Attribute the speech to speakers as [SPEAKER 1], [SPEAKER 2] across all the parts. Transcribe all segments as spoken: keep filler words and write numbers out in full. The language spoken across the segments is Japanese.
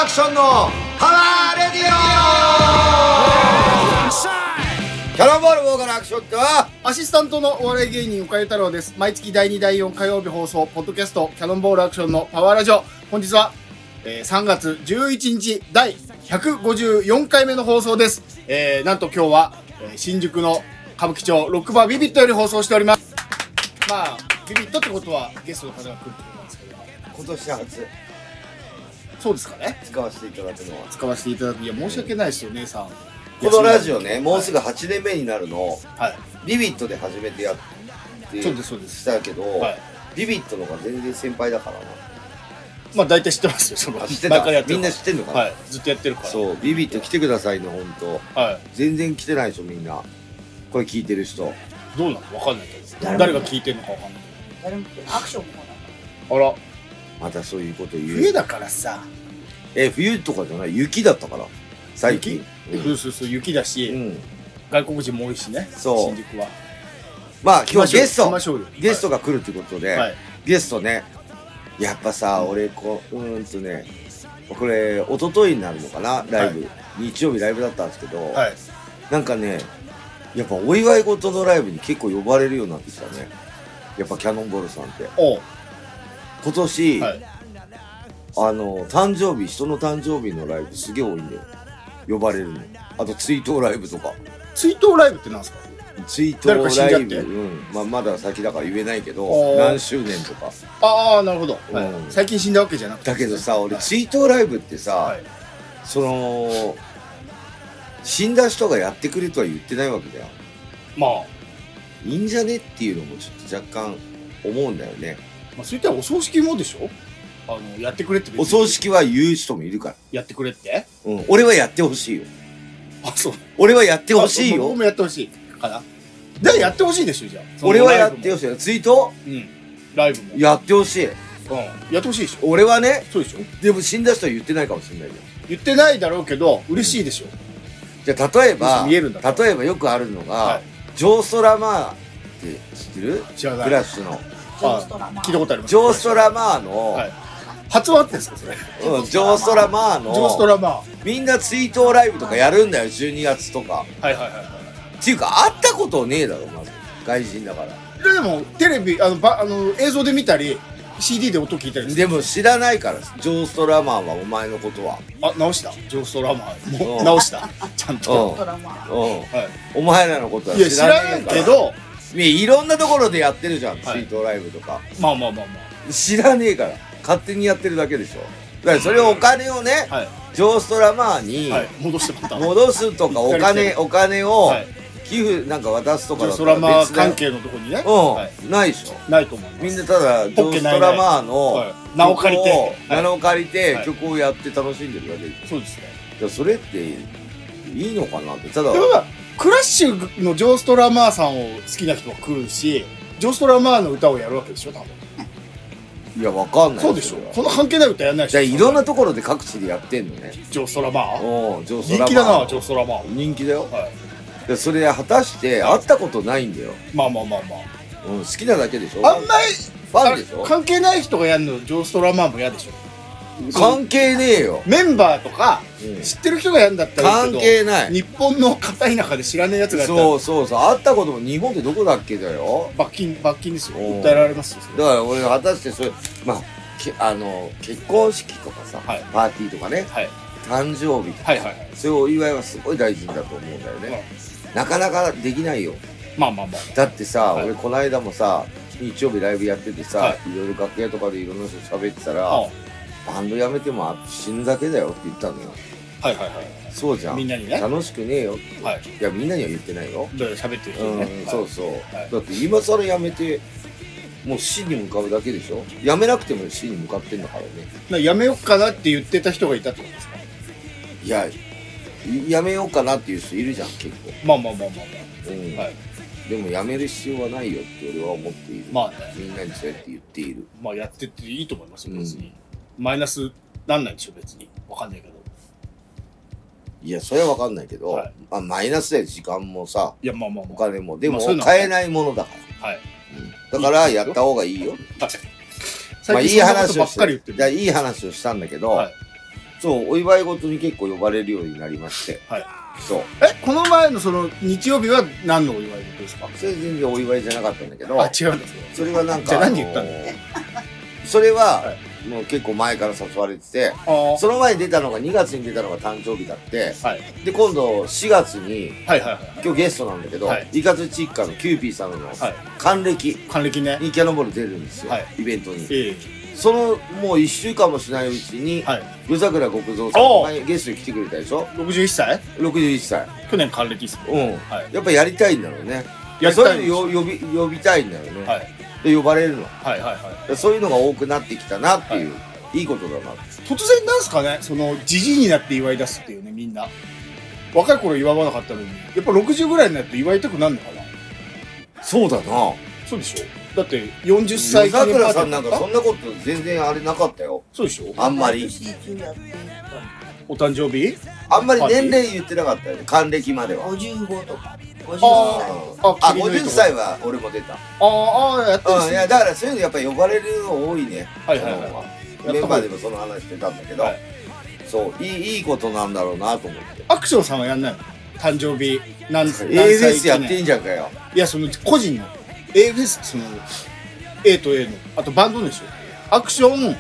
[SPEAKER 1] クションのパワーレディオ。キャノンボールボーカルアクションっては
[SPEAKER 2] アシスタントのお笑い芸人岡井太郎です。毎月だいにだいよん火曜日放送ポッドキャストキャノンボールアクションのパワーラジオ。本日は、えー、さんがつじゅういちにちだいひゃくごじゅうよんかいめの放送です。えー、なんと今日は、えー、新宿の歌舞伎町ロックバービビットより放送しております。まあビビットってことはゲストの方が来るってことなんですけど、
[SPEAKER 1] 今年初
[SPEAKER 2] そうですかね。
[SPEAKER 1] 使わせていただくのは
[SPEAKER 2] 使わせていただく。いや申し訳ないですよ、姉さん。
[SPEAKER 1] このラジオね、もうすぐはちねんめになるのを、
[SPEAKER 2] はい、
[SPEAKER 1] ビビットで初めてやって
[SPEAKER 2] そうですそうです
[SPEAKER 1] したけど、
[SPEAKER 2] はい、
[SPEAKER 1] ビビットの方が全然先輩だからな。
[SPEAKER 2] まあ大体知ってますよ。その
[SPEAKER 1] 知ってた
[SPEAKER 2] 前からやってる
[SPEAKER 1] みんな知ってんのかな、
[SPEAKER 2] はい、ずっとやってるから。
[SPEAKER 1] そう、ビビット来てくださいね、ほんと。
[SPEAKER 2] はい、
[SPEAKER 1] 全然来てないでしょ、みんな。これ聞いてる人。
[SPEAKER 2] どうなのわかんないけど、
[SPEAKER 3] 誰も
[SPEAKER 2] 誰が聞いてるのかわかんない
[SPEAKER 3] 誰もアクションも
[SPEAKER 2] けど。あら、
[SPEAKER 1] またそういうこと言う。
[SPEAKER 2] 冬だからさ。
[SPEAKER 1] え、冬とかじゃない、雪だったから。最近。
[SPEAKER 2] 雪、そうそうそう、雪だし、
[SPEAKER 1] うん。
[SPEAKER 2] 外国人も多いしね。
[SPEAKER 1] そう
[SPEAKER 2] 新宿は。
[SPEAKER 1] まあ今日ゲスト
[SPEAKER 2] 来ましょうよ
[SPEAKER 1] ゲストが来るってことで、
[SPEAKER 2] はい、
[SPEAKER 1] ゲストね、やっぱさ、うん、俺こううーんとね、これ一昨日になるのかな、ライブ、はい、日曜日ライブだったんですけど、はい、なんかね、やっぱお祝い事のライブに結構呼ばれるようになってきたね。やっぱキャノンボールさんって。
[SPEAKER 2] お
[SPEAKER 1] 今年、
[SPEAKER 2] はい、
[SPEAKER 1] あの誕生日、人の誕生日のライブすげえ多いんだよ。呼ばれるの。あと追悼ライブとか。
[SPEAKER 2] 追悼ライブってなんですか？
[SPEAKER 1] 追悼ライブ、うん、まあ、まだ先だから言えないけど、何周年とか。
[SPEAKER 2] ああ、なるほど、
[SPEAKER 1] うん、
[SPEAKER 2] はい、最近死んだわけじゃなくて。
[SPEAKER 1] だけどさ、俺、はい、追悼ライブってさ、はい、その死んだ人がやってくれとは言ってないわけだよ。
[SPEAKER 2] まあ
[SPEAKER 1] いいんじゃねっていうのもちょっと若干思うんだよね。
[SPEAKER 2] まあそういったらお葬式もでしょ。あのやってくれって別に。
[SPEAKER 1] お葬式は言う人もいるから。
[SPEAKER 2] やってくれって。
[SPEAKER 1] うん、俺はやってほしいよ。
[SPEAKER 2] あ、そう。
[SPEAKER 1] 俺はやってほしいよ。
[SPEAKER 2] 僕もやってほしいかな。だからやってほしいでしょ、じゃあ。
[SPEAKER 1] 俺はやってほしいよ。追悼？
[SPEAKER 2] うん。ライブも。
[SPEAKER 1] やってほしい。うん。
[SPEAKER 2] やってほしいでしょ。
[SPEAKER 1] 俺はね。
[SPEAKER 2] そうでしょ。
[SPEAKER 1] でも死んだ人は言ってないかもしれないよ。
[SPEAKER 2] 言ってないだろうけど、嬉しいでしょ。
[SPEAKER 1] じゃあ例えば、
[SPEAKER 2] 見えるんだ。
[SPEAKER 1] 例えばよくあるのが、はい、ジョーストラマーって知ってる？
[SPEAKER 2] 知らない。
[SPEAKER 1] クラッシュの。
[SPEAKER 3] ジョーストラマー。
[SPEAKER 2] 聞いたことあります。
[SPEAKER 1] ジョーストラマーの、はい、
[SPEAKER 2] 発話ってんですかそれ？
[SPEAKER 1] うん、ジョーストラマーの。
[SPEAKER 2] ジョーストラマー。
[SPEAKER 1] みんな追悼ライブとかやるんだよ、じゅうにがつとか。
[SPEAKER 2] はいはいはいはい。
[SPEAKER 1] っていうか、会ったことねえだろ、まず。外人だから。
[SPEAKER 2] でも、テレビ、あの、ば、あの、映像で見たり、シーディー で音聞いたり。
[SPEAKER 1] でも知らないから、ジョーストラマーはお前のことは。
[SPEAKER 2] あ、直したジョーストラマー。もう、直したちゃんと。
[SPEAKER 1] ジョーストラマー。うん。はい。お前らのことは知らないから。
[SPEAKER 2] いや、知らないけど、
[SPEAKER 1] いろんなところでやってるじゃん、追悼ライブとか。
[SPEAKER 2] まあまあまあま
[SPEAKER 1] あ。知らねえから。勝手にやってるだけでしょ。だからそれをお金をね、ジョーストラマーに
[SPEAKER 2] 戻してもらった。
[SPEAKER 1] 戻すとか、お金、お金を寄付なんか渡すとかだったら別
[SPEAKER 2] ジョーストラマー関係のとこにね。
[SPEAKER 1] うん。ないでしょ。
[SPEAKER 2] ないと思う。
[SPEAKER 1] みんなただ、ジョーストラマーの
[SPEAKER 2] 名を借りて、
[SPEAKER 1] 名を借りて曲をやって楽しんでるだけでしょ。
[SPEAKER 2] そうですね。
[SPEAKER 1] じゃそれっていいのかなって。ただ、
[SPEAKER 2] クラッシュのジョーストラマーさんを好きな人は来るし、ジョーストラマーの歌をやるわけでしょ、多分。
[SPEAKER 1] いや、わかんない。
[SPEAKER 2] そうでしょ。その関係ない歌やんないし。
[SPEAKER 1] じゃあ、いろんなところで各地でやってんのね。
[SPEAKER 2] ジョーストラマー。
[SPEAKER 1] うん、ジョーストラマー。
[SPEAKER 2] 人気だな、ジョーストラマー。
[SPEAKER 1] 人気だよ。はい。でそれ果たして会ったことないんだよ。
[SPEAKER 2] まあまあまあま
[SPEAKER 1] あ。うん、好きなだけでしょ。
[SPEAKER 2] あんまり、
[SPEAKER 1] ファンでしょ。
[SPEAKER 2] 関係ない人がやるの、ジョーストラマーも嫌でしょ。
[SPEAKER 1] 関係ねえよ。
[SPEAKER 2] メンバーとか、知ってる人がやるんだったら
[SPEAKER 1] 関係ない。
[SPEAKER 2] 日本の片田舎で知らねえやつがやったら。
[SPEAKER 1] そうそうそう。会ったことも日本ってどこだっけだよ。
[SPEAKER 2] 罰金、罰金ですよ。訴えられますよ。
[SPEAKER 1] だから俺果たしてそれ、まあ、あの、結婚式とかさ、はい、パーティーとかね、はい、誕生日とか、はいはいはい、そういうお祝いはすごい大事だと思うんだよね。うん、なかなかできないよ。
[SPEAKER 2] まあまあまあ。
[SPEAKER 1] だってさ、はい、俺この間もさ、日曜日ライブやっててさ、はい、いろいろ楽屋とかでいろんな人喋ってたら、はあ、バンドやめても死ぬだけだよって言ったのよ。
[SPEAKER 2] はいはいはい。
[SPEAKER 1] そうじゃん。
[SPEAKER 2] みんなにね。
[SPEAKER 1] 楽しくねえよって。はい、いや、みんなには言ってないよ。
[SPEAKER 2] だから喋ってる人ね。
[SPEAKER 1] うん、そうそう。はい、だって今更やめて、もう死に向かうだけでしょ。やめなくても死に向かってんだからね。
[SPEAKER 2] やめようかなって言ってた人がいたってことですか？
[SPEAKER 1] いや、やめようかなっていう人いるじゃん、結構。
[SPEAKER 2] まあまあまあまあまあ。うん。はい。
[SPEAKER 1] でもやめる必要はないよって俺は思っている。
[SPEAKER 2] まあね。
[SPEAKER 1] みんなにそうやって言っている。
[SPEAKER 2] まあやってっていいと思いますよ、別に。うん、マイナスなんないでしょ、別に。わかんないけど。
[SPEAKER 1] いや、それはわかんないけど、はい、まあマイナスで時間もさ、
[SPEAKER 2] いやまあまあまあ、
[SPEAKER 1] お金も、でも買えないものだから。はい。だからやった方がいいよ。まあいい話をした、いい話をしたんだけど、はい、 そう、お祝い事に結構呼ばれるようになりまして。
[SPEAKER 2] はい。
[SPEAKER 1] そう。
[SPEAKER 2] え、この前のその日曜日は何のお祝い事ですか？
[SPEAKER 1] それ全然お祝いじゃなかったんだけど。
[SPEAKER 2] あ、違うんですよ。
[SPEAKER 1] それはなんか。
[SPEAKER 2] じゃあ何言ったの？
[SPEAKER 1] それは、はい、もう結構前から誘われてて、その前に出たのがにがつに出たのが誕生日だって、はい、で、今度しがつに、はいはいはい、今日ゲストなんだけど、はい、イカズチッカのキューピーさんの還暦、還暦ね、にキャノンボール出るんですよ、はい、イベントに。えー、そのもういっしゅうかんもしないうちに、はい、夜桜極蔵さんがゲストに来てくれたでしょ。
[SPEAKER 2] ろくじゅういっさい ?
[SPEAKER 1] ろくじゅういっさい。
[SPEAKER 2] 去年還暦っす
[SPEAKER 1] ね。うん、はい。やっぱやりたいんだろうね。やりたいん呼び、呼びたいんだよね。はい。で呼ばれるの。はいはいはい。そういうのが多くなってきたなっていう、はい、いいことだな。
[SPEAKER 2] 突然なんすかね、その、じじいになって祝い出すっていうね、みんな。若い頃祝わなかったのに、やっぱろくじゅうぐらいになって祝いたくなるのかな。
[SPEAKER 1] そうだな。そう
[SPEAKER 2] でしょ。だってよんじゅっさい記念
[SPEAKER 1] パーティー。夜桜さんなんかそんなこと全然あれなかったよ。
[SPEAKER 2] そうでしょ。
[SPEAKER 1] あんまり。
[SPEAKER 2] お誕生日？
[SPEAKER 1] あんまり年齢言ってなかったよね。還暦までは。
[SPEAKER 3] ごじゅうごとか。ごじゅっ
[SPEAKER 1] さい。あ、ごじゅっさいは俺も出た。あ
[SPEAKER 2] あ、やってる。
[SPEAKER 1] うん、いや、だからそういうのやっぱ呼ばれるの多いね。はいはいはい。メンバーでもその話してたんだけど、そう、いい、いいことなんだろうなと思って。
[SPEAKER 2] アクションさんはやんないの？誕生日、
[SPEAKER 1] 何歳？ エーエフエス やってんじゃんかよ。
[SPEAKER 2] いや、その、個人の、エーエフエス その、A と A の、あとバンドでしょ。アクション、うん、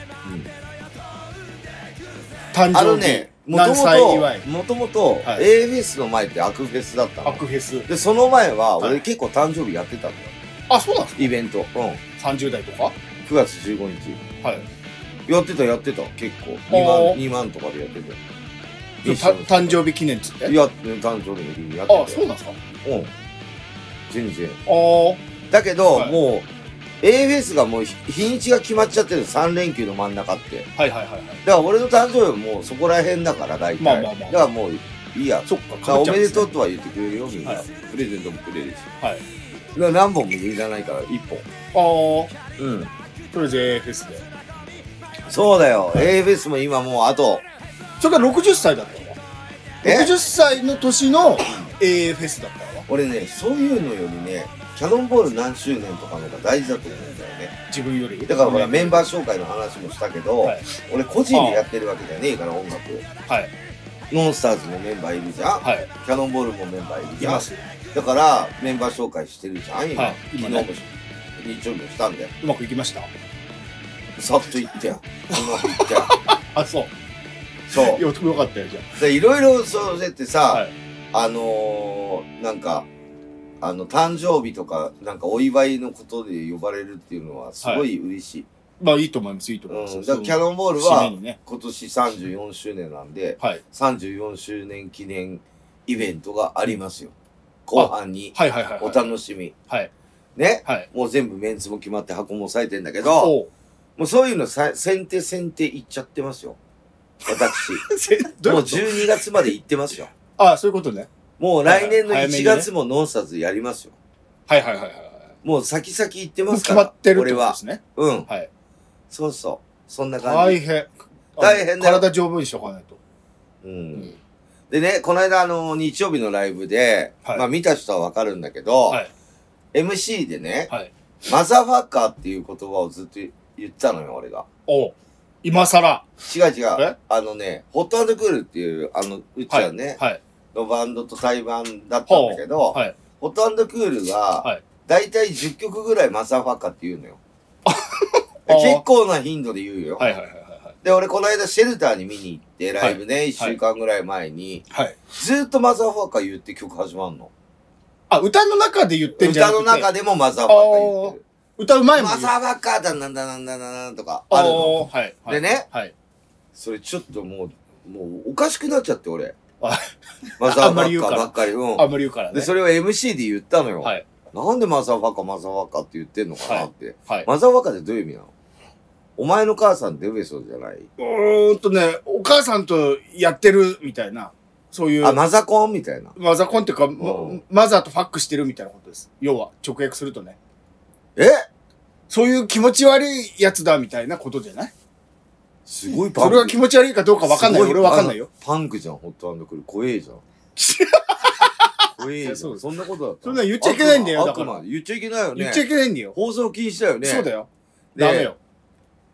[SPEAKER 2] 誕生日、何歳祝い。
[SPEAKER 1] もともと、エーエフエス の前ってアクフェスだったの。
[SPEAKER 2] アクフェス。
[SPEAKER 1] で、その前は、俺結構誕生日やってたんだよ。
[SPEAKER 2] あ、そうなんですか？
[SPEAKER 1] イベント。うん。
[SPEAKER 2] さんじゅう代とか ?
[SPEAKER 1] くがつじゅうごにち。はい。やってた、やってた、結構。にまんとかでやってた。
[SPEAKER 2] 誕生日記念っつって？
[SPEAKER 1] いや、誕生日の日にやってた。
[SPEAKER 2] あ、そうなんですか？
[SPEAKER 1] うん。全然。ああ。だけど、もう、エーエフエス がもう日にちが決まっちゃってる、さん連休の真ん中って。
[SPEAKER 2] はいはいはいはい。
[SPEAKER 1] だから俺の誕生日はもうそこら辺だから、大体。まあまあまあ。だからもういいや。そっか、おめでとうとは言ってくれるよ、みんな。プレゼントもくれるし。はい。だから何本もいらないから、いっぽん。あ
[SPEAKER 2] あ。うん。とりあえず エーエフエス で。
[SPEAKER 1] そうだよ。エーエフエス も今もうあと。
[SPEAKER 2] それからろくじゅっさいだったわ。ろくじゅっさいの年の エーエフエス だったわ。
[SPEAKER 1] 俺ね、そういうのよりね、キャノンボール何周年とかの方が大事だと思うんだよね。
[SPEAKER 2] 自分より。
[SPEAKER 1] だからほら、メンバー紹介の話もしたけど、はい、俺個人でやってるわけじゃねえから、音楽。はい。ノンスターズのメンバーいるじゃん。はい。キャノンボールもメンバーいるじゃん。います。だから、メンバー紹介してるじゃん、今。はい、昨日も、日曜日もしたんだよ。
[SPEAKER 2] うまくいきました？
[SPEAKER 1] さっと言ってや。うまくいってや。
[SPEAKER 2] あ、そう。
[SPEAKER 1] そう。
[SPEAKER 2] よかったよ、じゃ
[SPEAKER 1] あ。いろいろそうやってさ、はい、あのー、なんか、あの、誕生日とか、なんかお祝いのことで呼ばれるっていうのは、すごい嬉しい。はい、
[SPEAKER 2] まあいいと思います、いいと思います。うん、
[SPEAKER 1] だからキャノンボールは、ね、今年さんじゅうよんしゅうねんなんで、はい、さんじゅうよんしゅうねん記念イベントがありますよ。後半に。はいはいはい。お楽しみ。はい。ね、はい、もう全部メンツも決まって箱も押さえてんだけど、もうそういうのさ先手先手いっちゃってますよ。私。もうじゅうにがつまで行ってますよ。
[SPEAKER 2] ああ、そういうことね。
[SPEAKER 1] もう来年のいちがつもノンスターズやりますよ。
[SPEAKER 2] はいはいはいはい。
[SPEAKER 1] もう先々行ってますから。
[SPEAKER 2] 決まってるってことですね。
[SPEAKER 1] うん。はい。そうそう。そんな感
[SPEAKER 2] じ。大変。
[SPEAKER 1] 大変だよ。
[SPEAKER 2] 体丈夫にしとかないと。
[SPEAKER 1] うん。でね、この間あの、日曜日のライブで、まあ見た人はわかるんだけど、エムシー でね、マザーファッカーっていう言葉をずっと言ってたのよ、俺が。
[SPEAKER 2] お今更。
[SPEAKER 1] 違う違う。あのね、ホット&クールっていう、あの、うっちゃんね。はい。のバンドと対バンだったんだけど、はい、ホット&クールは、だいたいじゅっきょくぐらいマザーファッカーって言うのよ。結構な頻度で言うよ。はいはいはいはい。で、俺この間シェルターに見に行って、ライブね、いっしゅうかんぐらい前に、はい、ずっとマザーファッカー言って曲始まんの。
[SPEAKER 2] あ、歌の中で言ってんじゃん。
[SPEAKER 1] 歌の中でもマザーファッカー言ってる。
[SPEAKER 2] 歌う前も
[SPEAKER 1] マザーファッカーだなんだなんだなんだとかあるの。はい、でね、はい、それちょっともう、もうおかしくなっちゃって俺。マザーファッカーばっかり。うん。
[SPEAKER 2] あんまり言うからね。
[SPEAKER 1] で、それを エムシー で言ったのよ。はい。なんでマザーファッカー、マザーファッカーって言ってんのかなって。はい。マザーファッカーってどういう意味なの？お前の母さんデベソじゃない？
[SPEAKER 2] うーんとね、お母さんとやってるみたいな。そういう。
[SPEAKER 1] あ、マザコンみたいな。
[SPEAKER 2] マザコンっていうか、マザーとファックしてるみたいなことです。要は、直訳するとね。
[SPEAKER 1] え？
[SPEAKER 2] そういう気持ち悪いやつだみたいなことじゃない？
[SPEAKER 1] すごいパンク。
[SPEAKER 2] それは気持ち悪いかどうかわかんない。俺わかんないよ。
[SPEAKER 1] パンクじゃん、ホット&クール。怖えじゃん。怖えじゃん。そんなことだった。
[SPEAKER 2] そんな言っちゃいけないんだよ。だから。
[SPEAKER 1] 言っちゃいけないよね。
[SPEAKER 2] 言っちゃいけないんだよ。
[SPEAKER 1] 放送禁止だよね。
[SPEAKER 2] そうだよ。ダメよ。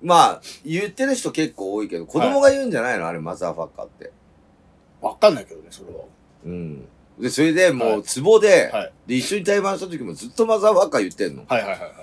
[SPEAKER 1] まあ、言ってる人結構多いけど、子供が言うんじゃないの、はい、あれ、マザーファッカーって。
[SPEAKER 2] わかんないけどね、それは。
[SPEAKER 1] うん。で、それでもう、ツボで、はい、で、一緒に対バンした時もずっとマザーファッカー言ってんの。
[SPEAKER 2] はいはいはいはい。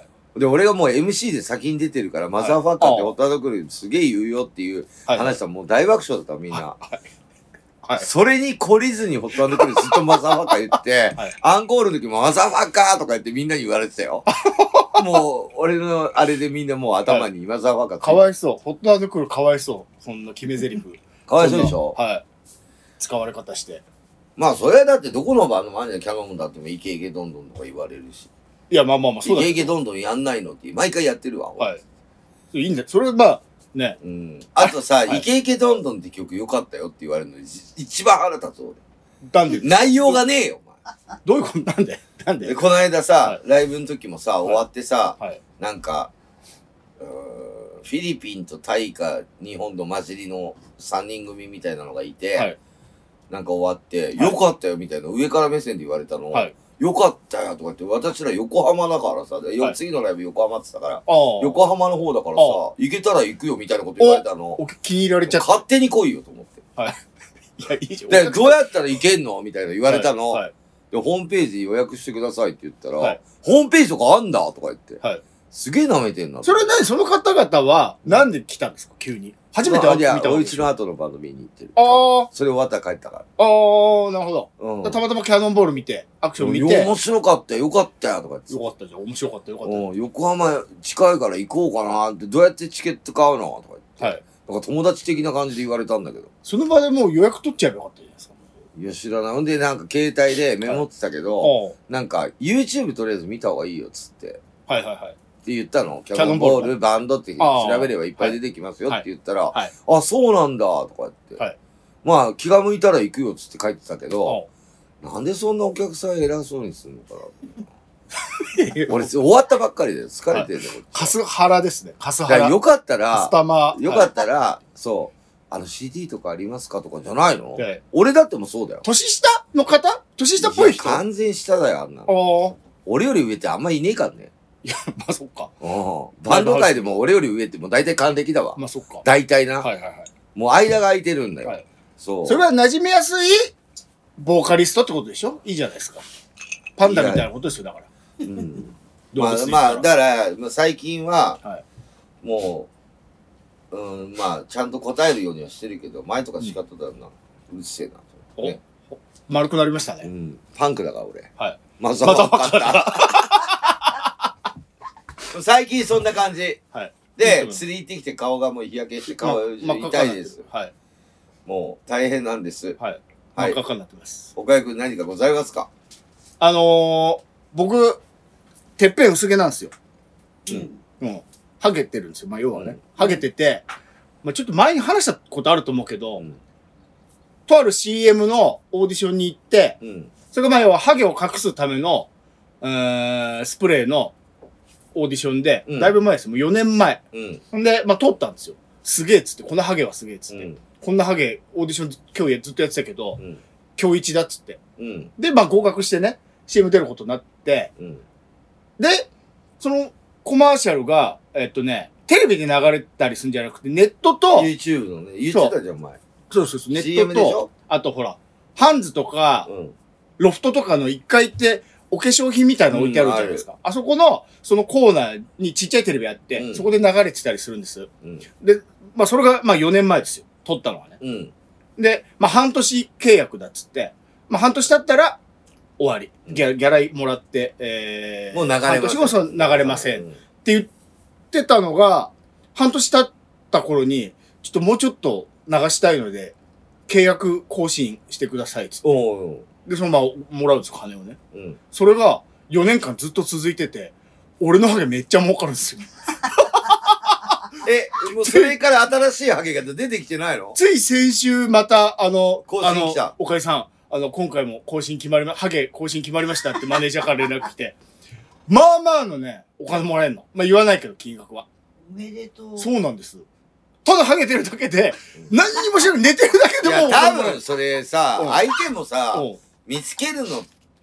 [SPEAKER 1] で、俺がもう エムシー で先に出てるから、マザーファッカーってホットドッグすげえ言うよっていう話はもう大爆笑だった、みんな。はいはいはい、それに懲りずにホットドッグずっとマザーファッカー言って、はい、アンコールの時もマザーファッカーとか言ってみんなに言われてたよ。もう、俺のあれでみんなもう頭にマザーファッカー、
[SPEAKER 2] はい、かわいそう。ホットドッグかわいそう。そんな決め台詞。
[SPEAKER 1] かわいそうでしょ？
[SPEAKER 2] はい。使われ方して。
[SPEAKER 1] まあ、それはだってどこのバンドもあるじゃん、キャノンだってもイケイケどんどんとか言われるし。
[SPEAKER 2] いや、まあまあまあ、
[SPEAKER 1] そうだ。イケイケどんどんやんないのって毎回やってるわ。
[SPEAKER 2] はい。いいんだよ。それはまあ、ね。
[SPEAKER 1] うん。あとさ、はい、イケイケどんどんって曲良かったよって言われるのに、一番腹立つ俺。
[SPEAKER 2] なんで
[SPEAKER 1] 内容がねえよ、お前。
[SPEAKER 2] どういうことなんでなんで
[SPEAKER 1] この間さ、はい、ライブの時もさ、終わってさ、
[SPEAKER 2] はい、
[SPEAKER 1] なんか、うーん、フィリピンとタイか日本の混じりのさんにん組みたいなのがいて、はい、なんか終わって、よかったよみたいな、上から目線で言われたの。はい、よかったよとか言って、私ら横浜だからさ、はい、次のライブ横浜って言ったから、横浜の方だからさ、行けたら行くよみたいなこと言われたの。
[SPEAKER 2] 気に入られちゃった。
[SPEAKER 1] 勝手に来いよと思って。
[SPEAKER 2] はい。いや、いいじゃん。
[SPEAKER 1] で、どうやったら行けんのみたいな言われたの。はいはい、で、ホームページ予約してくださいって言ったら、はい、ホームページとかあんだとか言って。はい、すげえ舐めてんな。
[SPEAKER 2] それ何その方々は、なんで来たんですか急に。初めて会ってみたわけ
[SPEAKER 1] でしょ。いや、おうちの後のバンド見に行ってる。
[SPEAKER 2] ああ。
[SPEAKER 1] それ終わったら帰ったから。
[SPEAKER 2] ああ、なるほど。うん、たまたまキャノンボール見て、アクション見て。
[SPEAKER 1] 面白かったよ、よかったよ、とか言って。
[SPEAKER 2] よかったじゃん、面白かったよかった。
[SPEAKER 1] うん、横浜近いから行こうかなって、どうやってチケット買うのとか言って。はい。なんか友達的な感じで言われたんだけど。
[SPEAKER 2] その場でもう予約取っちゃえばよかったじゃないですか。
[SPEAKER 1] いや、知らない。ほんで、なんか携帯でメモってたけど、はい、なんか YouTube とりあえず見た方がいいよ、つって。
[SPEAKER 2] はいはいはい。
[SPEAKER 1] って言ったの。キャノンボール、バンドって調べればいっぱい出てきますよって言ったら、はいはい、あ、そうなんだ、とか言って。はい、まあ、気が向いたら行くよ、つって書いてたけど、なんでそんなお客さん偉そうにするのかな。俺、終わったばっかりで疲れてるんだよ。
[SPEAKER 2] カスハラですね。カスハラ。
[SPEAKER 1] よかったら、
[SPEAKER 2] スタマ
[SPEAKER 1] よかったら、そう、あの シーディー とかありますかとかじゃないの、はい、俺だってもそうだよ。
[SPEAKER 2] 年下の方年下っぽい人
[SPEAKER 1] 完全下だよ、あんなの。俺より上ってあんまいねえからね。
[SPEAKER 2] いや、まあそっか。
[SPEAKER 1] うん。バンド界でも俺より上ってもう大体還暦だわ。
[SPEAKER 2] まあそっか。
[SPEAKER 1] 大体な。
[SPEAKER 2] はいはいはい。
[SPEAKER 1] もう間が空いてるんだよ。はい。そう。
[SPEAKER 2] それは馴染みやすいボーカリストってことでしょ？いいじゃないですか。パンダみたいなことですよ、だから。
[SPEAKER 1] うん。まあまあ、だから、まあ、最近は、はい、もう、うん、まあ、ちゃんと答えるようにはしてるけど、前とか仕方だな。うん、うるせえなと、
[SPEAKER 2] ね。お丸くなりましたね。
[SPEAKER 1] うん。パンクだから俺。
[SPEAKER 2] はい。
[SPEAKER 1] また分かった。最近そんな感じ。はい。で、釣り行ってきて顔がもう日焼けして顔痛いです。はい。もう大変なんです。
[SPEAKER 2] はい。真っ赤っかになってます。
[SPEAKER 1] 岡井くん何かございますか？
[SPEAKER 2] あのー、僕、てっぺん薄毛なんですよ。うん。うん。ハゲてるんですよ。まあ要はね。うん、ハゲてて、まあちょっと前に話したことあると思うけど、うん、とある シーエム のオーディションに行って、うん、それがまあ要はハゲを隠すための、えー、スプレーのオーディションで、うん、だいぶ前ですよ。もうよねんまえ。うん。んで、まあ撮ったんですよ。すげえっつって、このハゲはすげえっつって。うん、こんなハゲ、オーディション今日ずっとやってたけど、うん、今日一だっつって。うん、で、まあ合格してね、シーエム 出ることになって、うん、で、そのコマーシャルが、えっとね、テレビで流れたりするんじゃなくて、ネットと、
[SPEAKER 1] YouTube のね、言ってたじゃん、前。
[SPEAKER 2] そうそうそう、ネットと、あとほら、ハンズとか、うん、ロフトとかの一階って、お化粧品みたいなの置いてあるじゃないですか。うん、あ, あそこの、そのコーナーにちっちゃいテレビあって、うん、そこで流れてたりするんです。うん、で、まあそれが、まあよねんまえですよ。撮ったのはね。うん、で、まあ半年契約だっつって、まあ半年経ったら終わり。ギャ, ギャラもらって、えー、
[SPEAKER 1] もう流れません。
[SPEAKER 2] 半年後そ流れません。うん、って言ってたのが、半年経った頃に、ちょっともうちょっと流したいので、契約更新してくださいっつって。おうおうで、そのままもらうんですよ、金をね。うん。それがよねんかんずっと続いてて、俺のハゲめっちゃ儲かるんですよ。
[SPEAKER 1] え、もうそれから新しいハゲが出てきてないの？
[SPEAKER 2] つい先週また、あの、
[SPEAKER 1] 更新来た。
[SPEAKER 2] おかえさん、あの、今回も更新決まりま、ハゲ更新決まりましたってマネージャーから連絡来て、まあまあのね、お金もらえんの。まあ言わないけど、金額は。
[SPEAKER 3] おめでとう。
[SPEAKER 2] そうなんです。ただハゲてるだけで、何にもしない、寝てるだけでも。
[SPEAKER 1] いや、多分それさ、相手もさ、見つけるの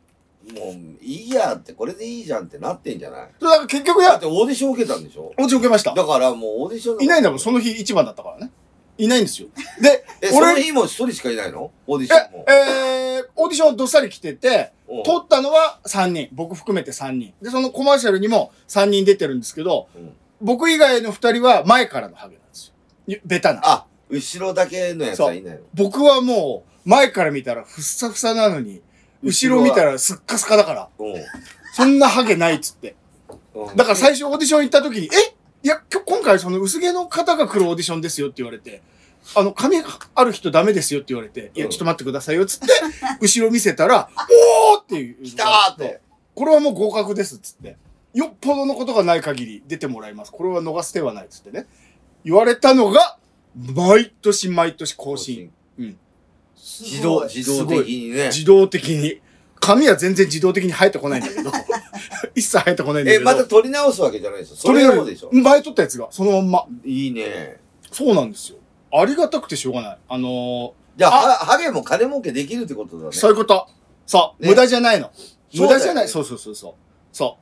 [SPEAKER 1] もういいやってこれでいいじゃんってなってんじゃない。
[SPEAKER 2] だから結局や
[SPEAKER 1] だってオーディション受けたんでしょ。
[SPEAKER 2] オーディション受けました。
[SPEAKER 1] だからもうオーディション
[SPEAKER 2] いないんだもん。その日一番だったからね。いないんですよ。で、
[SPEAKER 1] え、その日も一人しかいないの？オーディションも。
[SPEAKER 2] え、えー、オーディションどっさり来てて、撮ったのはさんにん。僕含めてさんにん。で、そのコマーシャルにもさんにん出てるんですけど、うん、僕以外のふたりは前からのハゲなんですよ。ベタな。
[SPEAKER 1] あ、後ろだけのやつはいないの？僕
[SPEAKER 2] はもう、前から見たらふっさふさなのに、後ろ見たらすっかすかだから、そんなハゲないっつって。だから最初オーディション行った時に、えいや、今回その薄毛の方が来るオーディションですよって言われて、あの、髪ある人ダメですよって言われて、いや、ちょっと待ってくださいよっつって、後ろ見せたら、おーっていう。
[SPEAKER 1] 来たーって。
[SPEAKER 2] これはもう合格ですっつって。よっぽどのことがない限り出てもらいます。これは逃す手はないっつってね。言われたのが、毎年毎年更新。うん。
[SPEAKER 1] 自動、自動的にね。
[SPEAKER 2] 自動的に。髪は全然自動的に生えてこないんだけど。一切生えてこないんだけど。
[SPEAKER 1] え、また取り直すわけじゃないですよ。それ用でしょ。
[SPEAKER 2] 前取ったやつが、そのまんま。
[SPEAKER 1] いいね。
[SPEAKER 2] そうなんですよ。ありがたくてしょうがない。あのー、
[SPEAKER 1] じゃあ、ハゲも金儲けできるってことだね。
[SPEAKER 2] そういうこと。そう。ね、無駄じゃないの。無駄じゃない。そうそうそうそう。そう。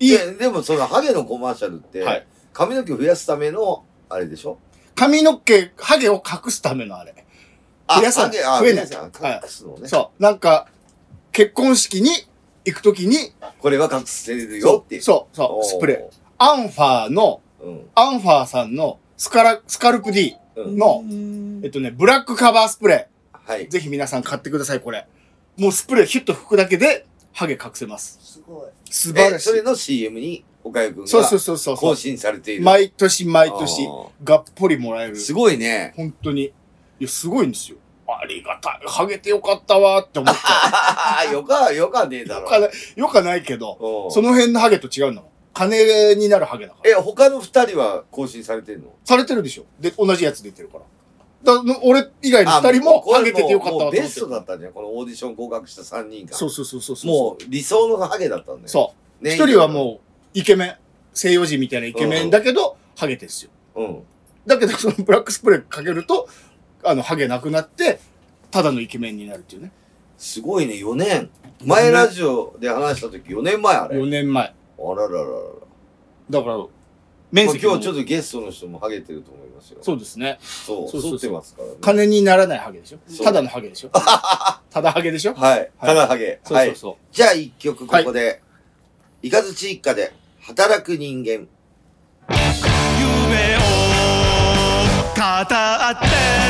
[SPEAKER 1] いい。でもそのハゲのコマーシャルって、はい、髪の毛を増やすための、あれでしょ？
[SPEAKER 2] 髪の毛、ハゲを隠すためのあれ。増やさない。増えない。
[SPEAKER 1] 隠すのね。
[SPEAKER 2] そう。なんか、結婚式に行くときに、
[SPEAKER 1] これは隠せるよっていう。
[SPEAKER 2] そう、そう、スプレー。アンファーの、うん、アンファーさんのスカラ、スカルプ D の、うん、えっとね、ブラックカバースプレー。はい。ぜひ皆さん買ってください、これ。もうスプレーヒュッと吹くだけで、ハゲ隠せます。
[SPEAKER 3] すごい。
[SPEAKER 2] 素晴らしい。
[SPEAKER 1] それの シーエム に、岡谷くん
[SPEAKER 2] が
[SPEAKER 1] 更新されている。
[SPEAKER 2] 毎年毎年、がっぽりもらえる。
[SPEAKER 1] すごいね。
[SPEAKER 2] 本当に。いや、すごいんですよ。ありがたい。ハゲてよかったわーって思った。
[SPEAKER 1] よか、よかねえだろ。
[SPEAKER 2] よかない、よかないけど、その辺のハゲと違うの。金になるハゲだから。
[SPEAKER 1] え、他の二人は更新されてるの？
[SPEAKER 2] されてるでしょ。で、同じやつ出てるから。だ俺以外の二人もハゲててよかったわと思って。
[SPEAKER 1] ベストだったんじゃん。このオーディション合格した三人が。
[SPEAKER 2] そうそうそうそう。
[SPEAKER 1] もう理想のハゲだったんだよ。
[SPEAKER 2] そう。一人はもうイケメン。西洋人みたいなイケメンだけど、ハゲてんすよ。うん。だけど、そのブラックスプレーかけると、あの、ハゲなくなって、ただのイケメンになるっていうね。
[SPEAKER 1] すごいね、よねん。前ラジオで話した時よねんまえあれ。
[SPEAKER 2] よねんまえ。
[SPEAKER 1] あららららら。
[SPEAKER 2] だから、面積
[SPEAKER 1] 今日ちょっとゲストの人もハゲてると思いますよ。
[SPEAKER 2] そうですね。
[SPEAKER 1] そう、そうそうってますからね。
[SPEAKER 2] 金にならないハゲでしょ。ただのハゲでしょ。ただハゲでしょ。
[SPEAKER 1] はい。ただハゲ。
[SPEAKER 2] そうそうそう。
[SPEAKER 1] じゃあ一曲ここで、いかずち一家で、働く人間。
[SPEAKER 4] 夢を語って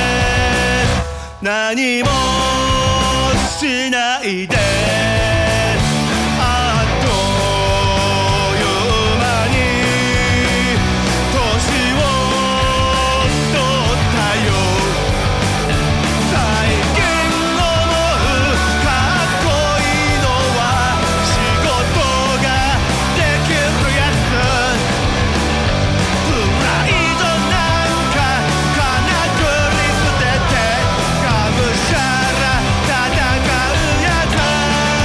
[SPEAKER 4] 何もしないであっという間に年を取ったよ最近思うかっこいいのは仕事ができるやつプライドなんかかなくり捨ててがむしゃら戦うやつ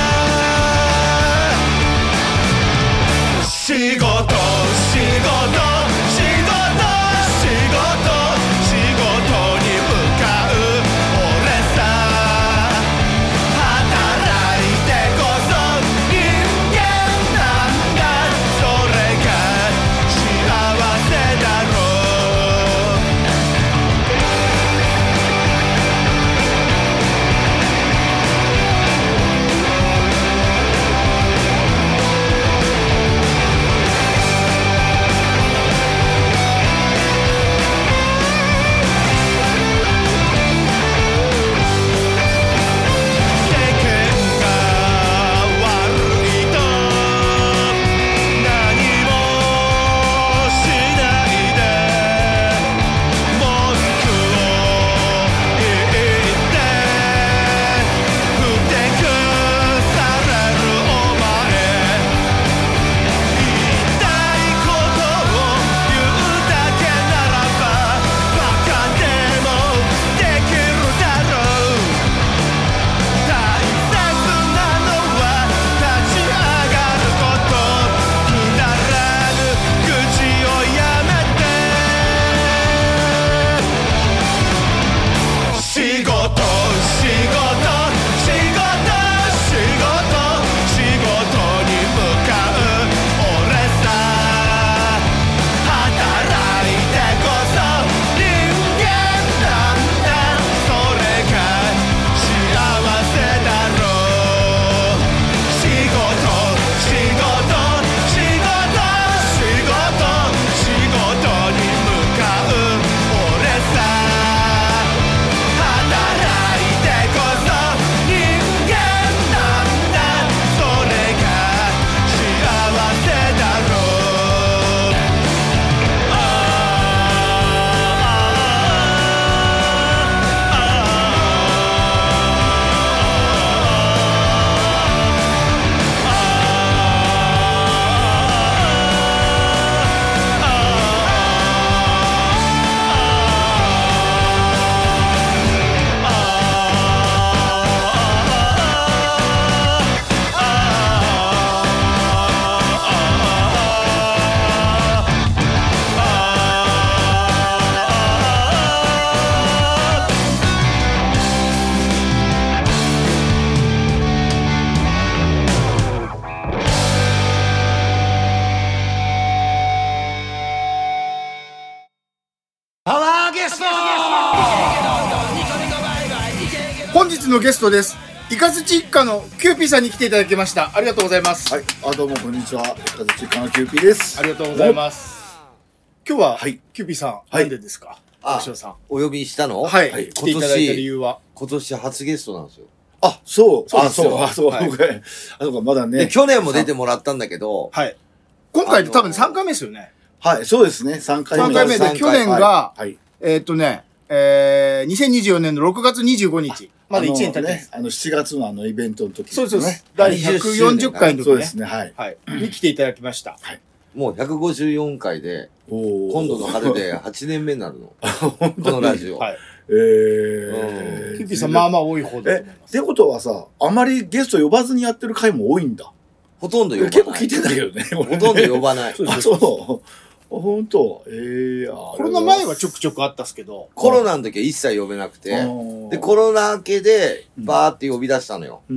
[SPEAKER 2] 本日のゲストです。イカズチ一家のキューピーさんに来ていただきました。ありがとうございます。
[SPEAKER 5] はい、あ、どうもこんにちは。イカズチ一家のキューピーです。
[SPEAKER 2] ありがとうございます。今日は、
[SPEAKER 5] はい、
[SPEAKER 2] キューピーさん、
[SPEAKER 5] はい、
[SPEAKER 2] なんでですか？
[SPEAKER 1] あ、
[SPEAKER 2] さん
[SPEAKER 1] お呼びしたの？
[SPEAKER 2] はい、
[SPEAKER 1] はい、
[SPEAKER 2] 来ていただいた理由は
[SPEAKER 1] 今年初ゲストなんですよ。
[SPEAKER 5] あ、そう、
[SPEAKER 2] そうですよ。
[SPEAKER 5] あ、そう、
[SPEAKER 2] はい、
[SPEAKER 5] あ、そうか、まだね。
[SPEAKER 1] で、去年も出てもらったんだけど、
[SPEAKER 2] はい。今回で多分さんかいめですよね。
[SPEAKER 5] はい、そうですね、さんかいめ。
[SPEAKER 2] さんかいめで、去年が、
[SPEAKER 5] はい、
[SPEAKER 2] えっとね、えー、にせんにじゅうよねんのろくがつにじゅうごにち。まだいちねん経ってます。
[SPEAKER 5] あの、しちがつのあのイベントの時
[SPEAKER 2] そうですね。だいひゃくよんじゅっかいの時ね。
[SPEAKER 5] そうですね、はい。
[SPEAKER 2] はい。に来ていただきました。
[SPEAKER 5] はい。
[SPEAKER 1] もうひゃくごじゅうよんかいで、今度の春ではちねんめになるの。このラジオ。
[SPEAKER 2] はい。
[SPEAKER 5] えー。
[SPEAKER 2] キューピーさん、まあまあ多い方だと思います。
[SPEAKER 5] え、ってことはさ、あまりゲスト呼ばずにやってる回も多いんだ。
[SPEAKER 1] ほとんど呼ばない。
[SPEAKER 5] 結構聞いてんだけどね。
[SPEAKER 1] ほとんど呼ばない。
[SPEAKER 5] あ、そう。ほんと、えー、
[SPEAKER 2] コロナ前はちょくちょくあったっすけど、
[SPEAKER 1] コロナの時は一切呼べなくて、で、コロナ明けで、バーって呼び出したのよ。うん、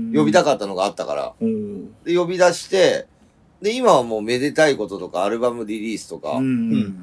[SPEAKER 1] 呼びたかったのがあったから。うん、で、呼び出して、で、今はもうめでたいこととか、アルバムリリースとか、うん、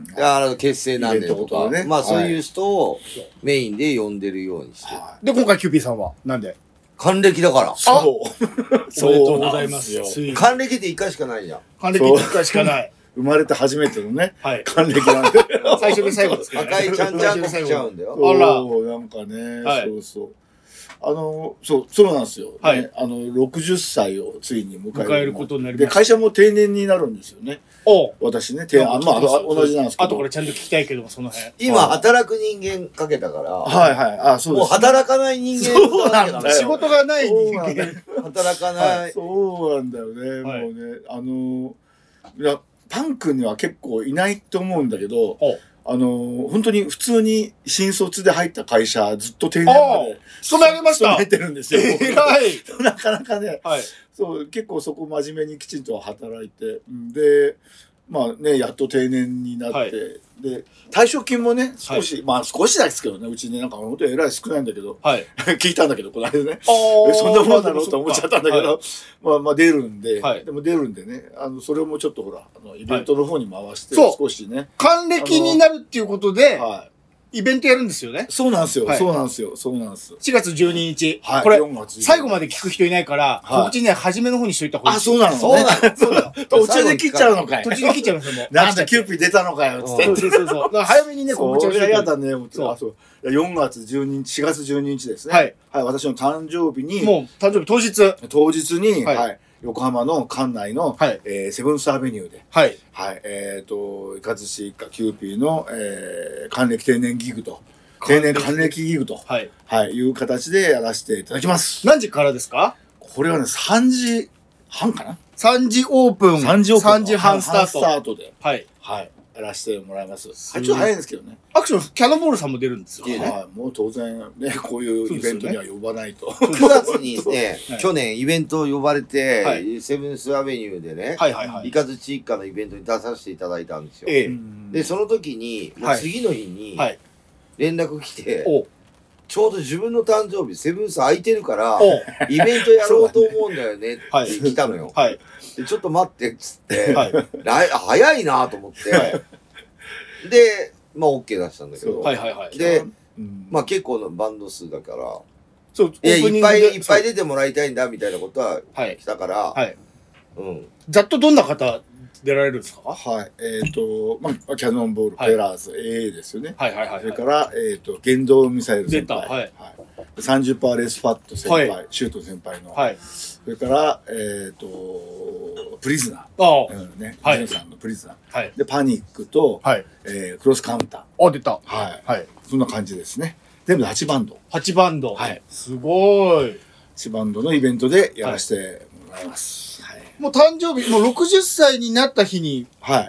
[SPEAKER 1] あの結成何年とか、ね、まあそういう人をメインで呼んでるようにして。はい、
[SPEAKER 2] で、今回キューピーさんは、なんで
[SPEAKER 1] 還暦だから。
[SPEAKER 5] そう。
[SPEAKER 2] おめでとうございますよ。
[SPEAKER 1] 還暦っていっかいしかないじゃん。
[SPEAKER 2] 還暦っていっかいしかない。
[SPEAKER 5] 生まれて初めてのね、
[SPEAKER 2] はい、
[SPEAKER 5] 還暦なんで。
[SPEAKER 2] 最初で最後ですけど、
[SPEAKER 1] ね。赤いちゃんちゃんこ来ちゃうんだよ。
[SPEAKER 5] あら。そう、なんかね、はい、そうそう。あの、そう、そうなんですよ。はい。ね、あの、ろくじゅっさいをついに迎える。
[SPEAKER 2] 迎えることになります。
[SPEAKER 5] で、会社も定年になるんですよね。
[SPEAKER 2] お
[SPEAKER 5] 私ね、定年、まあ、同じなんですけど。
[SPEAKER 2] あとこれちゃんと聞きたいけども、その辺。
[SPEAKER 1] 今、働く人間かけたから。
[SPEAKER 5] はいはい。あ、そうです。
[SPEAKER 1] もう働かない人間
[SPEAKER 5] そうなんだよ。
[SPEAKER 2] 仕事がない人間。
[SPEAKER 1] 働かない。
[SPEAKER 5] そうなんだよね。もうね、あの、いや、パンクには結構いないと思うんだけど、あの、本当に普通に新卒で入った会社、ずっと定年まで
[SPEAKER 2] 勤め上げました。
[SPEAKER 5] 勤めてるんですよ。
[SPEAKER 2] 偉い。
[SPEAKER 5] なかなかね、はい、そう、結構そこ真面目にきちんと働いて、で、まあね、やっと定年になって、はい、で、退職金もね、少し、はい、まあ少しですけどね、うちね、なんか本当にえらい少ないんだけど、はい、聞いたんだけど、この間ね、え、そんなもんなのと思っちゃったんだけど、はい、まあまあ出るんで、はい、でも出るんでね、あの、それもちょっとほら、あのイベントの方に回して、少しね。
[SPEAKER 2] 還暦になるっていうことで、はい、イベントやるんですよね。
[SPEAKER 5] そうなんですよ、はい、そうなんですよ、そうなんです。
[SPEAKER 2] しがつじゅうににち。はい、これ、最後まで聞く人いないから、はい、告知ね、初めの方にしといた方がいい。
[SPEAKER 5] あ、そうなのね。
[SPEAKER 1] そうなの。そうだ。
[SPEAKER 5] 途中で切っちゃうのかい。
[SPEAKER 2] 途中で切っちゃいますよ、もう。
[SPEAKER 5] なんだ、キューピー出たのかよ、つって。
[SPEAKER 2] そうそうそうそう。早めにね、告知をして。
[SPEAKER 5] それは嫌だね、そう。そう。よんがつじゅうににち、しがつじゅうににちですね。はい。はい、私の誕生日に。
[SPEAKER 2] もう、誕生日当日。
[SPEAKER 5] 当日に、はい。横浜の館内の、はい、えー、セブンスアベニューで、はい。はい。えっと、イカズチ一家キューピーの、えー、還暦定年ギグと。定年還暦ギグと、はい、はい、いう形でやらせていただきます。
[SPEAKER 2] 何時からですか？
[SPEAKER 5] これはね、さんじはんかな ?
[SPEAKER 2] さん 時オープン。
[SPEAKER 5] さんじオープン。
[SPEAKER 2] さんじはんスタート。
[SPEAKER 5] スタートで。はい。はい。やらせてもらいます。ちょっと早いんですけどね。
[SPEAKER 2] アクション、キャノンボールさんも出るんですよ。
[SPEAKER 5] はい。もう当然ね、こういうイベントには呼ばないと。
[SPEAKER 1] くがつにね、去年イベント呼ばれて、セブンスアベニューでね、イカズチ一家のイベントに出させていただいたんですよ。で、その時に、次の日に、連絡来て、ちょうど自分の誕生日、セブンス空いてるから、イベントやろうと思うんだよねって来たのよ。はい、でちょっと待ってっつって、はい、早いなと思って、はい、で、まあ OK 出したんだけど、はいはいはい、で、まあ結構のバンド数だから、そう、いっぱいいっぱい出てもらいたいんだみたいなことは来たから、はい、
[SPEAKER 2] うん、ざっとどんな方出られるんですか？
[SPEAKER 5] はい。えっ、ー、と、まあ、キャノンボール、ペラーズ、はい、エーエー ですよね。はいはいはい、はい。それから、えっ、ー、と、原動ミサイル先輩。はい。はい、さんじゅっパーセント レースファット先輩、はい、シュート先輩の。はい。それから、えっ、ー、と、プリズナー。ああ。うんね。はい。ジェンさんのプリズナー。はい。で、パニックと、はい。えー、クロスカウンタ
[SPEAKER 2] ー。あ、出た。
[SPEAKER 5] はい。はい。そんな感じですね。全部ではちバンド。
[SPEAKER 2] はちバンド。はい。すごい。は
[SPEAKER 5] ちバンドのイベントでやらせてもらいます。はい。
[SPEAKER 2] もう誕生日、もうろくじゅっさいになった日に、はい。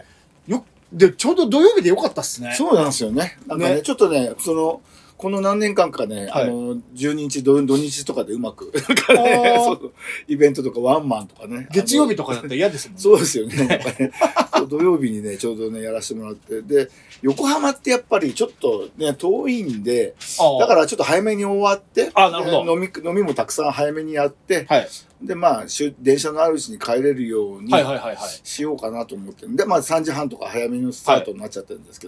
[SPEAKER 2] よ、で、ちょうど土曜日でよかったっすね。
[SPEAKER 5] そうなんですよね。なんかね、ねちょっとね、その、この何年間かね、はい、あの、じゅうににち土、土日とかでうまく、なんかね、そうイベントとかワンマンとかね。
[SPEAKER 2] 月曜日とかだったら嫌ですもんね。
[SPEAKER 5] そうですよね。やっぱね土曜日にね、ちょうどね、やらせてもらって。で、横浜ってやっぱりちょっとね、遠いんで、だからちょっと早めに終わって、あなるほど飲み、飲みもたくさん早めにやって、はい、で、まあ、電車のあるうちに帰れるようにしようかなと思ってるんで、まあさんじはんとか早めのスタートになっちゃってるんですけども。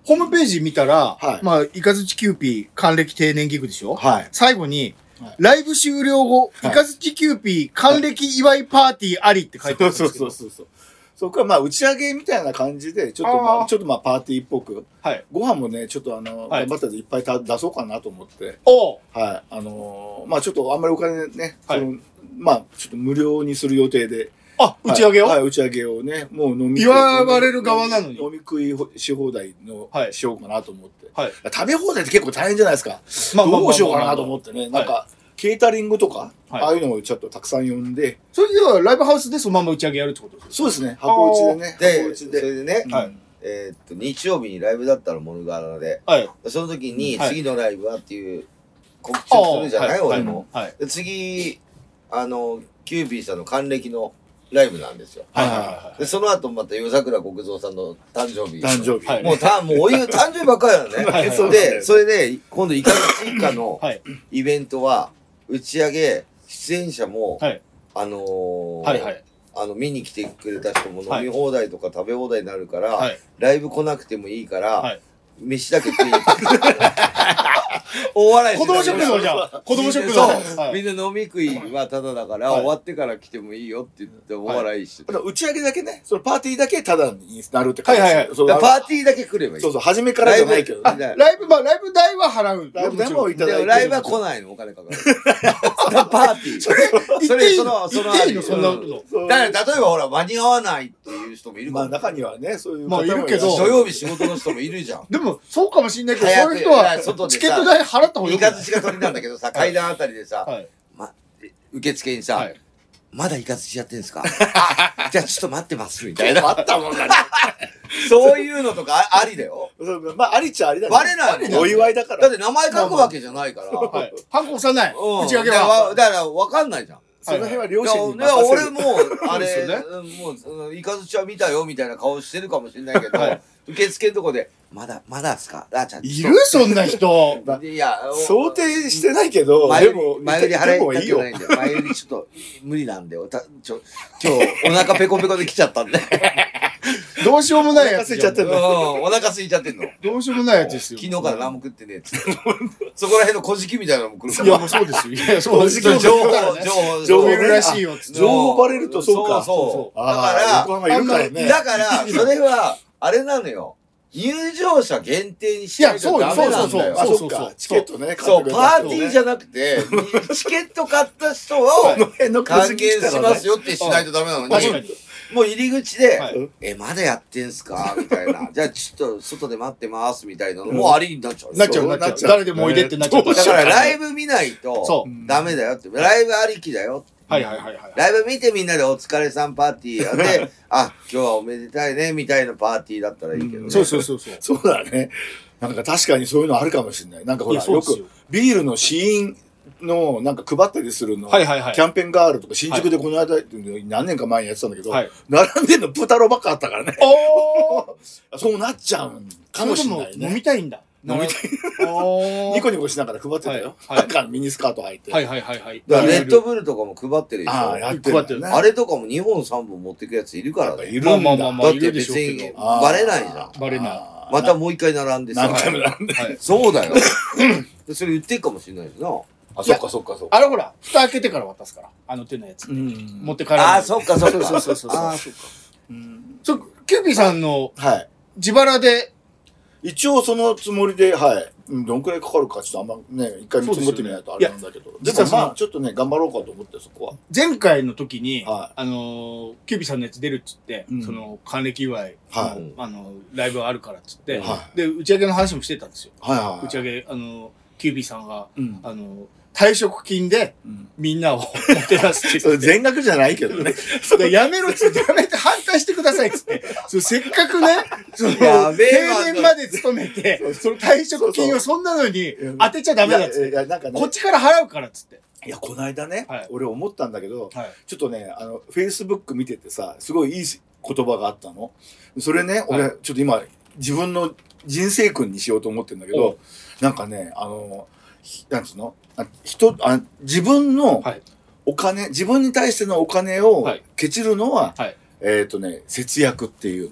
[SPEAKER 2] ホームページ見たら、
[SPEAKER 5] はい
[SPEAKER 2] まあ、イカズチキューピー還暦定年ギグでしょ、
[SPEAKER 5] はい。
[SPEAKER 2] 最後に、
[SPEAKER 5] はい
[SPEAKER 2] ライブ終了後、
[SPEAKER 5] はい
[SPEAKER 2] イカズチキューピー還暦祝いパーティーありって書いてあるんです
[SPEAKER 5] そう
[SPEAKER 2] けど。
[SPEAKER 5] そうそうそう。そこはまあ打ち上げみたいな感じで、ちょっとまあ、
[SPEAKER 2] あー
[SPEAKER 5] ちょっとまあパーティーっぽく、
[SPEAKER 2] はい。
[SPEAKER 5] ご飯もね、ちょっとあの、
[SPEAKER 2] はい
[SPEAKER 5] 頑張っていっぱいた出そうかなと思って、
[SPEAKER 2] おう
[SPEAKER 5] はい。あのーまあちょっとあんまりお金ね、
[SPEAKER 2] はい
[SPEAKER 5] そのまあちょっと無料にする予定で、
[SPEAKER 2] あ、打ち上げを、
[SPEAKER 5] はい、はい打ち上げをね、もう飲み
[SPEAKER 2] 祝われる側なのに
[SPEAKER 5] 飲み食いし放題の、
[SPEAKER 2] はい
[SPEAKER 5] しようかなと思って。
[SPEAKER 2] はい。
[SPEAKER 5] 食べ放題って結構大変じゃないですか。
[SPEAKER 2] まあまあまあまあ
[SPEAKER 5] どうしようかなと思ってね。
[SPEAKER 2] い
[SPEAKER 5] なんか、ケータリングとか、
[SPEAKER 2] はい
[SPEAKER 5] ああいうのをちょっとたくさん呼んで、
[SPEAKER 2] それではライブハウスでそのまま打ち上げやるってことですか？
[SPEAKER 5] そうですね、箱打ちでね、
[SPEAKER 1] で、
[SPEAKER 5] 箱打ちで。
[SPEAKER 1] それでね、
[SPEAKER 2] はい
[SPEAKER 1] えーっと、日曜日にライブだったらモルガーナで、
[SPEAKER 2] はい。
[SPEAKER 1] その時に
[SPEAKER 2] はい
[SPEAKER 1] 次のライブはっていう告知をするじゃない、
[SPEAKER 2] あー
[SPEAKER 1] 俺も。
[SPEAKER 2] はい。
[SPEAKER 1] で次、あの、キューピーさんの還暦のライブなんですよ。
[SPEAKER 2] はいはいはい
[SPEAKER 1] で、その後また夜桜国蔵さんの誕生日。
[SPEAKER 5] 誕生日。
[SPEAKER 2] はい
[SPEAKER 1] もうた、もうお湯、誕生日ばっかりだよね。
[SPEAKER 2] はいはい
[SPEAKER 5] そう
[SPEAKER 1] で、それで、今度、イカズチ一家の
[SPEAKER 2] はい。
[SPEAKER 1] イベントは、打ち上げ、出演者も、
[SPEAKER 2] はい。
[SPEAKER 1] あのー
[SPEAKER 2] はいはい。
[SPEAKER 1] あの、見に来てくれた人も
[SPEAKER 2] はい
[SPEAKER 1] 飲み放題とか食べ放題になるから、
[SPEAKER 2] はい。
[SPEAKER 1] ライブ来なくてもいいから、
[SPEAKER 2] はい
[SPEAKER 1] 飯だけ食いに行く。大笑い
[SPEAKER 2] 子供食堂じゃん。子供食堂。
[SPEAKER 1] そう、
[SPEAKER 2] はい
[SPEAKER 1] みんな飲み食いはタダだから、
[SPEAKER 2] はい
[SPEAKER 1] 終わってから来てもいいよって言って大笑いしてた。
[SPEAKER 5] あの打ち上げだけね、そのパーティーだけタダになるって感じ
[SPEAKER 2] はいはいはい
[SPEAKER 5] そう
[SPEAKER 1] だからパーティーだけ来ればいい。
[SPEAKER 5] そうそう、初めからじゃないけど
[SPEAKER 1] ライ
[SPEAKER 5] ね。
[SPEAKER 1] ブ
[SPEAKER 2] ライブ、まあ、ライブ代は払う。
[SPEAKER 5] ライブ代もいただいて
[SPEAKER 1] でもライブは来ないの、お金かかる。パーティー。それ、
[SPEAKER 2] 言っていいの
[SPEAKER 1] その、その、
[SPEAKER 2] 言っていいのそんなこ
[SPEAKER 1] う
[SPEAKER 2] と。
[SPEAKER 5] そう
[SPEAKER 1] だから、例えばほら、間に合わないっていう人もいるか
[SPEAKER 5] まあ
[SPEAKER 1] も。
[SPEAKER 5] 中にはね、そういう
[SPEAKER 2] まあ
[SPEAKER 5] 方も
[SPEAKER 2] いるけど
[SPEAKER 5] らっしゃ
[SPEAKER 1] 土曜日仕事の人もいるじゃん。
[SPEAKER 2] でも、そうかもしんないけど、
[SPEAKER 1] 早く
[SPEAKER 2] そういう人は
[SPEAKER 1] いや外でさ
[SPEAKER 2] チケット代払った方がよくない
[SPEAKER 1] イカズチが鳥なんだけどさ、階段あたりでさ、
[SPEAKER 2] はい。
[SPEAKER 1] ま、受付にさ、
[SPEAKER 2] はい
[SPEAKER 1] まだイカズチやってんすかあじゃあちょっと待ってます、みたいな。
[SPEAKER 5] あったもんな。
[SPEAKER 1] そういうのとかあありだよ。
[SPEAKER 5] そうまあ、ありっちゃありだね。
[SPEAKER 1] バレないの
[SPEAKER 5] お祝いだから。
[SPEAKER 1] だって名前書くわけじゃないから。
[SPEAKER 2] はい。ハンコ押さない。
[SPEAKER 1] うん。
[SPEAKER 2] 打ち上げ
[SPEAKER 1] だから
[SPEAKER 2] は。
[SPEAKER 1] わだから分かんないじゃん。
[SPEAKER 5] その辺は両
[SPEAKER 1] いや
[SPEAKER 5] 親に
[SPEAKER 1] いや
[SPEAKER 5] 任せる。
[SPEAKER 1] 俺も、あれ、
[SPEAKER 2] そうです
[SPEAKER 1] うんもうその、イカズチは見たよ、みたいな顔してるかもしれないけど、
[SPEAKER 2] はい
[SPEAKER 1] 受付のとこで、まだ、まだっすかあ、ちゃんと。
[SPEAKER 2] いるそんな人。
[SPEAKER 1] いや、
[SPEAKER 5] 想定してないけど、
[SPEAKER 1] 前売り
[SPEAKER 5] でも、
[SPEAKER 1] 前売り払
[SPEAKER 5] でもいいよ
[SPEAKER 1] いたくな。いんだよ。前売りちょっと無理なんで、おたちょ今日お腹ペコペコで来ちゃったんで。
[SPEAKER 2] どうしようもないやつ。
[SPEAKER 5] お腹空いちゃって
[SPEAKER 1] うんん、お腹空いちゃってんの。
[SPEAKER 2] どうしようもないやつですよ。
[SPEAKER 1] 昨日から何も食ってねえっつって。そこら辺の小じみたいなのも来るか
[SPEAKER 2] いや、
[SPEAKER 1] ら。
[SPEAKER 2] もうそうですよ。いや、そうです
[SPEAKER 1] そう
[SPEAKER 2] よ。
[SPEAKER 1] 情報、情報、
[SPEAKER 5] 情
[SPEAKER 2] そう
[SPEAKER 5] 報
[SPEAKER 2] いうらしいよ、つって。
[SPEAKER 5] 情報バレるとそうか。
[SPEAKER 1] そうそう。だ
[SPEAKER 5] あー横
[SPEAKER 1] か
[SPEAKER 5] 浜いるからね。
[SPEAKER 1] ら、だから、それは、あれなのよ。入場者限定にしないとダメなんだよ。
[SPEAKER 5] あ、
[SPEAKER 2] そう
[SPEAKER 5] そっか。チケットね。
[SPEAKER 1] そう、パーティーじ
[SPEAKER 5] ゃ
[SPEAKER 1] ゃなくて、チケット買った人を
[SPEAKER 5] この辺の
[SPEAKER 1] 還
[SPEAKER 5] 小
[SPEAKER 1] 元しますよってしないとダメなのに、
[SPEAKER 2] 確かに。
[SPEAKER 1] もう入り口で、
[SPEAKER 2] はい
[SPEAKER 1] え、まだやってんすかみたいな。じゃあちょっと外で待ってますみたいなのもうありになっちゃう。
[SPEAKER 2] なっちゃう、なっちゃう。誰でもおいでってなっちゃう。
[SPEAKER 1] だからライブ見ないと
[SPEAKER 2] そう
[SPEAKER 1] ダメだよって。ライブありきだよ。
[SPEAKER 2] はいはいはいはい。
[SPEAKER 1] ライブ見てみんなでお疲れさんパーティーで、あ、今日はおめでたいねみたいなパーティーだったらいいけどね。
[SPEAKER 2] そうそうそうそう。
[SPEAKER 5] そうだね。なんか確かにそういうのあるかもしれない。なんかほら、よ
[SPEAKER 2] いやそうですよ
[SPEAKER 5] くビールの試飲のなんか配ったりするの、
[SPEAKER 2] はいはいはい
[SPEAKER 5] キャンペーンガールとか新宿でこの間、何年か前にやってたんだけど、
[SPEAKER 2] はい
[SPEAKER 5] 並んでんのプータローばっかあったからね。
[SPEAKER 2] おー
[SPEAKER 5] そうなっちゃうかもしれない
[SPEAKER 2] それでも飲
[SPEAKER 5] ね。
[SPEAKER 2] みたいんだ。
[SPEAKER 5] 飲みたい。
[SPEAKER 2] おー
[SPEAKER 5] ニコニコしながら配ってたよ。
[SPEAKER 2] はいはい
[SPEAKER 5] なんかミニスカート履いて。
[SPEAKER 2] はいはいはいはい。
[SPEAKER 1] だからレッドブルとかも配ってるでしょ。
[SPEAKER 5] ああ、やってる、
[SPEAKER 2] 配ってる
[SPEAKER 5] ね。
[SPEAKER 1] あれとかもにほんさんぼん持ってくやついるからね。
[SPEAKER 5] いるんだ。
[SPEAKER 2] まあまあまあ
[SPEAKER 1] だって
[SPEAKER 2] いるでしょ
[SPEAKER 1] 別に
[SPEAKER 2] うけど
[SPEAKER 1] バレないじゃん。
[SPEAKER 2] バレない
[SPEAKER 5] あー
[SPEAKER 1] またもう一回並んでさ。
[SPEAKER 5] 何回も並んで。
[SPEAKER 2] はい。
[SPEAKER 1] そうだよ。でそれ言ってんかもしれないしな。
[SPEAKER 5] あ、そっかそっかそっか。
[SPEAKER 2] あれほら、蓋開けてから渡すから。あの手のやつ。
[SPEAKER 5] うん
[SPEAKER 2] 持って帰らない。
[SPEAKER 1] ああ、そっかそっか。
[SPEAKER 2] そうそうそうそう
[SPEAKER 1] ああ、そっか。
[SPEAKER 5] うん
[SPEAKER 2] そう、キューピーさんの
[SPEAKER 5] はい。
[SPEAKER 2] 自腹で、
[SPEAKER 5] 一応そのつもりで、はい。うんどんくらいかかるかちょっとあんまね、一回見積もってみないとあれなんだけど。で
[SPEAKER 2] 実はその
[SPEAKER 5] もまあ、ちょっとね、頑張ろうかと思って、そこは。
[SPEAKER 2] 前回の時に、
[SPEAKER 5] は
[SPEAKER 2] あのー、キューピーさんのやつ出るっつって、
[SPEAKER 5] うん
[SPEAKER 2] その、還暦祝いの、
[SPEAKER 5] はい
[SPEAKER 2] あの、ライブがあるからっつって、
[SPEAKER 5] は
[SPEAKER 2] で、打ち上げの話もしてたんですよ。
[SPEAKER 5] はいはい。
[SPEAKER 2] 打ち上げ、あの、キューピーさんが、
[SPEAKER 5] うん。
[SPEAKER 2] あの、退職金で
[SPEAKER 5] うん
[SPEAKER 2] みんなをもてなすって
[SPEAKER 5] それ
[SPEAKER 2] 言って。
[SPEAKER 5] 全額じゃないけどね。
[SPEAKER 2] でやめろっつって、やめて反対してくださいっつって。そうせっかくね、その、
[SPEAKER 1] やべえわ
[SPEAKER 2] 定年まで勤めて、その退職金をそんなのに当てちゃダメだっつって。
[SPEAKER 5] いや、いやなんかね。
[SPEAKER 2] こっちから払うからっつって。
[SPEAKER 5] いや、この間ね、
[SPEAKER 2] はい
[SPEAKER 5] 俺思ったんだけど、
[SPEAKER 2] はい。
[SPEAKER 5] ちょっとね、あの、フェイスブック見ててさ、すごいいい言葉があったの。それね、俺、
[SPEAKER 2] は
[SPEAKER 5] ちょっと今、自分の人生訓にしようと思ってるんだけ
[SPEAKER 2] お
[SPEAKER 5] ど、なんかね、あの、ひなんつうのあ人あ、自分の
[SPEAKER 2] はい
[SPEAKER 5] お金、自分に対してのお金を
[SPEAKER 2] はい
[SPEAKER 5] ケチるのは、
[SPEAKER 2] はい
[SPEAKER 5] えっ、とね、節約っていうの。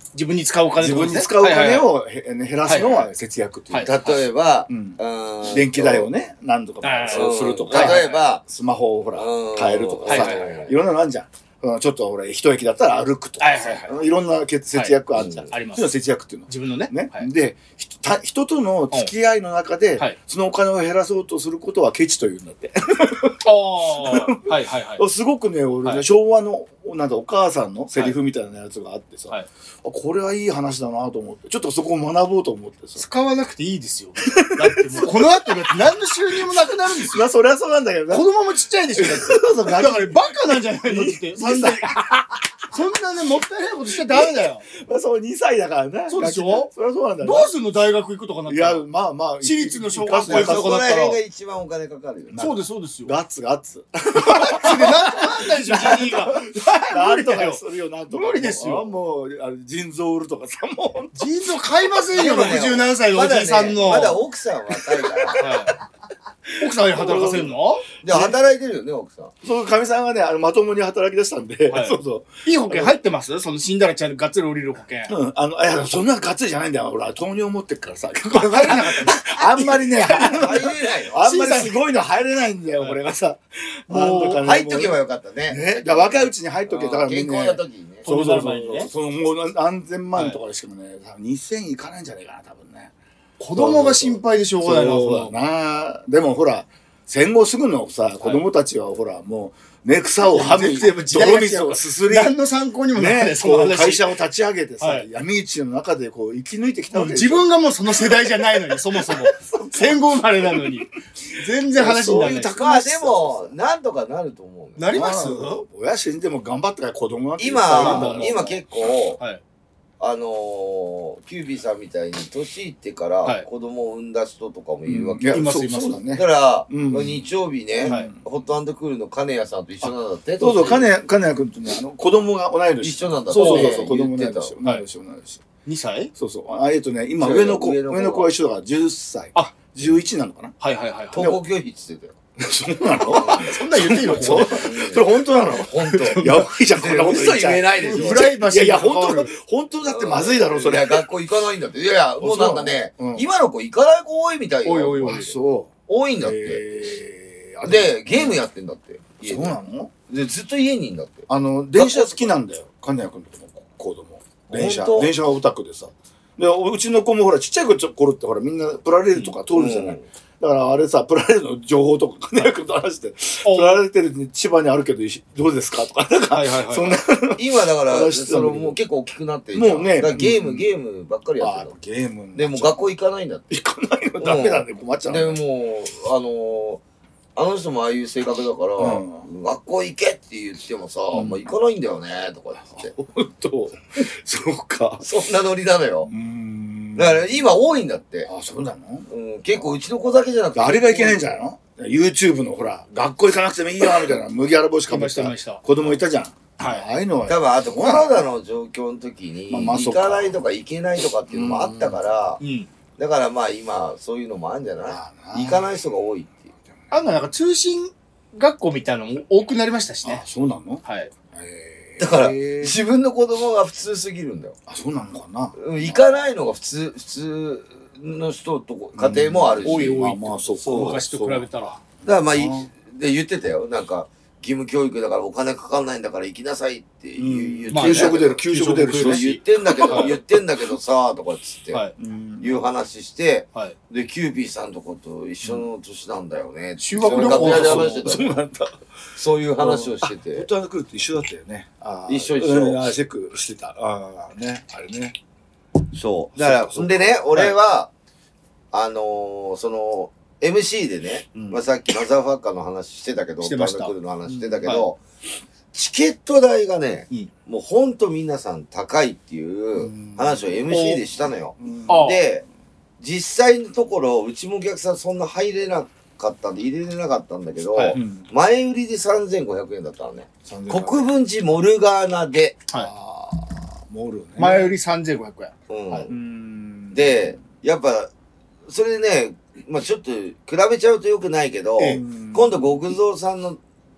[SPEAKER 2] 自分に使うお金
[SPEAKER 5] 自
[SPEAKER 2] とかね
[SPEAKER 5] 分に使うお金
[SPEAKER 2] はいはいはい
[SPEAKER 5] をへ減らすのは節約っていう。
[SPEAKER 1] 例えば、
[SPEAKER 5] うん
[SPEAKER 1] うーん
[SPEAKER 5] 電気代をね、何とか
[SPEAKER 2] はい
[SPEAKER 5] そうすると
[SPEAKER 1] うん
[SPEAKER 5] か、
[SPEAKER 1] 例えば、
[SPEAKER 5] スマホをほら
[SPEAKER 1] うん、
[SPEAKER 5] 変えるとかさ、
[SPEAKER 2] はいはいはい
[SPEAKER 5] いろんなのあるじゃん。うんちょっとほら、一駅だったら歩くとかさ
[SPEAKER 2] はいはいはい
[SPEAKER 5] いろんなけ節約あるじゃん。
[SPEAKER 2] はいあります
[SPEAKER 5] そういうの節約っていうの。
[SPEAKER 2] 自分のね
[SPEAKER 5] ね
[SPEAKER 2] はい
[SPEAKER 5] で、ひた人との付き合いの中で
[SPEAKER 2] はい、
[SPEAKER 5] そのお金を減らそうとすることはケチというんだって。
[SPEAKER 2] ああはいはいはい
[SPEAKER 5] すごくね、俺ね、
[SPEAKER 2] はい
[SPEAKER 5] 昭和の、なんだ、お母さんのセリフみたいなやつがあってさ、
[SPEAKER 2] はい
[SPEAKER 5] あこれはいい話だなと思って、ちょっとそこを学ぼうと思ってさ。
[SPEAKER 2] 使わなくていいですよだってもうこの後だって何の収入もなくなるんですよ
[SPEAKER 5] まあ、そりゃそうなんだけどな。
[SPEAKER 2] 子供もちっちゃいでしょだって
[SPEAKER 5] そうそう
[SPEAKER 2] だからバカなんじゃないのってそんなそんなねもったいないことしちゃダメだよ
[SPEAKER 5] まあ、そうにさいだからね。
[SPEAKER 2] そうでしょ
[SPEAKER 5] そりゃそうなんだよ
[SPEAKER 2] ど
[SPEAKER 5] な。
[SPEAKER 2] うすんの大学行くとかなっ
[SPEAKER 5] い
[SPEAKER 2] たら
[SPEAKER 5] や、まあまあ。
[SPEAKER 2] 私立の小学校
[SPEAKER 5] 行かす
[SPEAKER 2] 行くとか
[SPEAKER 1] ここら
[SPEAKER 2] だったら
[SPEAKER 1] 辺が一番お金かかるよね。
[SPEAKER 2] そうですそうですよ
[SPEAKER 5] ガッツガッツ。
[SPEAKER 2] それなんとかなんないでしょジャニーが
[SPEAKER 5] なんと
[SPEAKER 2] 無理だよ
[SPEAKER 5] かするよ、なんとか。
[SPEAKER 2] 無理ですよ
[SPEAKER 5] あもう、あの腎臓売るとかさ、もう。
[SPEAKER 2] 腎臓買いませんよ
[SPEAKER 1] でもね
[SPEAKER 2] ろくじゅうななさいのおじいさんの
[SPEAKER 1] まだねまだ奥さん若いから。
[SPEAKER 2] はい奥さんに働かせるの
[SPEAKER 1] で、働いてるよね、奥さん。
[SPEAKER 5] そう、かみさんがね、あの、まともに働き出したんで、
[SPEAKER 2] はい
[SPEAKER 5] そうそ
[SPEAKER 2] いい保険入ってますその死んだらちゃんとがっつり降りる保険
[SPEAKER 5] う。うん、あの、いや、そんなガッツリじゃないんだよ。ほら、糖尿持ってっからさ。
[SPEAKER 2] 入れなかった
[SPEAKER 5] あんまりね、
[SPEAKER 1] 入れないの
[SPEAKER 5] あんまりすごいの入れないんだよ、これがさ。
[SPEAKER 2] もう
[SPEAKER 5] なんだかね
[SPEAKER 1] 入っとけばよかったね。
[SPEAKER 5] ね、だから若いうちに入っとけ。だからみ
[SPEAKER 1] 健
[SPEAKER 5] んなね。
[SPEAKER 1] 康な時にね。
[SPEAKER 5] そうそうそう
[SPEAKER 2] 前にね
[SPEAKER 5] そのもう何千万とかでしかもね、多分にせんいかないんじゃないかな、多分ね。
[SPEAKER 2] 子供が心配でしょうがないな
[SPEAKER 5] そうだな。でもほら、戦後すぐのさ、子供たちはほら、もう、ね、草をはみ、
[SPEAKER 2] 全然時代が違う
[SPEAKER 5] 泥水をすすり、
[SPEAKER 2] 何の参考にもならない
[SPEAKER 5] ね、
[SPEAKER 2] その話
[SPEAKER 5] こう会社を立ち上げてさ、
[SPEAKER 2] はい
[SPEAKER 5] 闇市の中でこう生き抜いてきた
[SPEAKER 2] もう
[SPEAKER 5] わけでしょ
[SPEAKER 2] 自分がもうその世代じゃないのにそもそも戦後生まれなのに全然話にならない
[SPEAKER 5] そういう
[SPEAKER 1] まあでも、なんとかなると思うね。
[SPEAKER 2] なります
[SPEAKER 5] まあ親死んでも頑張ってから子供なんていっ
[SPEAKER 1] 今
[SPEAKER 5] ぱいいるんだから、
[SPEAKER 1] 今結構、
[SPEAKER 2] はい
[SPEAKER 1] あのー、キュービーさんみたいに年いってか
[SPEAKER 2] はい
[SPEAKER 1] ら子供を産んだ人とかもいるわけ
[SPEAKER 5] いや
[SPEAKER 2] います
[SPEAKER 5] そう
[SPEAKER 2] います
[SPEAKER 5] そうだね
[SPEAKER 1] だから、
[SPEAKER 5] うん
[SPEAKER 1] 日曜日ね、
[SPEAKER 2] はい
[SPEAKER 1] ホットクールの金谷さんと一緒なんだって。
[SPEAKER 5] そうそう、
[SPEAKER 1] 年
[SPEAKER 5] 金谷、金谷君とね、あの、子供が同い年。
[SPEAKER 1] 一緒なんだって
[SPEAKER 5] そうそうそう、子供
[SPEAKER 1] 言ってた
[SPEAKER 5] 同い年。同い年、同い年。
[SPEAKER 2] にさい
[SPEAKER 5] そうそう。あえっとね、今、
[SPEAKER 1] 違う
[SPEAKER 5] 上の子、
[SPEAKER 1] 上の子
[SPEAKER 5] 上の子は一緒だから、じゅっさい。
[SPEAKER 2] あ
[SPEAKER 5] じゅういちなのかな
[SPEAKER 2] はいはいはいはい
[SPEAKER 1] 登校拒否って言ってたよ。
[SPEAKER 5] そうなの
[SPEAKER 2] そんなん言っていいの
[SPEAKER 5] そうそれ本当なの
[SPEAKER 1] 本当。
[SPEAKER 5] やばいじゃん、こんなこと言っちゃ
[SPEAKER 1] 嘘言えないでしょ。
[SPEAKER 2] プライバシー
[SPEAKER 5] いやいや、
[SPEAKER 2] が関わる
[SPEAKER 5] 本当、本当だってまずいだろ、それ。
[SPEAKER 1] いや、学校行かないんだって。いやいや、もうなんかね、
[SPEAKER 5] うん
[SPEAKER 1] 今の子行かない子多いみたいよ。
[SPEAKER 2] おいおいおい
[SPEAKER 5] あ、そ
[SPEAKER 1] 多いん
[SPEAKER 5] う。
[SPEAKER 1] だって。
[SPEAKER 5] えーあ
[SPEAKER 1] で、ゲームやってんだって。家
[SPEAKER 5] そう
[SPEAKER 1] で
[SPEAKER 5] なの
[SPEAKER 1] で、ずっと家にいんだって。
[SPEAKER 5] あの、電車好きなんだよ。金谷君との子供。電車。
[SPEAKER 1] 本当
[SPEAKER 5] 電車がオタクでさ。で、うちの子もほら、ちっちゃい頃ってほら、みんなプラレールとか通るじゃない。
[SPEAKER 1] うん
[SPEAKER 5] だからあれさ、プラレールの情報とか金谷君と話して、プ
[SPEAKER 2] お
[SPEAKER 5] ラレールに千葉にあるけど、どうですかとか、なんか、
[SPEAKER 2] はいはいはい
[SPEAKER 5] そんな、
[SPEAKER 1] 今だから、
[SPEAKER 5] 話してたんだけど
[SPEAKER 1] そのもう結構大きくなってるじゃん
[SPEAKER 5] もうね
[SPEAKER 1] だからゲーム、
[SPEAKER 5] うん
[SPEAKER 1] ゲームばっかりやって
[SPEAKER 5] あ
[SPEAKER 1] るの。
[SPEAKER 5] ゲームにな
[SPEAKER 1] で
[SPEAKER 5] っちゃう
[SPEAKER 1] も学校行かないんだって。
[SPEAKER 5] 行かないのダメなんで困っちゃう
[SPEAKER 1] で
[SPEAKER 5] のね。
[SPEAKER 1] もう、あのー、あの人もああいう性格だから、
[SPEAKER 5] う
[SPEAKER 1] 学校行けって言ってもさ、
[SPEAKER 5] うん
[SPEAKER 1] まあ行かないんだよね、とか言って。
[SPEAKER 5] ほんと、そうか。
[SPEAKER 1] そんなノリなのよ
[SPEAKER 5] う。ーん。
[SPEAKER 1] だから今多いんだって。
[SPEAKER 5] あ、そうなの
[SPEAKER 1] うん、結構うちの子だけじゃなくて。
[SPEAKER 5] あれがいけないんじゃないの ?YouTube のほら、学校行かなくてもいいよ、みたいな、麦わら帽子かぶっ
[SPEAKER 2] いましたいました
[SPEAKER 5] た子供いたじゃん。
[SPEAKER 2] はい
[SPEAKER 5] ああいうのは。
[SPEAKER 1] 多分あとコロナの状況の時に、
[SPEAKER 5] まあまあそっか
[SPEAKER 1] 行かないとか行けないとかっていうのもあったから、
[SPEAKER 2] うん
[SPEAKER 1] だからまあ今そういうのもあるんじゃない、
[SPEAKER 5] まあな
[SPEAKER 1] 行かない人が多いっていう。
[SPEAKER 2] あんななんか通信学校みたいなのも多くなりましたし
[SPEAKER 5] あ
[SPEAKER 2] ね、
[SPEAKER 5] そうなの
[SPEAKER 2] はい
[SPEAKER 5] へー
[SPEAKER 1] だから
[SPEAKER 5] へー
[SPEAKER 1] 自分の子供が普通すぎるんだよ。
[SPEAKER 5] あ、そうなのかな。
[SPEAKER 1] うん行かないのが普通、普通の人とこ家庭もあるし。
[SPEAKER 2] 多い多い
[SPEAKER 5] まあまあ、そうか。
[SPEAKER 2] 昔と比べたら
[SPEAKER 1] だからまあ、い
[SPEAKER 5] あ
[SPEAKER 1] で言ってたよ。なんか、義務教育だからお金かかんないんだから行きなさいって言う
[SPEAKER 5] うん
[SPEAKER 1] 言って
[SPEAKER 2] まあ
[SPEAKER 5] 給食出る、
[SPEAKER 2] 給
[SPEAKER 5] 給食出るしね。
[SPEAKER 1] 言ってんだけど、言ってんだけどさ、とかっつって、
[SPEAKER 2] はい
[SPEAKER 5] うん
[SPEAKER 1] いう話して、
[SPEAKER 2] はい
[SPEAKER 1] で、キューピーさんとこと一緒の年なんだよね。
[SPEAKER 2] 修学旅行
[SPEAKER 1] 楽屋で話してた
[SPEAKER 5] そうなんだ。
[SPEAKER 1] そういう話をして
[SPEAKER 5] ホッ
[SPEAKER 1] て。
[SPEAKER 5] トクールと一緒だったよね。あー
[SPEAKER 1] 一緒一緒
[SPEAKER 5] うんあーチェックしてた。ああ、ね、あれね。
[SPEAKER 1] そう。だから、
[SPEAKER 5] そうかそうか
[SPEAKER 1] んでね、俺は、あのー、その、エムシー でね、
[SPEAKER 5] うん
[SPEAKER 1] まあ、さっきマザーファッカーの話してたけど、
[SPEAKER 2] してました
[SPEAKER 1] ホットクールの話してたけ
[SPEAKER 2] うん
[SPEAKER 1] ど、チケット代がね、
[SPEAKER 2] うん
[SPEAKER 1] もうほんと皆さん高いっていう話を エムシー でしたのよ。
[SPEAKER 5] うん
[SPEAKER 2] あ
[SPEAKER 1] で、実際のところ、うちもお客さんそんな入れなかったんで、入れれなかったんだけど、
[SPEAKER 2] はい
[SPEAKER 5] うん
[SPEAKER 1] 前売りでさんぜんごひゃくえんだったのね。
[SPEAKER 5] さんぜんごひゃく
[SPEAKER 1] 国分寺モルガーナで、
[SPEAKER 2] はい
[SPEAKER 5] ああ、モールね。
[SPEAKER 2] 前よりさんぜんごひゃくえん
[SPEAKER 1] うん
[SPEAKER 2] はいう
[SPEAKER 5] ーん。
[SPEAKER 1] で、やっぱ、それね、まあちょっと比べちゃうと良くないけど、
[SPEAKER 2] ええ
[SPEAKER 1] 今度極蔵さんの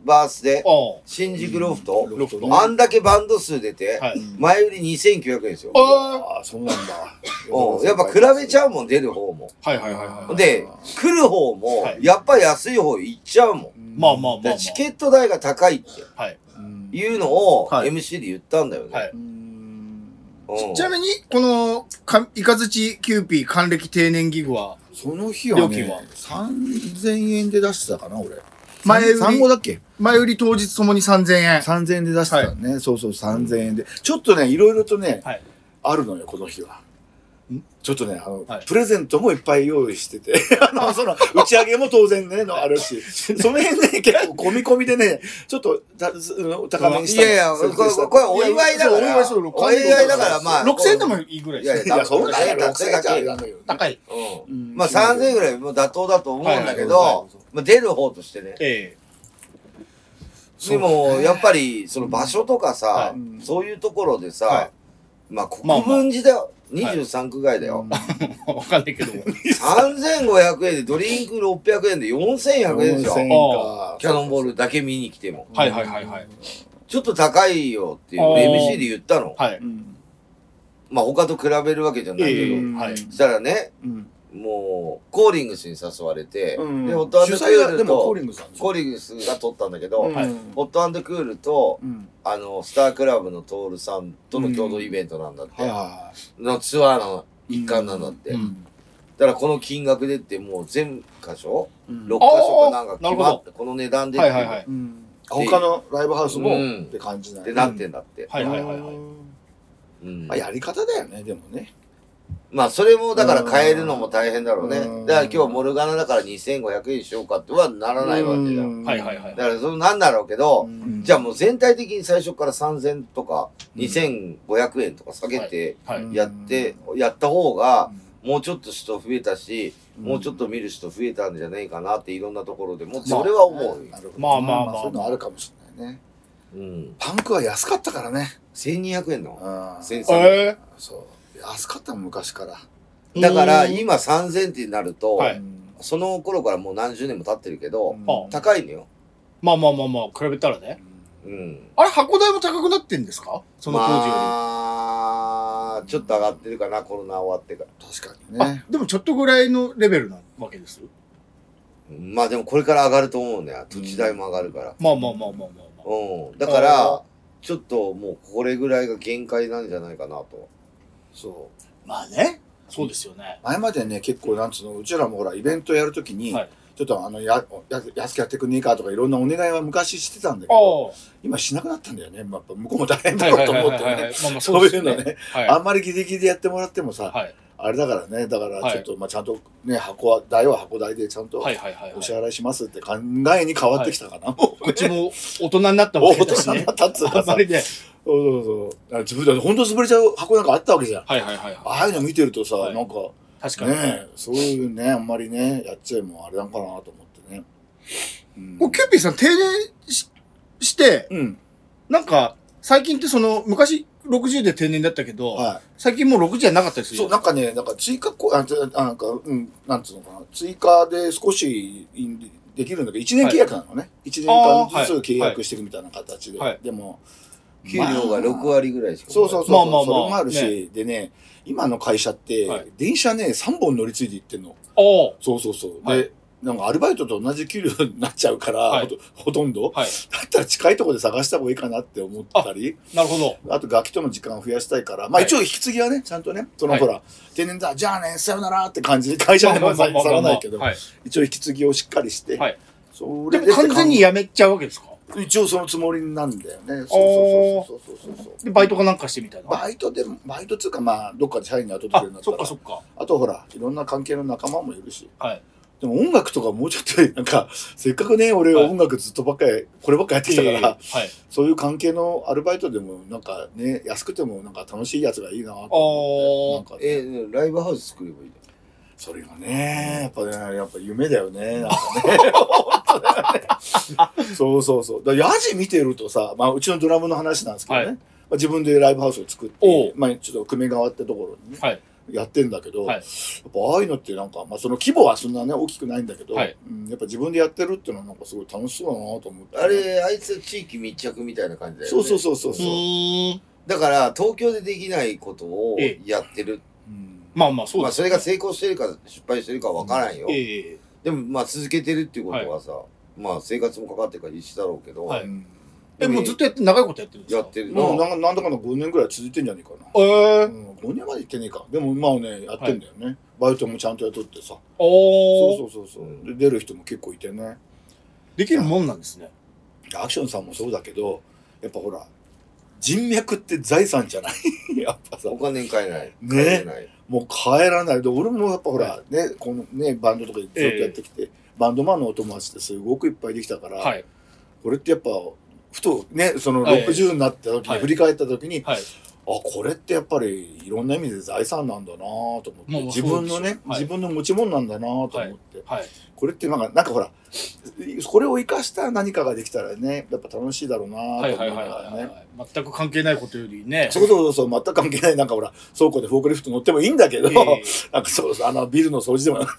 [SPEAKER 1] バースで
[SPEAKER 2] あ
[SPEAKER 1] 新宿ロフト、
[SPEAKER 2] ロフト
[SPEAKER 1] あんだけバンド数出て、
[SPEAKER 2] はい
[SPEAKER 1] 前売りにせんきゅうひゃくえんですよ。
[SPEAKER 2] あ
[SPEAKER 5] ああ、そうなんだ。
[SPEAKER 1] うんやっぱ比べちゃうもん、出る方も。
[SPEAKER 2] はいはいはいはい。
[SPEAKER 1] で、来る方も
[SPEAKER 2] は、い
[SPEAKER 1] やっぱ安い方行っちゃうもん。
[SPEAKER 2] まあまあまあまあ。
[SPEAKER 1] だからチケット代が高いって
[SPEAKER 2] はい。
[SPEAKER 1] いうのを
[SPEAKER 2] はい
[SPEAKER 1] エムシー で言ったんだよね。
[SPEAKER 2] はい。
[SPEAKER 1] うん
[SPEAKER 2] ちなみに、この、か、イカズチキューピー還暦定年ギグは、
[SPEAKER 5] その日はね、
[SPEAKER 2] 料金は
[SPEAKER 5] さんぜんえんで出してたかな、俺。
[SPEAKER 2] 前売り
[SPEAKER 5] 産後だっけ
[SPEAKER 2] 前売り当日ともにさんぜんえん。
[SPEAKER 5] さんぜんえんで出してたね。そうそう、さんぜんえんで。ちょっとね、いろいろとね、
[SPEAKER 2] はい。
[SPEAKER 5] あるのよ、この日は。ちょっとね、あの、
[SPEAKER 2] はい
[SPEAKER 5] プレゼントもいっぱい用意してて、あの、その、打ち上げも当然ね、のあるし、その辺ね、結構込み込みでね、ちょっとた高めにしたの。
[SPEAKER 1] いやいや、これ、これお祝いだから、
[SPEAKER 2] いやお祝いそう
[SPEAKER 1] お祝いだから、まあ。
[SPEAKER 2] ろくせんえんでもいいぐらい
[SPEAKER 1] いやいや、
[SPEAKER 5] いや、そんな
[SPEAKER 1] だ
[SPEAKER 5] んろくせんえんじゃダメよ。
[SPEAKER 2] 高い。
[SPEAKER 1] うん。まあさんぜんえんぐらいもう妥当だと思うんだけ
[SPEAKER 2] はいはい
[SPEAKER 1] ど、まあ出る方としてね。
[SPEAKER 2] え
[SPEAKER 1] でも、やっぱり、その場所とかさ
[SPEAKER 2] は、
[SPEAKER 1] そういうところで
[SPEAKER 2] は
[SPEAKER 1] さ
[SPEAKER 2] い、
[SPEAKER 1] まあ国分寺だよ。にじゅうさんく街だよ。
[SPEAKER 2] え。わかんないけども。
[SPEAKER 1] さんぜんごひゃくえんでドリンクろっぴゃくえんでよんせんひゃくえんでしょ。
[SPEAKER 5] よんせんえんか
[SPEAKER 1] キャノンボールだけ見に来ても。
[SPEAKER 2] はいはいはいはい。
[SPEAKER 1] ちょっと高いよっていう
[SPEAKER 2] あー
[SPEAKER 1] エムシー で言ったの。
[SPEAKER 2] はい。
[SPEAKER 5] うん
[SPEAKER 1] まあ他と比べるわけじゃないけど。
[SPEAKER 2] ええはい
[SPEAKER 1] そしたらね、
[SPEAKER 5] うん
[SPEAKER 1] もう、コーリングスに誘われて、
[SPEAKER 5] うん
[SPEAKER 1] で、ホットク
[SPEAKER 5] 主催が
[SPEAKER 1] ール
[SPEAKER 5] でもコー
[SPEAKER 1] と、
[SPEAKER 5] リングさんでしょ
[SPEAKER 1] コーリングスが撮ったんだけど、
[SPEAKER 5] うん
[SPEAKER 2] はい
[SPEAKER 1] ホットクールと、
[SPEAKER 5] うん
[SPEAKER 1] あの、スタークラブのトールさんとの共同イベントなんだって。
[SPEAKER 5] はいは
[SPEAKER 1] のツアーの一環なんだって。
[SPEAKER 2] うん
[SPEAKER 1] だからこの金額でってもう全箇所、
[SPEAKER 5] いうん
[SPEAKER 1] ろっかしょかなんか決
[SPEAKER 2] なるほ
[SPEAKER 1] まって、この値段でって
[SPEAKER 2] はいはいはい。
[SPEAKER 5] うん他のライブハウスも
[SPEAKER 1] うん
[SPEAKER 5] って感じなん
[SPEAKER 1] ってなってんだって。
[SPEAKER 2] はいはいはいはい。
[SPEAKER 1] うん
[SPEAKER 5] まあやり方だよね、でもね。
[SPEAKER 1] まあそれもだから変えるのも大変だろうね。
[SPEAKER 5] うん
[SPEAKER 1] だから今日モルガナだからにせんごひゃくえんにしようかってはならないわけじゃん。
[SPEAKER 2] はいはいはい
[SPEAKER 1] だからそのなんだろうけど、
[SPEAKER 5] うん
[SPEAKER 1] じゃあもう全体的に最初からさんぜんとかにせんごひゃくえんとか下げて
[SPEAKER 2] はい。
[SPEAKER 1] やって、やった方がもうちょっと人増えたし、もうちょっと見る人増えたんじゃないかなっていろんなところでもって俺は思うよ。
[SPEAKER 5] なるほど
[SPEAKER 2] まあまあまあ
[SPEAKER 5] そういうのあるかもしれないね。
[SPEAKER 1] うん。
[SPEAKER 5] パンクは安かったからね。
[SPEAKER 1] せんにひゃくえんの
[SPEAKER 5] うん
[SPEAKER 1] せんさんびゃくえん
[SPEAKER 2] え
[SPEAKER 5] そう。安かったもん、昔から。
[SPEAKER 1] だから
[SPEAKER 2] うん
[SPEAKER 1] 今さんぜんってなると、
[SPEAKER 2] はい
[SPEAKER 5] うん
[SPEAKER 1] その頃からもう何十年も経ってるけど、
[SPEAKER 2] あ
[SPEAKER 1] 高いのよ。
[SPEAKER 2] まあまあまあまあ、比べたらね。
[SPEAKER 1] うん。
[SPEAKER 2] あれ、箱代も高くなってんですかその当時より。
[SPEAKER 1] まあ、ちょっと上がってるかな、コロナ終わってから。
[SPEAKER 5] 確かに
[SPEAKER 2] あ
[SPEAKER 5] ね。、
[SPEAKER 2] でもちょっとぐらいのレベルなわけです。
[SPEAKER 1] まあでもこれから上がると思うね。土地代も上がるから。
[SPEAKER 2] まあまあまあまあまあまあ。
[SPEAKER 1] うん。だから、ちょっともうこれぐらいが限界なんじゃないかなと。
[SPEAKER 5] そう。
[SPEAKER 2] まあね。そうですよね。
[SPEAKER 5] 前までね、結構、なんつうの、うちらもほら、イベントやるときに、
[SPEAKER 2] はい
[SPEAKER 5] ちょっとあの、や、や、安くやってくんねえかとかいろんなお願いは昔してたんだけ
[SPEAKER 2] あ
[SPEAKER 5] ど、
[SPEAKER 2] あ。
[SPEAKER 5] 今しなくなったんだよね。まあ、やっぱ向こうも大変だ
[SPEAKER 2] はいはい
[SPEAKER 5] ろうと思って
[SPEAKER 2] はいはいはい
[SPEAKER 5] ね。。
[SPEAKER 2] まあまあ
[SPEAKER 5] そう
[SPEAKER 2] ですよ
[SPEAKER 5] いうのね。
[SPEAKER 2] はい。
[SPEAKER 5] あんまりギリギリでやってもらってもさ、
[SPEAKER 2] はい。
[SPEAKER 5] あれだからね、だから
[SPEAKER 2] はい
[SPEAKER 5] ちょっと、まあちゃんとね、箱は、代は箱代でちゃんと
[SPEAKER 2] はいはいはいはい。
[SPEAKER 5] お支払いしますって考えに変わってきたかな、もう。
[SPEAKER 2] こっちも大人になったわ
[SPEAKER 5] 大
[SPEAKER 2] けだしね
[SPEAKER 5] 人にな。ったっつうかさ
[SPEAKER 2] あんま。りね。
[SPEAKER 5] そうそうそう。あ潰れ本当潰れちゃう箱なんかあったわけじゃん。
[SPEAKER 2] はいはいはいはい。
[SPEAKER 5] ああいうの見てるとさ、
[SPEAKER 2] はい
[SPEAKER 5] なんか、
[SPEAKER 2] 確かに。
[SPEAKER 5] ねそういうね、あんまりね、やっちゃいもあれなんかなと思ってね。うん
[SPEAKER 2] こうキューピーさん定年しして、
[SPEAKER 5] うん。
[SPEAKER 2] なんか、最近ってその、昔ろくじゅうで定年だったけど、
[SPEAKER 5] はい。
[SPEAKER 2] 最近もうろくじゅうじゃなかったりする
[SPEAKER 5] そう、なんかね、なんか追加こ、あ、あなんか、うん、なんつうのかな。追加で少しインできるんだけど、いちねん契約なのね。いちねんかんずつ契約していくみたいな形で。
[SPEAKER 2] はい
[SPEAKER 5] でも、
[SPEAKER 1] 給料がろくわりぐらいしか。
[SPEAKER 5] そうそうそう。
[SPEAKER 2] まあまあまあ
[SPEAKER 5] それもあるし、
[SPEAKER 2] ね
[SPEAKER 5] でね、今の会社って、
[SPEAKER 2] はい
[SPEAKER 5] 電車ね、さんぼん乗り継いで行ってんの。
[SPEAKER 2] おー
[SPEAKER 5] そうそうそう。
[SPEAKER 2] はい
[SPEAKER 5] で、なんかアルバイトと同じ給料になっちゃうから、
[SPEAKER 2] はい
[SPEAKER 5] ほとほとんど。
[SPEAKER 2] はい。
[SPEAKER 5] だったら近いところで探した方がいいかなって思ったり、
[SPEAKER 2] なるほど。
[SPEAKER 5] あとガキとの時間を増やしたいから、まあ
[SPEAKER 2] はい
[SPEAKER 5] 一応引き継ぎはね、ちゃんとね、その
[SPEAKER 2] はい
[SPEAKER 5] ほら、定年だ、じゃあね、さよならって感じで会社ではさ
[SPEAKER 2] まあまあまあまあ
[SPEAKER 5] さらないけど、
[SPEAKER 2] はい。
[SPEAKER 5] 一応引き継ぎをしっかりして、
[SPEAKER 2] はい。
[SPEAKER 5] それ
[SPEAKER 2] でも完全に辞めちゃうわけですか
[SPEAKER 5] 一応そのつもりなんだよね。そうそうそうそうそうそう。
[SPEAKER 2] で、バイトかなんかしてみたいな。
[SPEAKER 5] バイトでも、バイトっていうかまあ、どっかで社員に雇ってくれ
[SPEAKER 2] あ
[SPEAKER 5] るんだ、った
[SPEAKER 2] そっからそっか。
[SPEAKER 5] あとほら、いろんな関係の仲間もいるし。
[SPEAKER 2] はい。
[SPEAKER 5] でも音楽とかもうちょっと、なんか、せっかくね、俺
[SPEAKER 2] はい
[SPEAKER 5] 音楽ずっとばっかり、こればっかりやってきたから、
[SPEAKER 2] はい。
[SPEAKER 5] そういう関係のアルバイトでも、なんかね、安くてもなんか楽しいやつがいいなと思って。
[SPEAKER 2] あー
[SPEAKER 5] なんかね、
[SPEAKER 1] え、ライブハウス作ればいいじ
[SPEAKER 5] それがね、やっぱね、やっぱ夢だよね。なんかね。本当だよね。そうそうそう。だからヤジ見てるとさ、まあうちのドラムの話なんですけどね。
[SPEAKER 2] はい
[SPEAKER 5] まあ、自分でライブハウスを作っ
[SPEAKER 2] おう
[SPEAKER 5] て、まあちょっと久米川ってところにね。
[SPEAKER 2] はい。
[SPEAKER 5] やってんだけど、
[SPEAKER 2] はい、
[SPEAKER 5] やっぱああいうのってなんか、まあその規模はそんなね、大きくないんだけど、
[SPEAKER 2] はい、
[SPEAKER 5] うん、やっぱ自分でやってるっていうのはなんかすごい楽しそうだなと思って、ね。
[SPEAKER 1] あれ、あいつ地域密着みたいな感じだよね。
[SPEAKER 5] そうそうそうそう。
[SPEAKER 1] だから、東京でできないことをやってる。
[SPEAKER 2] ええ、うん、まあまあそうです、ね。まあ
[SPEAKER 1] それが成功してるか失敗してるかわからんよ。うん、ええ、でもまあ続けてるっていうことはさ、はい、まあ生活もかかってるから一緒だろうけど、はい、
[SPEAKER 2] え、もうずっとやって、長いことやってるんですか？
[SPEAKER 1] やってる
[SPEAKER 5] の。なんだかんだごねんぐらい続いてんじゃねえかな。
[SPEAKER 2] えー、
[SPEAKER 5] うん、ごねんまでいってねえか。でもまあね、やってんだよね。はい、バイトもちゃんとやっとってさ。
[SPEAKER 2] おー。
[SPEAKER 5] そうそうそうそう。で、出る人も結構いてね。
[SPEAKER 2] できるもんなんですね。
[SPEAKER 5] アクションさんもそうだけど、やっぱほら、人脈って財産じゃないやっぱさ。
[SPEAKER 1] お金買えない。
[SPEAKER 5] ね。もう買えらない。で、俺もやっぱほら、はい、ね、このね、バンドとかずっとやってきて、えー、バンドマンのお友達ってすごくいっぱいできたから、はい、これってやっぱ、ふとね、そのろくじゅうになった時に、はい、振り返った時に、はい、あ、これってやっぱりいろんな意味で財産なんだなと思って、まあ、自分のね、はい、自分の持ち物なんだなと思って、はいはい、これってなんか、なんかほら、これを生かした何かができたらね、やっぱ楽しいだろうなと思いながらね。
[SPEAKER 2] 全く関係ないことよりね。
[SPEAKER 5] そうそうそう、全く関係ない、なんかほら、倉庫でフォークリフト乗ってもいいんだけど、えー、なんかそうあのビルの掃除でも、はい、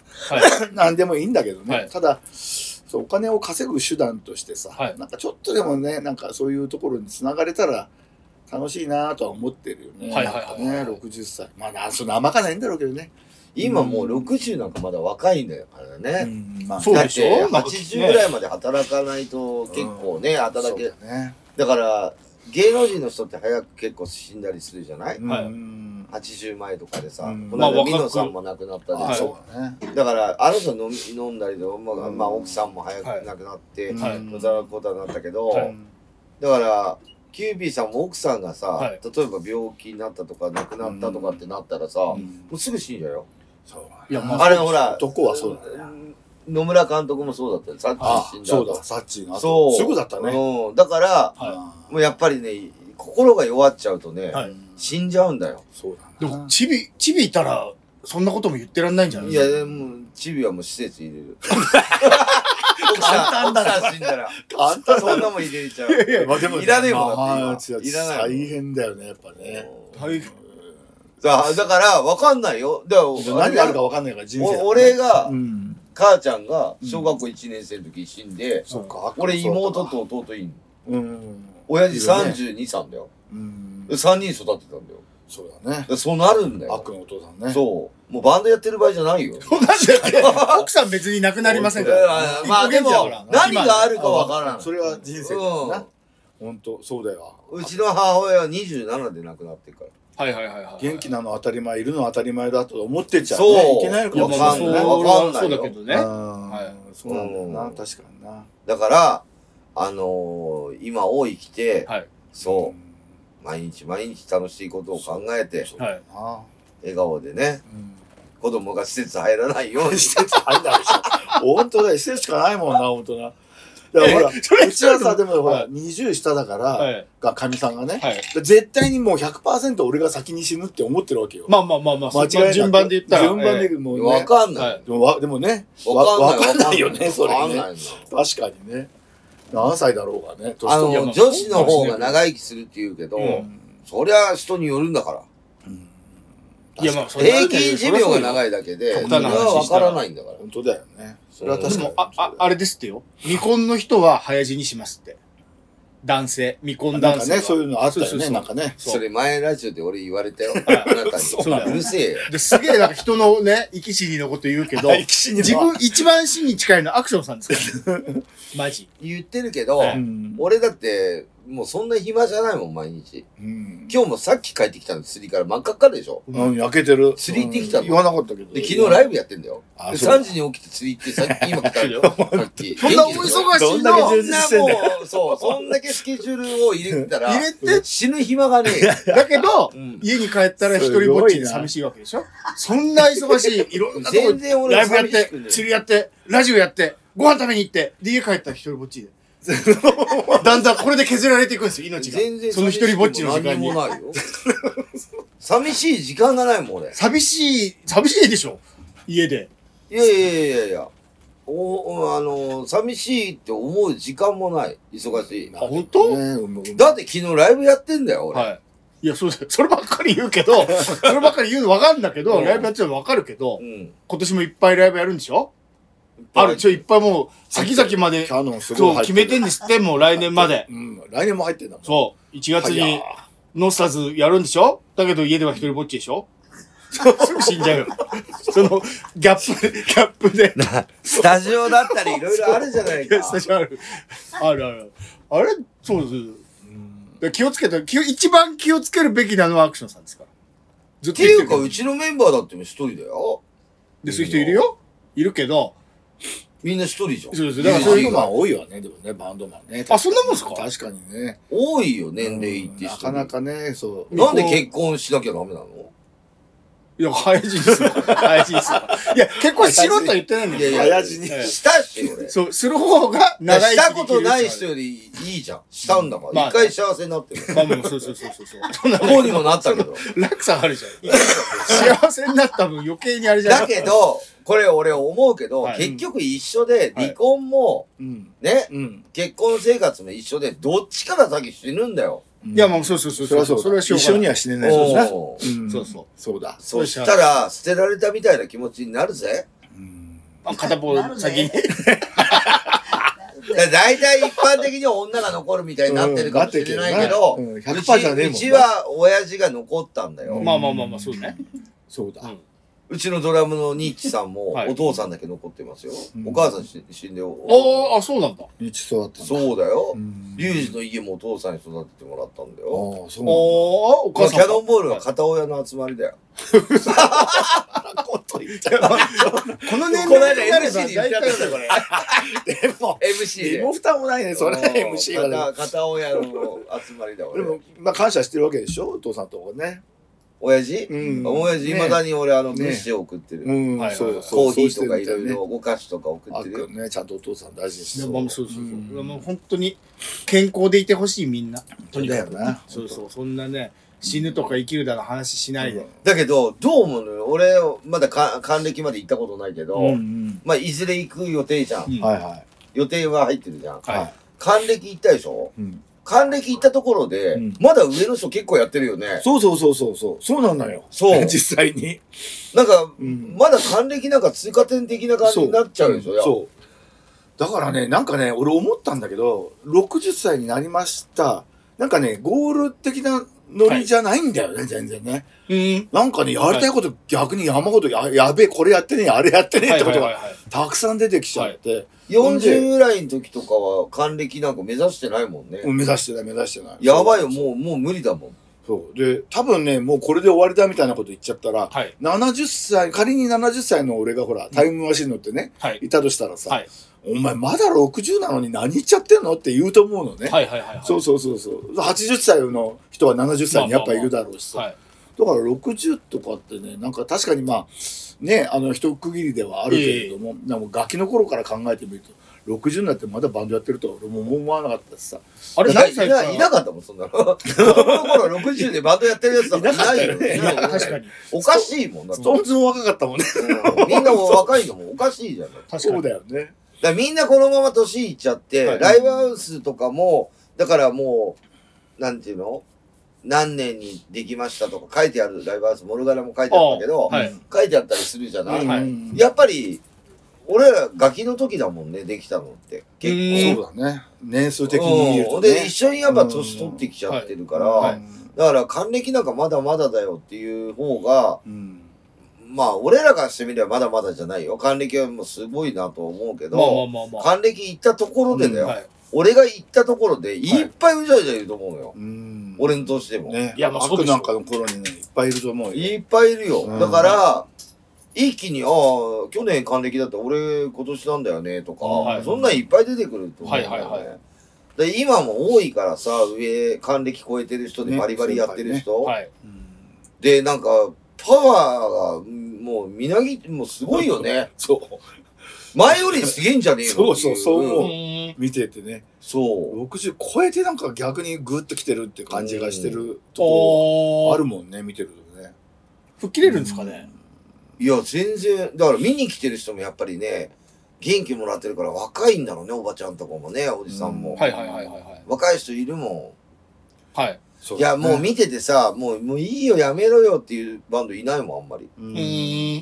[SPEAKER 5] なんでもいいんだけどね。はい、ただ、お金を稼ぐ手段としてさ、はい、なんかちょっとでもね、なんかそういうところにつながれたら楽しいなとは思ってるよね。はいはいはい、ね、ろくじゅっさい。まあ、そんな甘かないんだろうけどね。
[SPEAKER 1] 今もうろくじゅうなんかまだ若いんだよからね。
[SPEAKER 2] うん、まあ、そうでしょ？
[SPEAKER 1] はちじゅうぐらいまで働かないと結構ね、うん、働け、ね、だから芸能人の人って早く結構死んだりするじゃない？はい、はちじゅうまえとかでさ、うん、この間美濃さんも亡くなったでしょ、はい、だからあの人飲み飲んだりで、まあまあ、奥さんも早く亡くなって無駄なことになったけど、はい、だからキュービーさんも奥さんがさ、はい、例えば病気になったとか亡くなったとかってなったらさ、うん、もうすぐ死んじゃうよ。そういや、まあ、あれほら
[SPEAKER 5] 男はそうだね。
[SPEAKER 1] 野村監督もそうだったよ。サッチー死んだ。
[SPEAKER 5] そうだ、サッチーが。そう。すぐだったね。
[SPEAKER 1] うん。だから、はい、もうやっぱりね、心が弱っちゃうとね、はい、死んじゃうんだよ。
[SPEAKER 2] そうだね。でも、チビ、チビいたら、そんなことも言ってらんないんじゃない？
[SPEAKER 1] いや、でも、チビはもう施設入れる。奥さん、奥さん死んだら。簡単そんなもん入れちゃう。いやいや、まあでも、いらねえもんだって。いらない。
[SPEAKER 5] 大変だよね、やっぱね。
[SPEAKER 2] 大変。
[SPEAKER 1] だから、わかんないよ。だから
[SPEAKER 5] 何があるかわかんないから、人生。
[SPEAKER 1] 俺が、母ちゃんが小学校いちねん生の時死んで、俺妹と弟いんの。親父さんじゅうにさんだよ。さんにん育てたんだよ。
[SPEAKER 5] そうだね。
[SPEAKER 1] そうなるんだよ。
[SPEAKER 5] 悪のお父さんね。
[SPEAKER 1] そう。もうバンドやってる場合じゃないよ。
[SPEAKER 2] 奥さん別に亡くなりませんから。
[SPEAKER 1] まあでも、何があるかわからん。
[SPEAKER 5] それは人生だな。本当そうだよ。
[SPEAKER 1] うちの母親はにじゅうななで亡くなってるから。
[SPEAKER 2] はいはいはいはい。
[SPEAKER 5] 元気なの当たり前、いるの当たり前だと思ってちゃうね。いけないのかもしれないね。
[SPEAKER 1] わかんない。
[SPEAKER 2] そうだけどね。
[SPEAKER 5] はい。そうなんだよな、確かにな。
[SPEAKER 1] だから、あの、今を生きて、そう、毎日毎日楽しいことを考えて、笑顔でね、子供が施設入らないように。
[SPEAKER 5] 施設入んないでしょ。本当だよ、施設しかないもんな、本当な。だからほら、うちはさ、でもほら、にじゅう下だから、が、かみさんがね、絶対にもう ひゃくパーセント 俺が先に死ぬって思ってるわけよ。
[SPEAKER 2] まあまあまあまあ、間違いなく順番で言ったら。
[SPEAKER 5] 順番でもうね。
[SPEAKER 1] わかんない。
[SPEAKER 5] でもね、わかんないよね、それね。確かにね。何歳だろうがね。
[SPEAKER 1] あの、女子の方が長生きするって言うけど、そりゃ人によるんだから。いやまあ、平均寿命が長いだけで、それはわからないんだから。
[SPEAKER 5] 本当だよね。それは確かに。
[SPEAKER 2] あ、あ、あれですってよ。未婚の人は早死にしますって。男性、未婚男性。
[SPEAKER 5] なんかね、そういうのあったよね、なんかね。
[SPEAKER 1] それ前ラジオで俺言われたよ。あなたに。うるせえよ。
[SPEAKER 2] ですげえなんか人のね、生き死にのこと言うけど、自分一番死に近いのはアクションさんですから。マジ。
[SPEAKER 1] 言ってるけど、俺だって、もうそんな暇じゃないもん、毎日。うん、今日もさっき帰ってきたの、釣りから真っ赤っかでしょ。
[SPEAKER 5] うん、焼けてる。
[SPEAKER 1] 釣り行ってきたの。
[SPEAKER 5] 言わなかったけど。
[SPEAKER 1] で、昨日ライブやってんだよ。で、さんじに起きて釣り行って、さっき今来たよ。さっき。
[SPEAKER 2] そんなお忙しいの。
[SPEAKER 1] そんな充実してんだよ。そう、そんだけスケジュールを入れてたら、入れて死ぬ暇がねえ。
[SPEAKER 2] だけど、家に帰ったら一人ぼっちで寂しいわけでしょ。そんな忙しい、いろんなとこライブやって、釣りやって、ラジオやって、ご飯食べに行って、で、家帰ったら一人ぼっちで。だんだんこれで削られていくんですよ、命が。全然その一人ぼっちの時間に。
[SPEAKER 1] 寂しい時間がないもん、俺。
[SPEAKER 2] 寂しい、寂しいでしょ家で。
[SPEAKER 1] いやいやいやいや。お、あの、寂しいって思う時間もない。忙しい。
[SPEAKER 2] あ、本当？
[SPEAKER 1] だって昨日ライブやってんだよ、俺。はい。
[SPEAKER 2] いや、そうだよ。そればっかり言うけど、そればっかり言うの分かるんだけど、
[SPEAKER 1] うん
[SPEAKER 2] ライブやってるの分かるけど、
[SPEAKER 1] うん。
[SPEAKER 2] 今年もいっぱいライブやるんでしょある、ちょ、いっぱいもう、先々まで、
[SPEAKER 5] キャノンすごい
[SPEAKER 2] そう、
[SPEAKER 5] 入ってる
[SPEAKER 2] 決めてんですって、もう来年まで。
[SPEAKER 5] うん。来年も入ってんだもん。
[SPEAKER 2] そう、いちがつに
[SPEAKER 5] 早い、
[SPEAKER 2] ノスターズやるんでしょだけど家では一人ぼっちでしょすぐ死んじゃうよ。その、ギャップ、ギャップで。
[SPEAKER 1] スタジオだったりいろいろあるじゃないか。
[SPEAKER 2] スタジオある。あるある。あれそうです。だから気をつけて、気を一番気をつけるべきなのはアクションさんですから。ずっ
[SPEAKER 1] っていうか、
[SPEAKER 2] 言ってるけど
[SPEAKER 1] うちのメンバーだって一人だよ。
[SPEAKER 2] で、そういう人いるよいるけど、
[SPEAKER 1] みんな一人じゃん。
[SPEAKER 2] そうです。だからそういう
[SPEAKER 5] バンドマン多いわね、でもね、バンドマンね。
[SPEAKER 2] あそんなもんすか
[SPEAKER 5] 確かにね。
[SPEAKER 1] 多いよ、年齢いって人。
[SPEAKER 5] なかなかね、そう。
[SPEAKER 1] なんで結婚しなきゃダメなの？
[SPEAKER 2] いや、早死にする。早死にする。いや、結婚しろとは言ってないんだよ。
[SPEAKER 1] いやいや
[SPEAKER 5] 早死に
[SPEAKER 2] ええ
[SPEAKER 1] したし、俺。
[SPEAKER 2] そう、する方が長生き
[SPEAKER 1] したことない人よりいいじゃん。したんだから。
[SPEAKER 2] まあ
[SPEAKER 1] 一回幸せになってる。
[SPEAKER 2] まあまあ、そうそうそうそう。そんな
[SPEAKER 1] こうにもなったけど。
[SPEAKER 2] 落差あるじゃん。幸せになった分余計にあれじゃん。
[SPEAKER 1] だけど、これ俺思うけど、
[SPEAKER 2] はい
[SPEAKER 1] 結局一緒で、離婚も、
[SPEAKER 5] うん。
[SPEAKER 1] ね、
[SPEAKER 5] うん。
[SPEAKER 1] 結婚生活も一緒で、どっちかが先死ぬんだよ。
[SPEAKER 2] いや、まあ、そうそうそう。
[SPEAKER 5] それはそうだ。
[SPEAKER 2] それはしょうがない
[SPEAKER 5] 一緒には死ねないそうだな。
[SPEAKER 1] おー
[SPEAKER 5] ん
[SPEAKER 2] そうそう。
[SPEAKER 5] そうだ。
[SPEAKER 1] そしたら、捨てられたみたいな気持ちになるぜ。
[SPEAKER 5] うん。
[SPEAKER 2] あ、片方先に。
[SPEAKER 1] だだいたい一般的には女が残るみたいになってるかもしれないけど、
[SPEAKER 5] うんなってるけどなうん
[SPEAKER 1] うち
[SPEAKER 5] ひゃくパーセントじゃねえもんな
[SPEAKER 1] うちは親父が残ったんだよ。
[SPEAKER 2] まあまあまあまあ、そうね。
[SPEAKER 5] そうだ。
[SPEAKER 2] うん
[SPEAKER 1] うちのドラムのニッチさんも
[SPEAKER 2] はい
[SPEAKER 1] お父さんだけ残ってますよ。
[SPEAKER 5] うん
[SPEAKER 1] お母さん死死んでお
[SPEAKER 2] ああ、あ、そうなんだ。
[SPEAKER 5] 日育ったんだ。
[SPEAKER 1] そうだよ
[SPEAKER 5] う。ん。
[SPEAKER 1] リュウジの家もお父さんに育ててもらったんだよ。
[SPEAKER 5] ああ、そう
[SPEAKER 2] ああ、お母さん。
[SPEAKER 1] このキャノンボールは片親の集まりだよ。
[SPEAKER 5] こと言っちゃう。
[SPEAKER 2] この年
[SPEAKER 1] この間
[SPEAKER 2] 齢になれ
[SPEAKER 1] エムシー
[SPEAKER 2] ば
[SPEAKER 1] で言っちゃったんだよ、これ。
[SPEAKER 5] でも、
[SPEAKER 1] エムシー で。
[SPEAKER 5] 身も蓋もないね、それは エムシー はね。
[SPEAKER 1] 片片親の集まりだよ、俺。
[SPEAKER 5] でも、まあ感謝してるわけでしょお父さんとかね。
[SPEAKER 1] 親父
[SPEAKER 5] うん
[SPEAKER 1] 親父、未だに俺、あの、
[SPEAKER 5] ね
[SPEAKER 1] 物資を送ってる。
[SPEAKER 5] うん
[SPEAKER 2] はいはい
[SPEAKER 5] そう、
[SPEAKER 1] コ
[SPEAKER 5] そう、
[SPEAKER 1] ーヒーとかいろい
[SPEAKER 5] そうしてるみた
[SPEAKER 1] ろお菓子とか送
[SPEAKER 5] あっ
[SPEAKER 1] ってるよ。
[SPEAKER 5] ね、ちゃんとお父さん大事にして
[SPEAKER 2] いやまあそうそうそう。
[SPEAKER 5] うん
[SPEAKER 2] もう本当に健康でいてほしい、みんな。とにかく
[SPEAKER 5] だよな
[SPEAKER 2] そうそう。そんなね、死ぬとか生きるだの話しないで。
[SPEAKER 1] だけど、どう思うのよ俺、まだか還暦まで行ったことないけど、
[SPEAKER 5] うんうん
[SPEAKER 1] まあ、いずれ行く予定じゃん。
[SPEAKER 2] うん
[SPEAKER 5] はいは
[SPEAKER 1] 予定は入ってるじゃん。
[SPEAKER 5] い。
[SPEAKER 2] はい
[SPEAKER 5] はい。
[SPEAKER 1] 還暦行ったでしょ
[SPEAKER 5] うん
[SPEAKER 1] 還暦行ったところで、
[SPEAKER 5] うん
[SPEAKER 1] まだ上の人結構やってるよね。
[SPEAKER 5] そうそうそうそうそう。そうなんだよ。
[SPEAKER 1] そう
[SPEAKER 5] 実際に。
[SPEAKER 1] なんか、
[SPEAKER 5] うん
[SPEAKER 1] まだ還暦なんか通過点的な感じになっちゃうでしょ。
[SPEAKER 5] そう。だからね、なんかね、俺思ったんだけど、ろくじゅっさいになりました。なんかね、ゴール的なノリじゃないんだよね、全然ね。
[SPEAKER 2] うん。
[SPEAKER 5] なんかね、やりたいこと逆に山ほど、や、やべえ、これやってねえ、あれやってねえってことが
[SPEAKER 2] はいはいはいはい
[SPEAKER 5] たくさん出てきちゃって、
[SPEAKER 1] よんじゅうぐらいの時とかは還暦なんか目指してないもんね。
[SPEAKER 5] もう目指してない、目指してない。
[SPEAKER 1] やばいよ、
[SPEAKER 5] そう
[SPEAKER 1] もう、もう無理だもん。
[SPEAKER 5] そう。で、多分ね、もうこれで終わりだみたいなこと言っちゃったら、
[SPEAKER 2] はい。
[SPEAKER 5] ななじゅっさい、仮にななじゅっさいの俺がほら、タイムマシン乗ってね、
[SPEAKER 2] はい。
[SPEAKER 5] いたとしたらさ、
[SPEAKER 2] はい。
[SPEAKER 5] お前まだろくじゅうなのに何言っちゃってんのって言うと思うのね。
[SPEAKER 2] はいはいはいはい。
[SPEAKER 5] そうそうそうそう。はちじゅっさいの人はななじゅっさいにやっぱいるだろうしさ。
[SPEAKER 2] はい。
[SPEAKER 5] だからろくじゅうとかってね、なんか確かにまあ、ね、あの一区切りではあるけれども、でもガキの頃から考えてみると、ろくじゅうになってまだバンドやってるとは俺も思わなかったしさ。
[SPEAKER 2] あれ
[SPEAKER 1] いや
[SPEAKER 2] 何歳か
[SPEAKER 1] いないなかったもん、そんなの。子供の頃ろくじゅうでバンドやってるやつなんかいないよ。
[SPEAKER 5] いなかったよね
[SPEAKER 1] いないよ
[SPEAKER 2] 確かに。
[SPEAKER 1] おかしいもんだって
[SPEAKER 5] ストーンズも若かったもんね。
[SPEAKER 1] うんみんなも若いのもおかしいじゃない。だか
[SPEAKER 2] 確かに。
[SPEAKER 5] そうだよね。
[SPEAKER 1] らみんなこのまま年いっちゃって、
[SPEAKER 5] はい
[SPEAKER 1] ライブハウスとかも、だからもう、なんていうの何年にできましたとか書いてあるライブハウス、モルガナも書いてあったけど、
[SPEAKER 2] あはい
[SPEAKER 1] 書いてあったりするじゃない、
[SPEAKER 2] はい
[SPEAKER 5] うん
[SPEAKER 1] やっぱり、俺らガキの時だもんね、できたのって。結構。
[SPEAKER 5] そうだね。年数的に言うとね。
[SPEAKER 1] うんで、一緒にやっぱ年取ってきちゃってるから、
[SPEAKER 2] はい
[SPEAKER 1] だから還暦なんかまだまだだよっていう方が、
[SPEAKER 5] うん
[SPEAKER 1] まあ、俺らからしてみればまだまだじゃないよ。還暦はもうすごいなと思うけど、
[SPEAKER 2] まあまあまあまあ。
[SPEAKER 1] 還暦行ったところでだよ。
[SPEAKER 2] はい。
[SPEAKER 1] 俺が行ったところで、いっぱいうじゃうじゃいると思うのよ。
[SPEAKER 5] うん
[SPEAKER 1] 俺の年でも。
[SPEAKER 5] ね。
[SPEAKER 2] いやまあそうでしょ
[SPEAKER 5] 悪なんかの頃にね、いっぱいいると思うよ。
[SPEAKER 1] いっぱいいるよ。
[SPEAKER 5] うん
[SPEAKER 1] だから、一気に、ああ、去年還暦だって俺今年なんだよねとか、
[SPEAKER 2] はい
[SPEAKER 1] そんなんいっぱい出てくると思うんだよね。
[SPEAKER 2] はいはいはい
[SPEAKER 1] で今も多いからさ、上、還暦超えてる人で
[SPEAKER 5] ね
[SPEAKER 1] バリバリやってる人。
[SPEAKER 2] はい。
[SPEAKER 5] うん
[SPEAKER 1] で、なんか、パワーが、もう、みなぎ、もうすごいよね。
[SPEAKER 5] そう。
[SPEAKER 1] 前よりすげえんじゃねえのってい
[SPEAKER 5] そうそうそう思う
[SPEAKER 2] うん
[SPEAKER 5] 見ててね。
[SPEAKER 1] そう。
[SPEAKER 5] ろくじゅう超えてなんか逆にグッと来てるって感じがしてるところ
[SPEAKER 2] おー。
[SPEAKER 5] あるもんね、見てるとね。
[SPEAKER 2] 吹っ切れるんですかね。
[SPEAKER 1] いや、全然、だから見に来てる人もやっぱりね、元気もらってるから若いんだろうね、おばちゃんとかもね、おじさんも。
[SPEAKER 5] うん
[SPEAKER 2] はいはいはいはいはい。
[SPEAKER 1] 若い人いるも
[SPEAKER 2] はい。
[SPEAKER 1] ん。 いや、もう見ててさ、もう、もういいよ、やめろよっていうバンドいないもん、あんまり。
[SPEAKER 2] うん。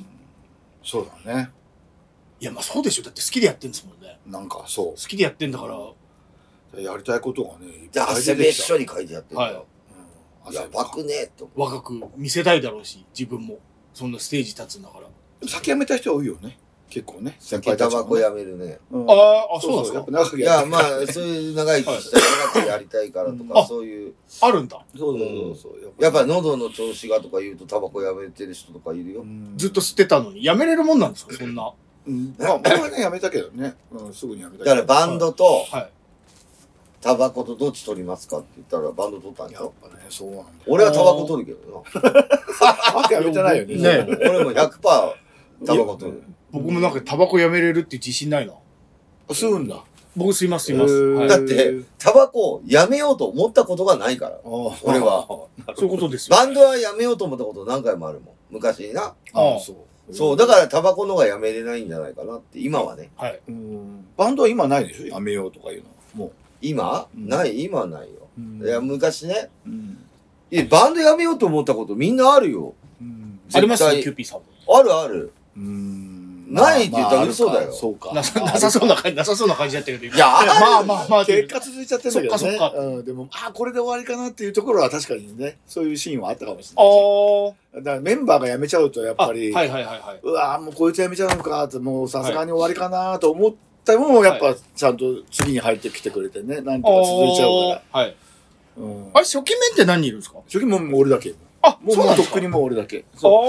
[SPEAKER 5] そうだね。
[SPEAKER 2] いや、まあそうでしょ。だって好きでやってんですもんね。
[SPEAKER 5] なんかそう。
[SPEAKER 2] 好きでやってんだから。
[SPEAKER 5] やりたいことがね、いっ
[SPEAKER 1] ぱい汗べっしょり書いてやってんだよ。
[SPEAKER 5] はい。
[SPEAKER 1] やばくねえと。
[SPEAKER 2] 若く見せたいだろうし、自分も。そんなステージ立つんだから。
[SPEAKER 5] 酒やめた人多いよね。結構ね。
[SPEAKER 1] 酒タバコやめるね。
[SPEAKER 2] ああ、そうなんですか。
[SPEAKER 5] やっぱ長く
[SPEAKER 1] いや、まあ、そういう長生きしたい、長くやりたいからとか、そういう。
[SPEAKER 2] あるんだ。
[SPEAKER 5] そうそうそう。
[SPEAKER 1] やっぱ喉の調子がとか言うとタバコやめてる人とかいるよ。
[SPEAKER 2] ずっと吸ってたのに。やめれるもんなんですか、そんな。
[SPEAKER 5] うん。まあ、僕はね、やめたけどね。うん、すぐにやめたけど。
[SPEAKER 1] だからバンドと、タバコとどっち取りますかって言ったらバンド取ったんでしょ。
[SPEAKER 5] やっぱね、そうなんだ。
[SPEAKER 1] 俺はタバコ取るけどな。
[SPEAKER 5] あやめてないよね。
[SPEAKER 2] ね
[SPEAKER 1] 俺も ひゃくパーセント タバコ取る。
[SPEAKER 2] 僕もなんかタバコやめれるって自信ないな。
[SPEAKER 5] 吸うんだ。
[SPEAKER 2] 僕吸います吸います。
[SPEAKER 1] だって、タバコやめようと思ったことがないから。俺は。
[SPEAKER 2] そういうことですよ。
[SPEAKER 1] バンドはやめようと思ったこと何回もあるもん。昔にな。
[SPEAKER 2] ああ、そう。
[SPEAKER 1] そう、だからタバコのがやめれないんじゃないかなって、今はね。
[SPEAKER 2] はい。
[SPEAKER 5] バンドは今ないでしょやめようとかいうの。もう。
[SPEAKER 1] 今ない、今はないよ。いや、昔ね。いや、バンドやめようと思ったことみんなあるよ。
[SPEAKER 2] ありますよ、キューピーさんも。
[SPEAKER 1] あるある。ないって言ったら嘘だよ。
[SPEAKER 5] そうか。
[SPEAKER 2] なさそうな感じ、なさそうな感じだったけど。い
[SPEAKER 1] や、
[SPEAKER 2] まあまあまあ。
[SPEAKER 5] 結果続いちゃってるんだけどね。
[SPEAKER 2] そっかそっか。
[SPEAKER 5] うん、でも、あ、これで終わりかなっていうところは確かにね、そういうシーンはあったかもしれない。ああ。だからメンバーが辞めちゃうと、やっぱり、
[SPEAKER 2] はいはいはいはい。
[SPEAKER 5] うわもうこいつ辞めちゃうのかって、もうさすがに終わりかなと思ったのも、やっぱちゃんと次に入ってきてくれてね、なんとか続いちゃうから。はい。あれ、初期面って何人いるんですか？初期面も俺だけ。
[SPEAKER 2] あ、
[SPEAKER 5] もうとっくにもう俺だけ。そう。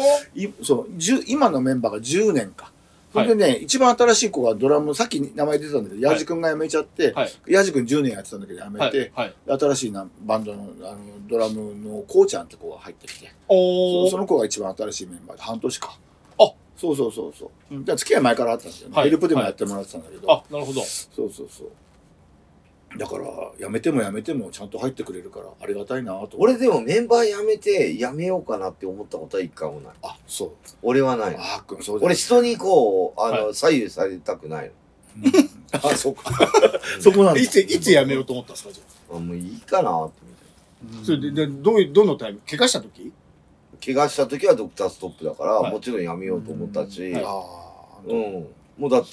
[SPEAKER 5] そう、今のメンバーがじゅうねんか。それでね、一番新しい子がドラム、さっき名前出てたんだけど、ヤジ君が辞めちゃって、ヤジ君じゅうねんやってたんだけど辞めて、新しいバンドのあのドラムのこうちゃんって子が入ってきて、その子が一番新しいメンバーで、半年か。あ、そうそうそうそう。付き合い前からあったんですよね。ヘルプでもやってもらってたんだけど。
[SPEAKER 2] あ、なるほど。
[SPEAKER 5] そうそうそう。だから、辞めても辞めてもちゃんと入ってくれるから、ありがたいなと。
[SPEAKER 1] 俺でもメンバー辞めて、辞めようかなって思ったことは一回もない。
[SPEAKER 5] あ、そう。
[SPEAKER 1] 俺はない。
[SPEAKER 5] あー、そう
[SPEAKER 1] 俺人にこう、あの、左右されたくない
[SPEAKER 5] の。あ、そうか。そこなんだ。
[SPEAKER 2] いつ、いつ辞めようと思ったんですか、じゃ
[SPEAKER 1] あ。もういいかなって
[SPEAKER 2] 思って。それで、どういう、どのタイム？怪我した時？
[SPEAKER 1] 怪我した時はドクターストップだから、もちろん辞めようと思ったし、うん。もうだって、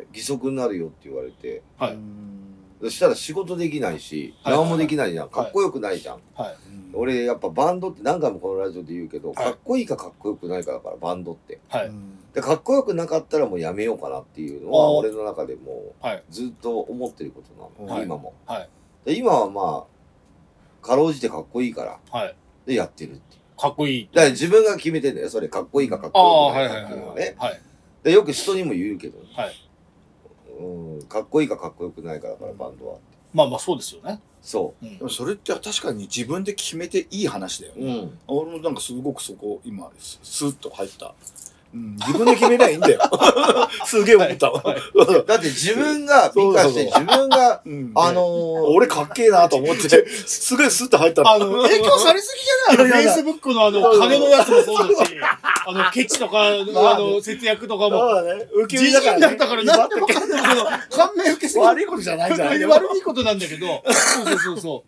[SPEAKER 1] 義足になるよって言われて。はい。そしたら仕事できないし、何もできないじゃん。かっこよくないじゃん。俺、やっぱバンドって何回もこのラジオで言うけど、かっこいいかかっこよくないかだから、バンドって。で、かっこよくなかったらもうやめようかなっていうのは、俺の中でもずっと思ってることなの。今も。で今はまあ、かろうじてかっこいいから、でやってるっていう。
[SPEAKER 2] かっこいい。
[SPEAKER 1] だから自分が決めてんだよ。それ、かっこいいかかっこよくないかっていうのはね。で、よく人にも言うけど、うん、かっこいいかかっこよくないかだから、バンドは。
[SPEAKER 2] まあまあそうですよね。
[SPEAKER 1] そう。
[SPEAKER 5] でもそれって確かに自分で決めていい話だよね。うん、俺もなんかすごくそこ、今、スーッと入った。うん、自分で決めりゃいいんだよ。すげえ思ったわ。
[SPEAKER 1] だって自分が美化して自分が、あのー、
[SPEAKER 5] 俺かっけえなと思って、すげえスッと入ったの。
[SPEAKER 2] あの、影響されすぎじゃないの？フェイスブックのあの、金のやつもそうだし、あの、ケチとか、あの、節約とかも。そうだね。受け身だから、なんでもかんでも感銘受けすぎ。
[SPEAKER 5] 悪いことじゃないじゃん。
[SPEAKER 2] 悪いことなんだけど、そうそうそうそう。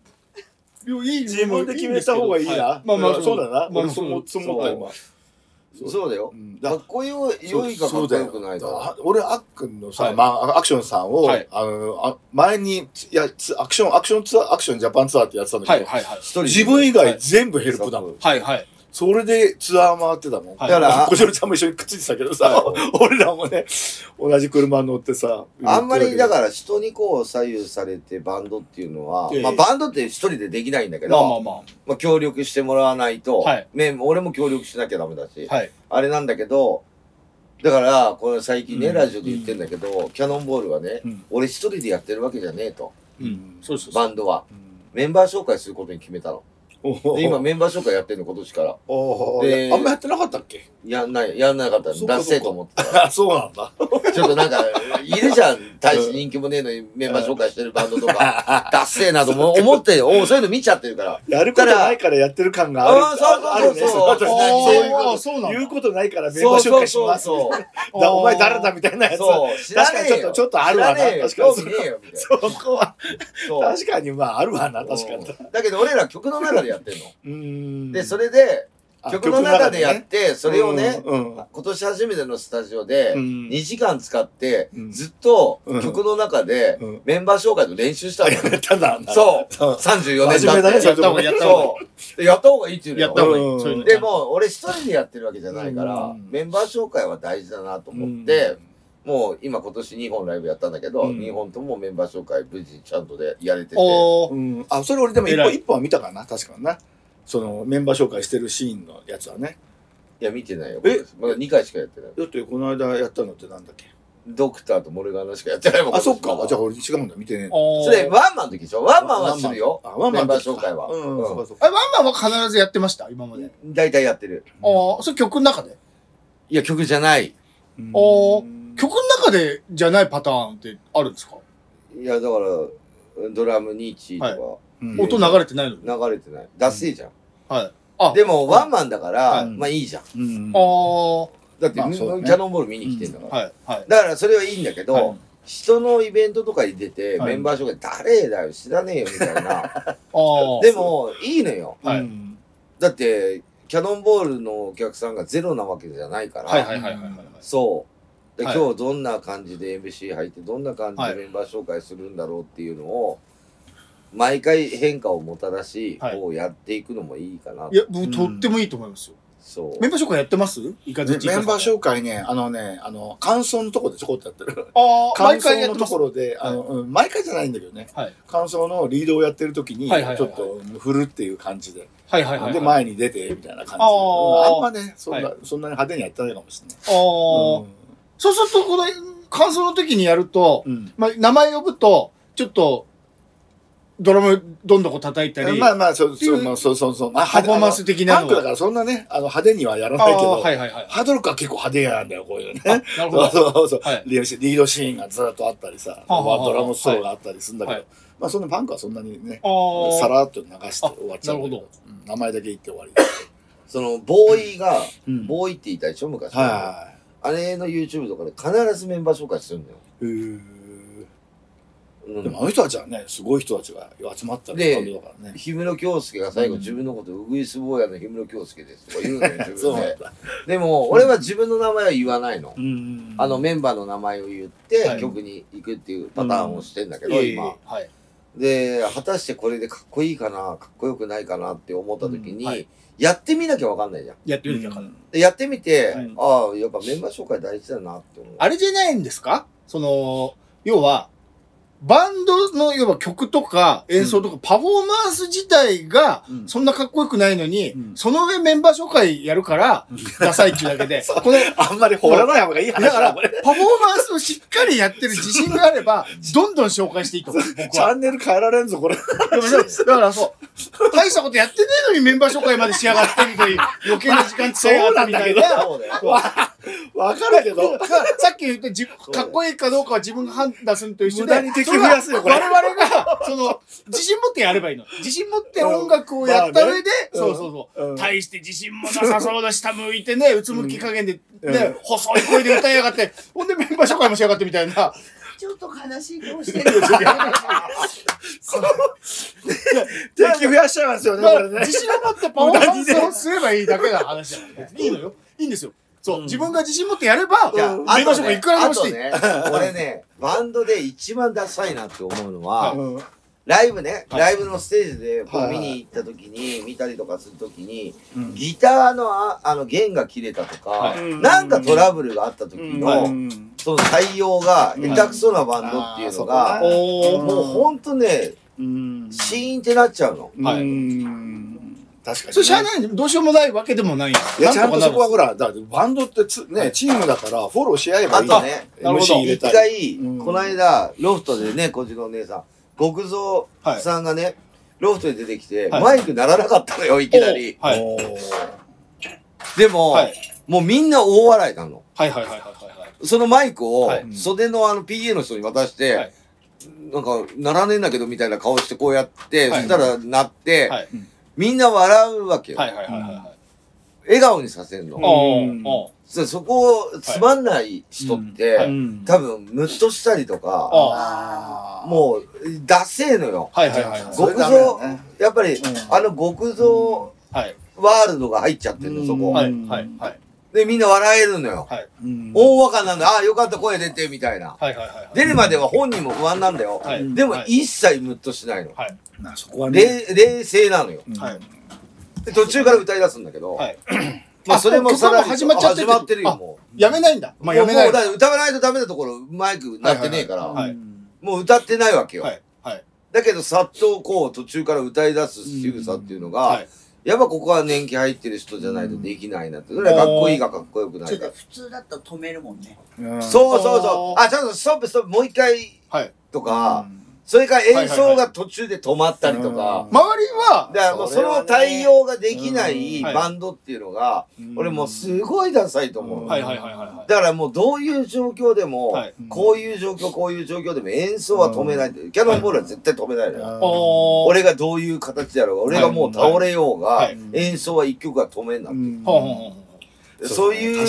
[SPEAKER 2] いい
[SPEAKER 5] 自分で決めた方がいいな。まあまあ、そうだな。俺そう思った今。
[SPEAKER 1] そうだよ。かっこよいかかっこよくないか。
[SPEAKER 5] 俺、あっくんのさ、まあ、アクションさんを、あの、前に、いや、アクション、アクションツアー、アクションジャパンツアーってやってたんだけど、自分以外全部ヘルプだもん。
[SPEAKER 2] はいはい。
[SPEAKER 5] それでツアー回ってたもん。だから、小城ちゃんも一緒にくっついてたけどさ、俺らもね、同じ車乗ってさ。
[SPEAKER 1] あんまり、だから人にこう左右されてバンドっていうのは、まあバンドって一人でできないんだけど、まあまあまあ。まあ協力してもらわないと、俺も協力しなきゃダメだし、あれなんだけど、だから、これ最近ね、ラジオで言ってんだけど、キャノンボールはね、俺一人でやってるわけじゃねえと。バンドは。メンバー紹介することに決めたの。で今メンバー紹介やってんの今年から。
[SPEAKER 5] で、あんまやってなかったっけ？
[SPEAKER 1] やんない、やんなかった。ダッセーと思ってた。
[SPEAKER 5] そうなんだ。
[SPEAKER 1] ちょっとなんか、いるじゃん。大して人気もねえのにメンバー紹介してるバンドとか。ダッセーなとも思って、おそういうの見ちゃってるから。
[SPEAKER 5] やることないからやってる感がある。
[SPEAKER 1] ああ、そうそうそう。
[SPEAKER 5] そういう言うことないからメンバー紹介します。お前誰だみたいなやつ。確かにちょっと、ちょっとあるわな。確かに。そこは、確かにまああるわな、確かに。
[SPEAKER 1] だけど俺ら曲の中でやってんの。
[SPEAKER 5] うん。
[SPEAKER 1] で、それで、曲の中でやって、それをね、
[SPEAKER 5] うん
[SPEAKER 1] 今年初めてのスタジオで、
[SPEAKER 5] うん
[SPEAKER 1] にじかん使って、
[SPEAKER 5] うん
[SPEAKER 1] ずっと
[SPEAKER 5] うん
[SPEAKER 1] 曲の中で
[SPEAKER 5] うん
[SPEAKER 1] メンバー紹介の練習したの。
[SPEAKER 5] やったんだ。
[SPEAKER 1] そう。さんじゅうよねん経って。
[SPEAKER 5] 真面目だね
[SPEAKER 2] やった方がいい、やった方がいい。
[SPEAKER 1] そう。でやった方がいいっていうのよ。
[SPEAKER 2] やった方がいい。
[SPEAKER 5] うん
[SPEAKER 2] そういうの。
[SPEAKER 1] でも、俺一人でやってるわけじゃないから
[SPEAKER 5] うん、
[SPEAKER 1] メンバー紹介は大事だなと思って、もう今今年にほんライブやったんだけど、
[SPEAKER 5] うん
[SPEAKER 1] にほんともメンバー紹介無事ちゃんとでやれてて。
[SPEAKER 2] おー。
[SPEAKER 5] うん。あ、それ俺でも一
[SPEAKER 2] 偉い
[SPEAKER 5] 本一本は見たかな、確かにな。そのメンバー紹介してるシーンのやつはね。
[SPEAKER 1] いや、見てないよ。
[SPEAKER 5] え
[SPEAKER 1] まだにかいしかやってない。
[SPEAKER 5] だってこの間やったのってなんだっけ。
[SPEAKER 1] ドクターとモルガナしかやってないもん。
[SPEAKER 5] あ、そっか。
[SPEAKER 1] 今年
[SPEAKER 5] じゃあ俺違うんだ、見てねえの。
[SPEAKER 2] おー
[SPEAKER 1] それ、ワンマンの時でしょワンマンはするよ。
[SPEAKER 5] あ、ワンマン
[SPEAKER 1] メンバー紹介は。
[SPEAKER 5] うん、
[SPEAKER 1] うん
[SPEAKER 5] そうかそうか。
[SPEAKER 2] え、ワンマンは必ずやってました今まで。
[SPEAKER 1] 大体やってる。
[SPEAKER 2] ああ、それ曲の中で
[SPEAKER 1] いや、曲じゃない。
[SPEAKER 2] おー曲の中でじゃないパターンってあるんですか？
[SPEAKER 1] いや、だから、ドラムにチとか、
[SPEAKER 5] うん
[SPEAKER 2] 音流れてないのに。
[SPEAKER 1] 流れてない。ダッセーじゃん。
[SPEAKER 2] はい。あ、
[SPEAKER 1] でも、ワンマンだか
[SPEAKER 2] は
[SPEAKER 1] ら、
[SPEAKER 2] い
[SPEAKER 1] まあいいじゃん。
[SPEAKER 5] うん。
[SPEAKER 2] ああ、
[SPEAKER 1] だって、
[SPEAKER 5] まあそうだね
[SPEAKER 1] キャノンボール見に来てんだから。
[SPEAKER 2] はい、はい。
[SPEAKER 1] だから、それはいいんだけど、
[SPEAKER 2] はい
[SPEAKER 1] 人のイベントとかに出て、
[SPEAKER 2] はい
[SPEAKER 1] メンバー紹介、誰だよ、知らねえよ、みたいな。
[SPEAKER 2] ああ。
[SPEAKER 1] でも、いいのよ。
[SPEAKER 2] はい
[SPEAKER 5] うん
[SPEAKER 1] だって、キャノンボールのお客さんがゼロなわけじゃないから。
[SPEAKER 2] はいはいはいはいはい。
[SPEAKER 1] そう。で、
[SPEAKER 2] はい
[SPEAKER 1] 今日どんな感じで エムシー 入って、どんな感じ
[SPEAKER 2] はい
[SPEAKER 1] でメンバー紹介するんだろうっていうのを、毎回変化をもたらし、
[SPEAKER 2] はい
[SPEAKER 1] こうやっていくのもいいかな。
[SPEAKER 2] いや、僕とってもいいと思いますよ。
[SPEAKER 1] そう。
[SPEAKER 2] メンバー紹介やってますいかずち
[SPEAKER 5] メンバー紹介ね、あのね、あの、感想のとこでちょこっとやってる。
[SPEAKER 2] ああ、毎
[SPEAKER 5] 感想のと
[SPEAKER 2] 回やってます
[SPEAKER 5] ころで、あの、うん毎回じゃないんだけどね。
[SPEAKER 2] はい。
[SPEAKER 5] 感想のリードをやってる時に、
[SPEAKER 2] はいはいはいはい
[SPEAKER 5] ちょっと振るっていう感じで。
[SPEAKER 2] はいはいはいはい。
[SPEAKER 5] で、前に出て、みたいな感じで。
[SPEAKER 2] あー
[SPEAKER 5] うんあんまね、そんな、
[SPEAKER 2] は
[SPEAKER 5] そんなに派手にやってないかもしれない。
[SPEAKER 2] ああ、そうすると、この感想の時にやると、
[SPEAKER 5] うん
[SPEAKER 2] まあ、名前呼ぶと、ちょっと、ドラムどんどこ叩いたり、
[SPEAKER 5] まあまあ、そう、
[SPEAKER 2] っていう
[SPEAKER 5] そう、まあそうそうそう。まあ、
[SPEAKER 2] パフォーマンス的なのは
[SPEAKER 5] パンクだからそんなね、あの、派手にはやら
[SPEAKER 2] あ
[SPEAKER 5] ないけど、
[SPEAKER 2] ーはいはいはい。
[SPEAKER 5] ハードロックは結構派手なんだよ、こういうの
[SPEAKER 2] あ
[SPEAKER 5] ね。
[SPEAKER 2] なるほど。
[SPEAKER 5] そうそうそう、
[SPEAKER 2] はい
[SPEAKER 5] リードシーンがずっとあったりさ、
[SPEAKER 2] はあはあ
[SPEAKER 5] まあドラムソロがあったりするんだけど、
[SPEAKER 2] はい
[SPEAKER 5] まあそんなパンクはそんなにね、
[SPEAKER 2] あー
[SPEAKER 5] さらっと流して終わっちゃうんだけ
[SPEAKER 2] あなるほど
[SPEAKER 5] うん名前だけ言って終わり。
[SPEAKER 1] その、ボーイが、
[SPEAKER 5] うん
[SPEAKER 1] ボーイって言ったでしょ、昔。
[SPEAKER 5] は
[SPEAKER 1] あれの YouTube とかで必ずメンバー紹介するんだよ。
[SPEAKER 5] い。へー
[SPEAKER 1] うん
[SPEAKER 5] でもあの人たちはね、すごい人たちが集まった
[SPEAKER 1] で
[SPEAKER 5] バンドだからね。
[SPEAKER 1] 氷室京介が最後
[SPEAKER 5] うん
[SPEAKER 1] 自分のこと、ウグイス坊やの氷室京介ですとか言うのよ、自分で。
[SPEAKER 5] そうなんだ。
[SPEAKER 1] でも、俺は自分の名前は言わないの。
[SPEAKER 5] うん
[SPEAKER 1] あのメンバーの名前を言って、
[SPEAKER 2] はい
[SPEAKER 1] 曲に行くっていうパターンをしてんだけど、
[SPEAKER 2] いえいえ
[SPEAKER 1] 今。
[SPEAKER 2] はい。
[SPEAKER 1] で、果たしてこれでかっこいいかな、かっこよくないかなって思った時に、
[SPEAKER 2] うんはい
[SPEAKER 1] やってみなきゃわかんないじゃん。
[SPEAKER 2] やってみるきゃわかんない。
[SPEAKER 1] でやってみて、
[SPEAKER 2] はい
[SPEAKER 1] ああ、やっぱメンバー紹介大事だなって思う。
[SPEAKER 2] あれじゃないんですかその、要は、バンドの、要は曲とか演奏とかパフォーマンス自体が
[SPEAKER 5] うん
[SPEAKER 2] そんなかっこよくないのに、
[SPEAKER 5] うん
[SPEAKER 2] その上メンバー紹介やるから、ダサいっていうだけで、この、
[SPEAKER 5] あんまり掘らない方がいい話
[SPEAKER 2] だから、
[SPEAKER 5] これ
[SPEAKER 2] パフォーマンスをしっかりやってる自信があれば、どんどん紹介していいと思う、僕は。
[SPEAKER 5] チャンネル変えられんぞ、これ。
[SPEAKER 2] でもねだからそう、大したことやってねえのにメンバー紹介までしやがってるという余計な時間使いやがったみたいな。
[SPEAKER 1] そうだよ。
[SPEAKER 5] わかるけど。
[SPEAKER 2] だからさっき言った自分かっこいいかどうかは自分が判断すると一緒で、
[SPEAKER 5] 無駄に敵増やすよこれ
[SPEAKER 2] それは我々が、その、自信持ってやればいいの。自信持って音楽をやった上で、
[SPEAKER 5] うん
[SPEAKER 2] そうそうそう、
[SPEAKER 5] うん
[SPEAKER 2] 大して自信もなさそうだ、下向いてね、うつむき加減で、ね、
[SPEAKER 5] うん
[SPEAKER 2] 細い声で歌いやがって、ほんでメンバー紹介もしやがってみたいな。
[SPEAKER 3] ちょっと悲しい顔してる。
[SPEAKER 5] 敵増やしちゃいますよね、
[SPEAKER 2] だから
[SPEAKER 5] これね。
[SPEAKER 2] 自信を持ってパフォーマンスをすればいいだけの話だから。別にいいのよ。いいんですよ。そう、
[SPEAKER 5] うん
[SPEAKER 2] 自分が自信持ってやれば、
[SPEAKER 1] いや、
[SPEAKER 2] メンバー紹介いくらでもしていい。
[SPEAKER 1] あとね、俺ね、バンドで一番ダサいなって思うのは、
[SPEAKER 5] うん
[SPEAKER 1] ライブね、
[SPEAKER 2] はい
[SPEAKER 1] ライブのステージでこう
[SPEAKER 5] はい
[SPEAKER 1] 見に行った時に、見たりとかする時に、
[SPEAKER 5] うん
[SPEAKER 1] ギターのああの弦が切れたとか、
[SPEAKER 2] はい
[SPEAKER 1] なんかトラブルがあった時
[SPEAKER 5] う
[SPEAKER 1] の、
[SPEAKER 5] ん
[SPEAKER 1] その対応が下手くそなバンドっていうのが、
[SPEAKER 5] あーそこね
[SPEAKER 2] おー。
[SPEAKER 1] もうほんとね、
[SPEAKER 5] うん
[SPEAKER 1] シーンってなっちゃうの。
[SPEAKER 2] はい
[SPEAKER 5] うん確かにね。
[SPEAKER 2] それしゃあない、どうしようもないわけでもないんです
[SPEAKER 5] いや、ちゃんとそこは
[SPEAKER 2] は
[SPEAKER 5] ほら、だってバンドってつ、ね、チームだからフォローし合えばいい。
[SPEAKER 1] あとね、
[SPEAKER 2] なるほど
[SPEAKER 5] エムシー 入れ
[SPEAKER 1] 一
[SPEAKER 5] たり。
[SPEAKER 1] 回、
[SPEAKER 5] うん
[SPEAKER 1] この間、ロフトでね、こちらのお姉さん、極蔵さんがね、ロフトで出てきて、
[SPEAKER 2] はい
[SPEAKER 1] マイク鳴らなかったのよ、いきなり。
[SPEAKER 2] はい。
[SPEAKER 5] おー
[SPEAKER 1] でも、
[SPEAKER 2] はい
[SPEAKER 1] もうみんな大笑いなの。
[SPEAKER 2] はいはいはいはいはい。
[SPEAKER 1] そのマイクを
[SPEAKER 2] はい
[SPEAKER 1] 袖のあの ピーエー の人に渡して、
[SPEAKER 2] はい
[SPEAKER 1] なんか、鳴らねえんだけどみたいな顔してこうやって、
[SPEAKER 2] はい
[SPEAKER 1] そしたら鳴って、
[SPEAKER 2] はい
[SPEAKER 1] みんな笑うわけよ。
[SPEAKER 2] はいはいはいはいはい。
[SPEAKER 1] 笑顔にさせるの。
[SPEAKER 2] お
[SPEAKER 5] うん
[SPEAKER 2] ーお
[SPEAKER 1] そ, そこをつまんない人って、はいうん、多分ムッとしたりとか、あもうダセーのよ。はいはいはい、極造、ね、やっぱり、うん、あの極造ワールドが入っちゃってるの、うん、そこ。はいはいはい。で、みんな笑えるのよ。はい、大和感なんだ。ああ、よかった、声出て、みたいな。はいはいはいはい、出るまでは本人も不安なんだよ。はい、でも、一切ムッとしないの。はい、そこはね、冷静なのよ。はい、で途中から歌い出すんだけど、はい、まあそれもさらに始まっちゃって始まってるよ、もう。
[SPEAKER 2] やめないんだ。まあやめない。
[SPEAKER 1] もう歌わないとダメなところ、マイクなってねえから、もう歌ってないわけよ。はいはい、だけど、さっとこう途中から歌い出す仕草っていうのが、はい、やっぱここは年季入ってる人じゃないとできないなって。それはかっこいいかかっこよくないか。
[SPEAKER 3] 普通だったら止めるもんね。
[SPEAKER 1] そうそうそう。あ、ちゃんとストップストップ、もう一回とか、それから演奏が途中で止まったりとか。
[SPEAKER 2] 周りは、
[SPEAKER 1] だからもうその対応ができないバンドっていうのが、俺もうすごいダサいと思う。だからもうどういう状況でも、こういう状況、こういう状況でも演奏は止めない。キャノンボールは絶対止めないのよ。俺がどういう形であろうが、俺がもう倒れようが、演奏は一曲は止めんなって。そういう、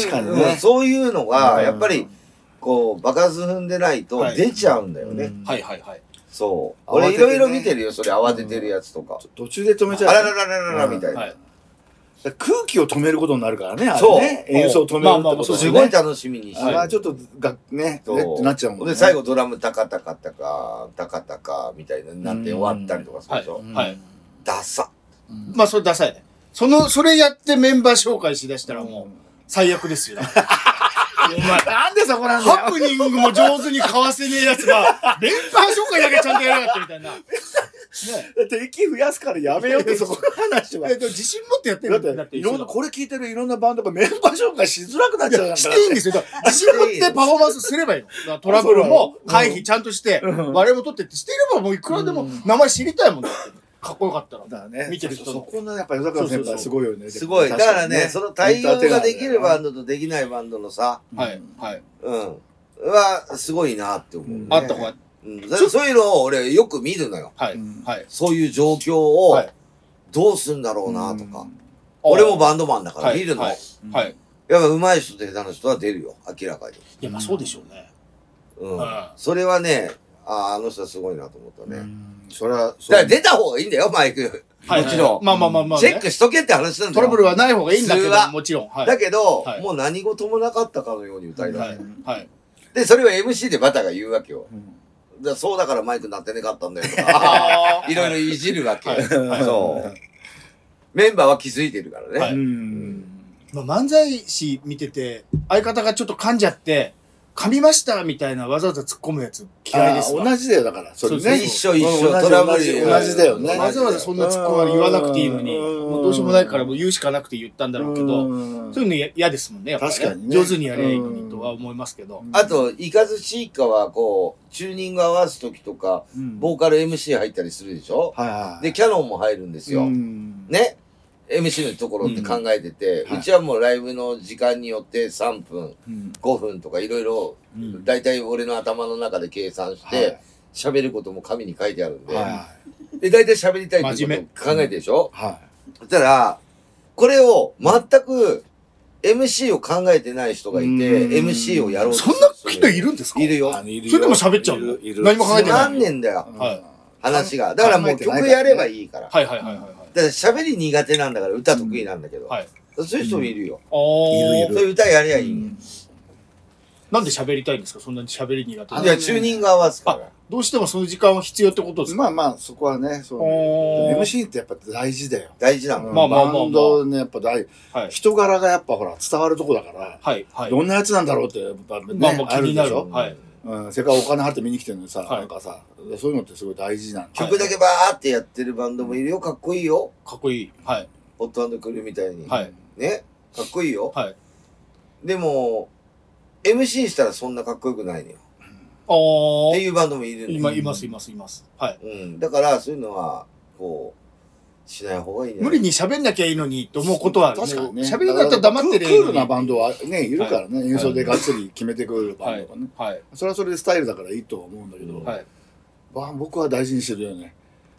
[SPEAKER 1] そういうのが、やっぱり、こう、爆発踏んでないと出ちゃうんだよね。はいはいはい。そう。俺いろいろ見てるよ、それ慌ててるやつとか。
[SPEAKER 5] 途中で止めちゃう。
[SPEAKER 1] あららららららみたいな。
[SPEAKER 5] 空気を止めることになるからね、あれね。演奏を止めるってこと
[SPEAKER 1] すごい楽しみにして。
[SPEAKER 5] ああ、ちょっとが、ね、ってなっちゃうもんね。
[SPEAKER 1] で、最後ドラムタカタカタカ、タカタカみたいになって終わったりとかするでしょ。はい。ダサ。
[SPEAKER 2] まあ、それダサいね。その、それやってメンバー紹介しだしたらもう、最悪ですよ。お前、なんでそこなんだよ。ハプニングも上手にかわせねえやつが、メンバー紹介だけちゃんとやりやがってみたいな。ね。
[SPEAKER 5] 敵増やすからやめようってそこの話は。
[SPEAKER 2] 自信持ってやってるんだって。
[SPEAKER 5] だって、いろんな、これ聞いてるいろんなバンドがメンバー紹介しづらくなっちゃうから。
[SPEAKER 2] していいんですよ。自信持ってパフォーマンスすればいいの。トラブルも回避ちゃんとして、我々も取ってってしていればもういくらでも名前知りたいもんだって。かっこよかったら。だね。見てる人
[SPEAKER 5] そこのやっぱり夜桜先輩すごいよね。
[SPEAKER 1] すごい。だからね、その対応ができるバンドとできないバンドのさ。
[SPEAKER 2] はい。はい。
[SPEAKER 1] うん。は、すごいなって思う。
[SPEAKER 2] あった方が。
[SPEAKER 1] うん。そういうのを俺よく見るのよ。はい。はい。そういう状況をどうすんだろうなとか。俺もバンドマンだから見るの。はい。やっぱ上手い人と下手な人は出るよ。明らかに。い
[SPEAKER 2] や、まあそうでしょうね。
[SPEAKER 1] うん。それはね、ああ、あの人はすごいなと思ったね。それは、だから出た方がいいんだよ、マイク。もちろん。
[SPEAKER 2] まあまあまあまあ。
[SPEAKER 1] チェックしとけって話なんだよ。
[SPEAKER 2] トラブルはない方がいいんだけど、もちろん。
[SPEAKER 1] だけど、もう何事もなかったかのように歌い出す。で、それを エムシー でバタが言うわけよ。そうだからマイクなってねかったんだよとか、いろいろいじるわけ。そう。メンバーは気づいてるからね。
[SPEAKER 2] まあ漫才師見てて、相方がちょっと噛んじゃって、噛みましたみたいなわざわざ突っ込むやつ嫌いです。
[SPEAKER 5] 同じだよ、だから。
[SPEAKER 1] それね。一緒一緒。トラブル
[SPEAKER 5] 同じだよね。
[SPEAKER 2] わざわざそんな突っ込ま言わなくていいのに、もうどうしようもないからもう言うしかなくて言ったんだろうけど、そういうの嫌ですもんね、やっぱり。確かにね。上手にやればいいのにとは思いますけど。
[SPEAKER 1] あと、イカズチイカはこう、チューニング合わすときとか、ボーカル エムシー 入ったりするでしょ。で、キャノンも入るんですよ。ね。エムシー のところって考えてて、うちはもうライブの時間によってさんぷん、ごふんとかいろいろ、だいたい俺の頭の中で計算して、喋ることも紙に書いてあるんで、で、だいたい喋りたいっていうことを考えてるでしょ。そしたら、これを全く エムシー を考えてない人がいて、エムシー をやろうと
[SPEAKER 2] する。そんな人いるんですか？
[SPEAKER 1] いるよ。
[SPEAKER 2] それでも喋っちゃうの？何も考えてない。
[SPEAKER 1] 何年だよ。話が。だからもう曲やればいいから。はいはいはいはい。だから喋り苦手なんだから歌得意なんだけど。はい。そういう人もいるよ。ああ。いるいる。そういう歌やりゃいいん
[SPEAKER 2] なんで喋りたいんですか？そんなに喋り苦手。
[SPEAKER 1] いや、チューニング合わすから。
[SPEAKER 2] どうしてもその時間は必要ってことですか？
[SPEAKER 5] まあまあ、そこはね、そう。エムシー ってやっぱ大事だよ。
[SPEAKER 1] 大事なの。
[SPEAKER 5] まあまあまあ。バンドね、やっぱ大、人柄がやっぱほら、伝わるとこだから。はい。どんなやつなんだろうって、やっぱね、まあまあ気になる。はい。うん、せっかくお金払って見に来てるのにさ、なんかさ、そういうのってすごい大事なんだ。
[SPEAKER 1] 曲だけバーってやってるバンドもいるよ。かっこいいよ。
[SPEAKER 2] かっこいい。はい。
[SPEAKER 1] ホット&クールみたいに。はい。ね。かっこいいよ。はい。でも、エムシー したらそんなかっこよくないのよ。ああ。っていうバンドもいるんで。
[SPEAKER 2] 今、います、います、います。はい。
[SPEAKER 1] うん。だから、そういうのは、こう、しない方がいいね。
[SPEAKER 2] 無理に喋んなきゃいいのにと思うことは、確かにね。喋りだったら黙ってる。
[SPEAKER 5] クールなバンドはね、いるからね。演奏でがっつり決めてくるバンドがね。はい。それはそれでスタイルだからいいと思うんだけど、はい。僕は大事にしてるよね。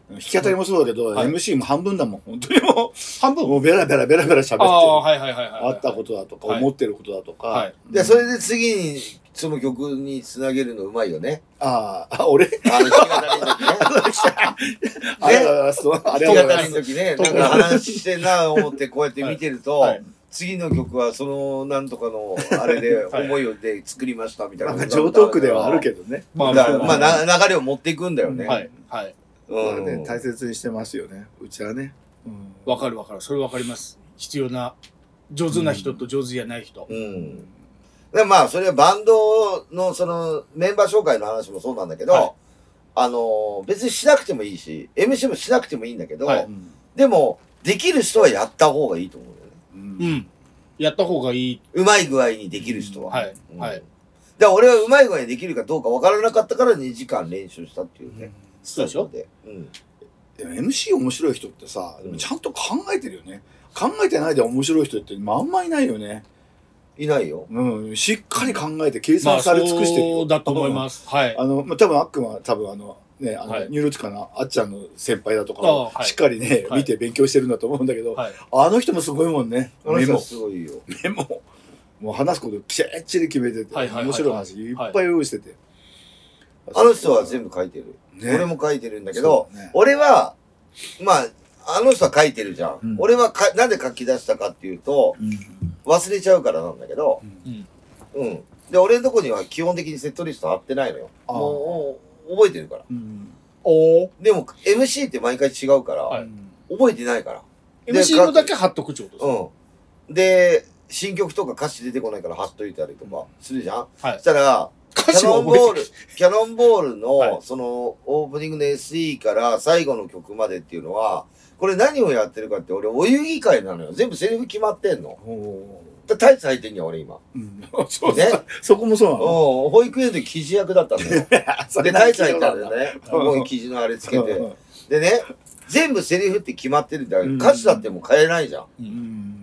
[SPEAKER 5] 弾き語りもそうだけど、はい、エムシー も半分だもん、本当にもう。
[SPEAKER 2] 半分
[SPEAKER 5] もうベラベラベラベラ喋ってる。
[SPEAKER 2] あ、はいはいはいはい、
[SPEAKER 5] あったことだとか、はい、思ってることだとか。はい、
[SPEAKER 1] で、それで次に、その曲につなげるのうまいよね。
[SPEAKER 5] ああ、俺
[SPEAKER 1] あの、弾き語りの時ね。
[SPEAKER 5] ありがとうございます。
[SPEAKER 1] 弾き語りの時ね、なんか話してな思ってこうやって見てると、はいはい、次の曲はそのなんとかのあれで思いをで作りましたみたいな。
[SPEAKER 5] まあ上等句ではあるけどね。
[SPEAKER 1] まあまあ、まあ、まあ、流れを持っていくんだよね。
[SPEAKER 2] はい。はい。
[SPEAKER 5] うん、ね、大切にしてますよね。うちはね。
[SPEAKER 2] わ、うん、かるわかる。それわかります。必要な、上手な人と上手じゃない人。
[SPEAKER 1] うん。うんでまあ、それはバンドの、その、メンバー紹介の話もそうなんだけど、はい、あの、別にしなくてもいいし、エムシー もしなくてもいいんだけど、はい、でも、できる人はやった方がいいと思うよね。
[SPEAKER 2] うん。うん、やった方がいい。
[SPEAKER 1] うまい具合にできる人は。
[SPEAKER 2] はい。
[SPEAKER 1] うん、
[SPEAKER 2] はい。
[SPEAKER 1] だから俺はうまい具合にできるかどうかわからなかったからにじかん練習したっていうね。
[SPEAKER 2] そうでしょ
[SPEAKER 1] で。うん。
[SPEAKER 5] でも エムシー 面白い人ってさ、でもちゃんと考えてるよね。考えてないで面白い人って、まあ、あんまいないよね。
[SPEAKER 1] いないよ。
[SPEAKER 5] うん。しっかり考えて計算され尽くしてるよ。
[SPEAKER 2] そうだと思います。はい。
[SPEAKER 5] あの、まあ、多分あっくんは多分あの、ね、あの、はい、ニューロティカのあっちゃんの先輩だとかをしっかりね、はい、見て勉強してるんだと思うんだけど、はい、あの人もすごいもんね。
[SPEAKER 1] あの人もすごいよ。
[SPEAKER 5] メモ。もう話すこときっちり決めてて、面白い話いっぱい用意してて。
[SPEAKER 1] あの人は全部書いてる。ね、俺も書いてるんだけど、ね、俺は、まあ、あの人は書いてるじゃん。うん、俺はかなんで書き出したかっていうと、うん忘れちゃうからなんだけど、うん。うん。で、俺のとこには基本的にセットリスト貼ってないのよ。もう、覚えてるから。うん。おでも、エムシー って毎回違うから、はい、覚えてないから。
[SPEAKER 2] エムシー のだけ貼っとくってことですか？
[SPEAKER 1] うん。で、新曲とか歌詞出てこないから貼っといたりとかするじゃん？はい。そしたら、キャノンボール、キャノンボールの、はい、その、オープニングの エスイー から最後の曲までっていうのは、これ何をやってるかって俺、お遊戯会なのよ。全部セリフ決まってんの。タイツ履いてんにゃ、俺今。うん。
[SPEAKER 5] そうね。そこもそうなの？
[SPEAKER 1] うん。保育園で記事役だったんだよ。で、タイツ履いたんだよね。もう記事のあれつけて。でね、全部セリフって決まってるんだよ。歌詞だってもう変えないじゃん。うん。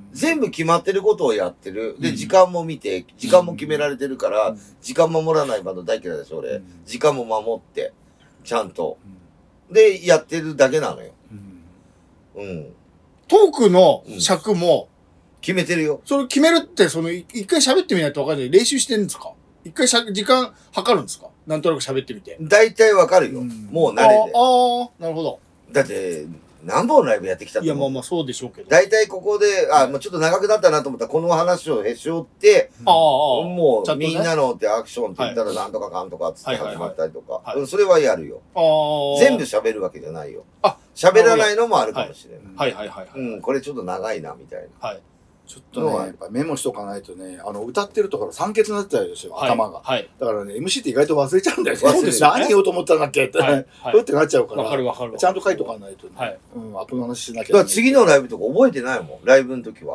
[SPEAKER 1] 全部決まってることをやってる。で、時間も見て、時間も決められてるから、時間守らないバンド大嫌いでしょ、俺。時間も守って、ちゃんと。で、やってるだけなのよ。うん。
[SPEAKER 2] トークの尺も、
[SPEAKER 1] 決めてるよ。
[SPEAKER 2] それ決めるって、その、一回喋ってみないと分かんない。練習してるんですか？一回しゃ時間測るんですか？なんとなく喋ってみて。
[SPEAKER 1] 大体わかるよ。うん、もう慣れて。
[SPEAKER 2] ああ、なるほど。
[SPEAKER 1] だって、何本ライブやってきたって。
[SPEAKER 2] いや、まあまあそうでしょうけど。
[SPEAKER 1] 大体ここで、あ、もうちょっと長くなったなと思ったら、この話をへし折って、ああ、もう、ね、みんなのってアクションって言ったら、なんとかかんとかっつって始まったりとか。それはやるよ。全部喋るわけじゃないよ。あ、喋らないのもあるかもしれない。
[SPEAKER 2] はいはいはい。
[SPEAKER 1] うん、これちょっと長いな、みたいな。はい。
[SPEAKER 5] ちょっとね、やっぱメモしとかないとね、あの、歌ってるところ酸欠になっちゃうでしょ、頭が。はい。だからね、エムシー って意外と忘れちゃうんだよね。そうですね。何言おうと思ったんだっけって。はい。そうやってなっちゃうから。
[SPEAKER 2] わかるわかる。
[SPEAKER 5] ちゃんと書いとかないとね。はい。うん、後の話しなきゃ。
[SPEAKER 1] だから次のライブとか覚えてないもん、ライブの時は。
[SPEAKER 2] うん。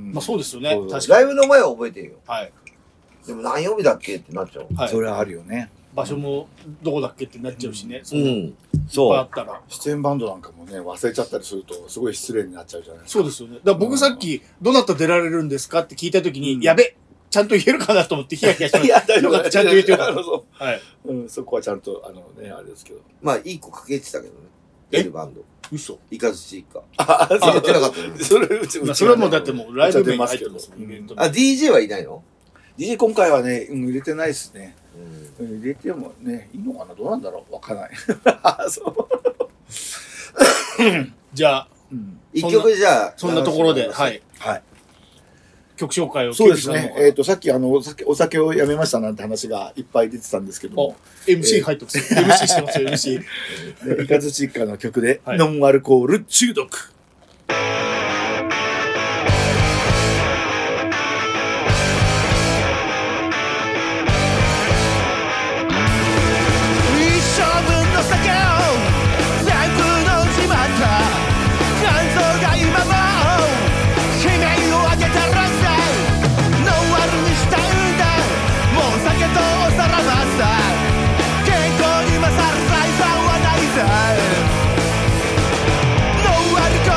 [SPEAKER 2] まあそうですよね。確
[SPEAKER 1] かに。ライブの前は覚えてるよ。はい。でも何曜日だっけってなっちゃう。
[SPEAKER 5] はい。それはあるよね。
[SPEAKER 2] 場所もどこだっけってなっちゃうしね。
[SPEAKER 1] うん。そう。あった
[SPEAKER 5] ら。出演バンドなんかもね、忘れちゃったりすると、すごい失礼になっちゃうじゃないです
[SPEAKER 2] か。そうですよね。だから僕さっき、どなた出られるんですかって聞いたときに、やべちゃんと言えるかなと思ってヒヤヒヤしました。いや、大丈夫。ちゃんと言えてよかった。
[SPEAKER 5] はい。うん、そこはちゃんと、あのね、あれですけど。
[SPEAKER 1] まあ、いい子かけてたけどね。出るバンド。
[SPEAKER 2] 嘘。
[SPEAKER 1] イカズチ一家。あ、そう言ってなかったよね。
[SPEAKER 2] それ、うち、それはもうだってもうライブ名に入ってますもん、イベント。
[SPEAKER 1] あ、ディージェー はいないの？
[SPEAKER 5] ディージェー 今回はね、うん、入れてないですね。入れてもね、いいのかなどうなんだろうわかんない。そう
[SPEAKER 2] じゃあ、
[SPEAKER 1] 一曲じゃあ、
[SPEAKER 2] そんなところで、はい。
[SPEAKER 5] はい。
[SPEAKER 2] 曲紹介を。
[SPEAKER 5] そうですね。えっと、さっきあの、お酒、お酒をやめましたなんて話がいっぱい出てたんですけども。
[SPEAKER 2] エムシー 入ってます。エムシー してますよ、エムシ
[SPEAKER 5] ー。イカズチ一家の曲で、ノンアルコール中毒。
[SPEAKER 4] No one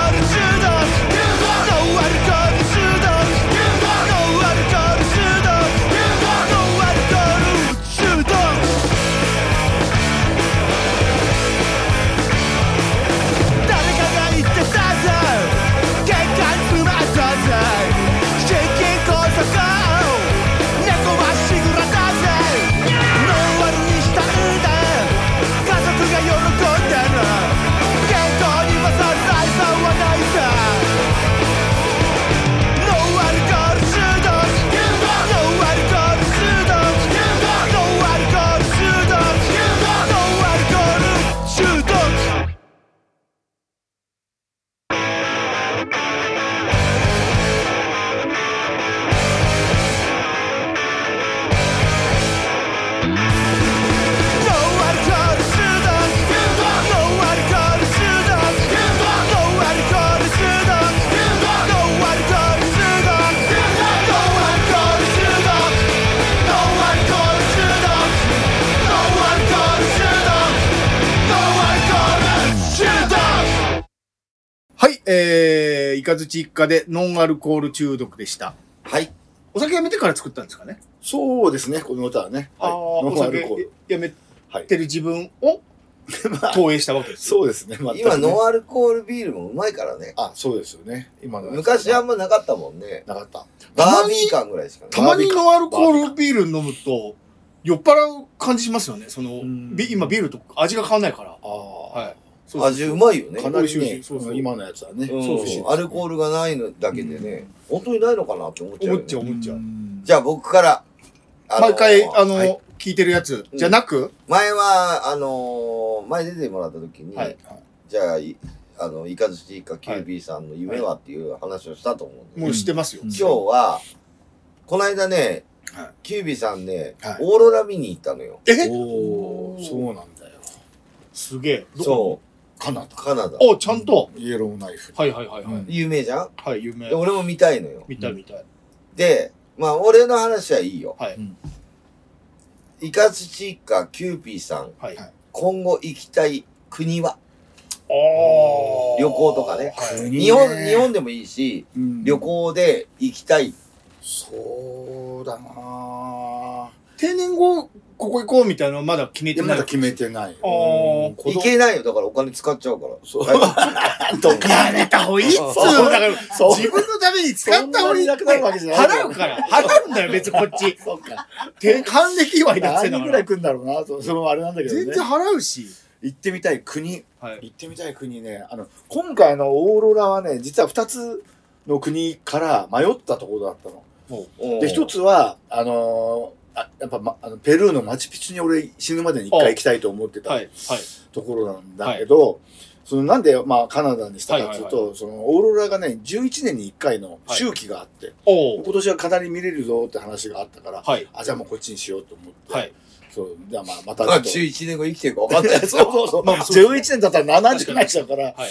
[SPEAKER 2] えー、イカズチ一家でノンアルコール中毒でした。
[SPEAKER 1] はい。
[SPEAKER 2] お酒やめてから作ったんですかね。
[SPEAKER 5] そうですね、この歌はね。
[SPEAKER 2] はい、ノンアルコール。やめてる自分を投影したわけです
[SPEAKER 5] そうですね。
[SPEAKER 1] まあ、今、ノンアルコールビールもうまいからね。
[SPEAKER 5] あ、そうですよね。今の。
[SPEAKER 1] 昔あんまなかったもんね。
[SPEAKER 5] なかった。
[SPEAKER 1] バービー感ぐらいしか
[SPEAKER 2] たまにノンアルコールビール飲むと、酔っ払う感じしますよね。その、今ビールと味が変わんないから。ああ。はい。
[SPEAKER 1] 味うまいよね。
[SPEAKER 5] かなりね、今のやつはね。
[SPEAKER 1] そうそう。アルコールがないのだけでね、本当にないのかなって思っちゃう。
[SPEAKER 2] 思っちゃう、思っちゃう。
[SPEAKER 1] じゃあ僕から。
[SPEAKER 2] 毎回、あの、聞いてるやつじゃなく、
[SPEAKER 1] 前は、あの、前出てもらった時に、じゃあ、あの、イカズチ一家キュービーさんの夢はっていう話をしたと思うんで。
[SPEAKER 2] もう知ってますよ。
[SPEAKER 1] 今日は、この間ね、キュービーさんね、オーロラ見に行ったのよ。
[SPEAKER 5] えおー、そうなんだよ。
[SPEAKER 2] すげえ。
[SPEAKER 1] そう。
[SPEAKER 5] カナダ。
[SPEAKER 1] カナダ。
[SPEAKER 2] お、ちゃんと。
[SPEAKER 5] イエローナイフ。
[SPEAKER 2] はいはいはいはい。
[SPEAKER 1] 有名じゃん？
[SPEAKER 2] はい、有名。
[SPEAKER 1] 俺も見たいのよ。
[SPEAKER 2] 見たい見たい。
[SPEAKER 1] で、まあ俺の話はいいよ。
[SPEAKER 2] はい。
[SPEAKER 1] イカズチ一家キューピーさん。はい。今後行きたい国は？旅行とかね。日本、日本でもいいし、旅行で行きたい。
[SPEAKER 5] そうだなぁ。
[SPEAKER 2] 定年後、ここ行こうみたいなのはまだ決めてない。
[SPEAKER 5] まだ決めてない。
[SPEAKER 1] 行けないよ。だからお金使っちゃうから。そう。
[SPEAKER 2] やめた方がいいっつうの。だから、自分のために使った方がいい。払うから。払うんだよ、別にこっち。そうか。還暦祝いだって
[SPEAKER 5] 何ぐらい来るんだろうな。そのあれなんだけどね。
[SPEAKER 2] 全然払うし。
[SPEAKER 5] 行ってみたい国。行ってみたい国ね。あの、今回のオーロラはね、実は二つの国から迷ったところだったの。で、一つは、あのー、あやっぱ、ま、あのペルーのマチュピチュに俺死ぬまでに一回行きたいと思ってた、はい、ところなんだけど、はい、そのなんで、まあ、カナダにしたかというと、そのオーロラがね、じゅういちねんにいっかいの周期があって、はい、今年はかなり見れるぞって話があったから、はい、あ、じゃあもうこっちにしようと思って、はい、そう、じゃあまあまたちょっと。
[SPEAKER 1] じゅういちねんご生きてるか分かんない。
[SPEAKER 5] そうそうそう。まあ、じゅういちねんだったらななじゅうになっちゃうから、はい、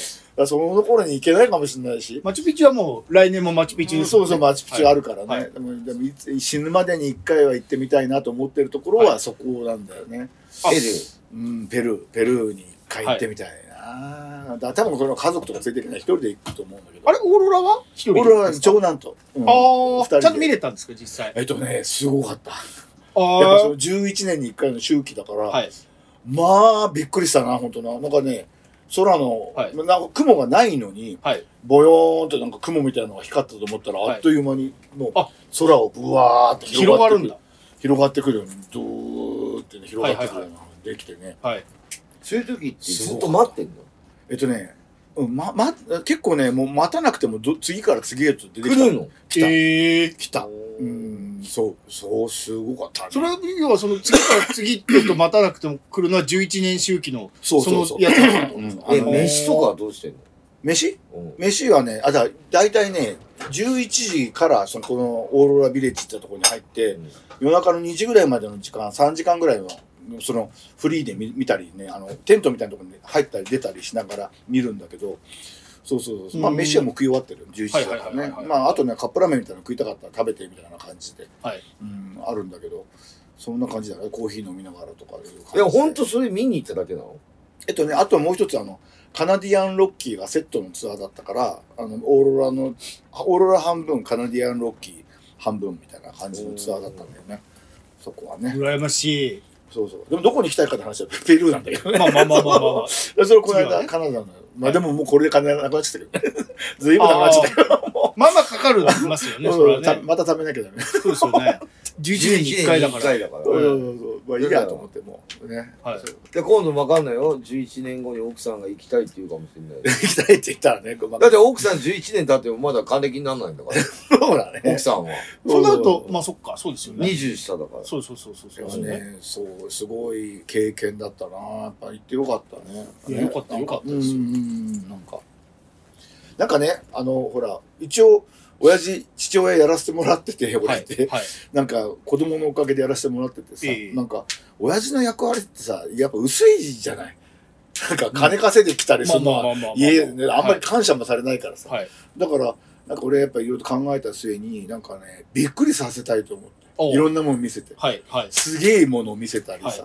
[SPEAKER 5] その頃に行けないかもしれないし。
[SPEAKER 2] マチュピチュはもう来年もマチュピチュ、
[SPEAKER 5] ね、そうそう、マチュピチュあるからね。はい、でもでも死ぬまでにいっかいは行ってみたいなと思ってるところはそこなんだよね。
[SPEAKER 1] ペルー。
[SPEAKER 5] うん、ペルー。ペルーにいっかい行ってみたいな。はい、だ多分この家族とかついていけない一人で行くと思うんだけど。
[SPEAKER 2] あれ、オーロラは一人で？
[SPEAKER 5] オーロラは長男と。
[SPEAKER 2] うん、ああ、ちゃんと見れたんですか、実際。
[SPEAKER 5] えっとね、すごかった。やっぱそのじゅういちねんにいっかいの周期だから、はい、まあびっくりしたな、本当な。なんかね、空の、はい、なんか雲がないのに、はい、ボヨーンとなんか雲みたいなのが光ったと思ったら、はい、あっという間にもう空をブワーって広がってくる。広がってくるように、ドーって、ね、広がってくるようなできてね。
[SPEAKER 1] はい、そういう時ってずっと待ってんの？
[SPEAKER 5] えっとね、うんまま、結構ね、もう待たなくてもど次から次へと出てきた。
[SPEAKER 1] 来るの？
[SPEAKER 5] 来た。
[SPEAKER 2] えー、
[SPEAKER 5] 来た。うん、そう、そう、すごかった、ね。
[SPEAKER 2] それは、要はその次から次ってと待たなくても来るのはじゅういちねん周期の、
[SPEAKER 5] そうそうそう。
[SPEAKER 2] そのやつだと。
[SPEAKER 1] え、飯とかはどうしてんの？
[SPEAKER 5] 飯？飯はね、あ、だだいたいね、じゅういちじからそのこのオーロラビレッジってところに入って、うん、夜中のにじぐらいまでの時間、さんじかんぐらいの、そのフリーで 見, 見たりね、あの、テントみたいなところに入ったり出たりしながら見るんだけど、そうそうそう。まあ、飯はもう食い終わってる。じゅういちじだからね。まあ、あとね、カップラーメンみたいなの食いたかったら食べてみたいな感じで。はい。うん、あるんだけど、そんな感じだね。コーヒー飲みながらとかいう感じ。
[SPEAKER 1] いや、ほんとそれ見に行っただけなの？
[SPEAKER 5] えっとね、あともう一つ、あの、カナディアンロッキーがセットのツアーだったから、あの、オーロラの、オーロラ半分、カナディアンロッキー半分みたいな感じのツアーだったんだよね。そこはね。
[SPEAKER 2] 羨ましい。
[SPEAKER 5] そうそう。でもどこに行きたいかって話はペルーなんだけどね。
[SPEAKER 2] まあまあまあまあまあ、まあ。
[SPEAKER 5] それこの間、カナダの。まあでももうこれで金なくなっちゃったけどね。ずいぶんなくなっちゃったけど。
[SPEAKER 2] まあまあかかるますよね、それはね。
[SPEAKER 5] また食べなきゃダメ。
[SPEAKER 2] そうですよね。じゅういちねんにいっかいだから。
[SPEAKER 1] そうそうそう。
[SPEAKER 5] まあいいやと思ってもね。
[SPEAKER 1] はい。で、今度わかんないよ。じゅういちねんごに奥さんが行きたいって言うかもしれない。
[SPEAKER 5] 行きたいって言ったらね。
[SPEAKER 1] だって奥さんじゅういちねん経ってもまだ還暦にならないんだから。
[SPEAKER 5] そうだね。
[SPEAKER 1] 奥さんは。
[SPEAKER 2] そうなると、まあそっか、そうですよね。
[SPEAKER 1] にじゅう下だから。
[SPEAKER 2] そうそうそうそう。
[SPEAKER 5] そうね。そう、すごい経験だったな。やっぱ行ってよかったね。
[SPEAKER 2] いや、よかった、よかったですよ。うん、
[SPEAKER 5] なんか。なんかね、あの、ほら、一応、親父、父親やらせてもらってて、俺って、はいはい、なんか子供のおかげでやらせてもらっててさ、えー、なんか、親父の役割ってさ、やっぱ薄いじゃない。なんか金稼いできたりするのは、家であんまり感謝もされないからさ。はい、だから、なんか俺やっぱいろいろと考えた末に、なんかね、びっくりさせたいと思って。いろんなもの見せて。はいはい、すげえものを見せたりさ。はい、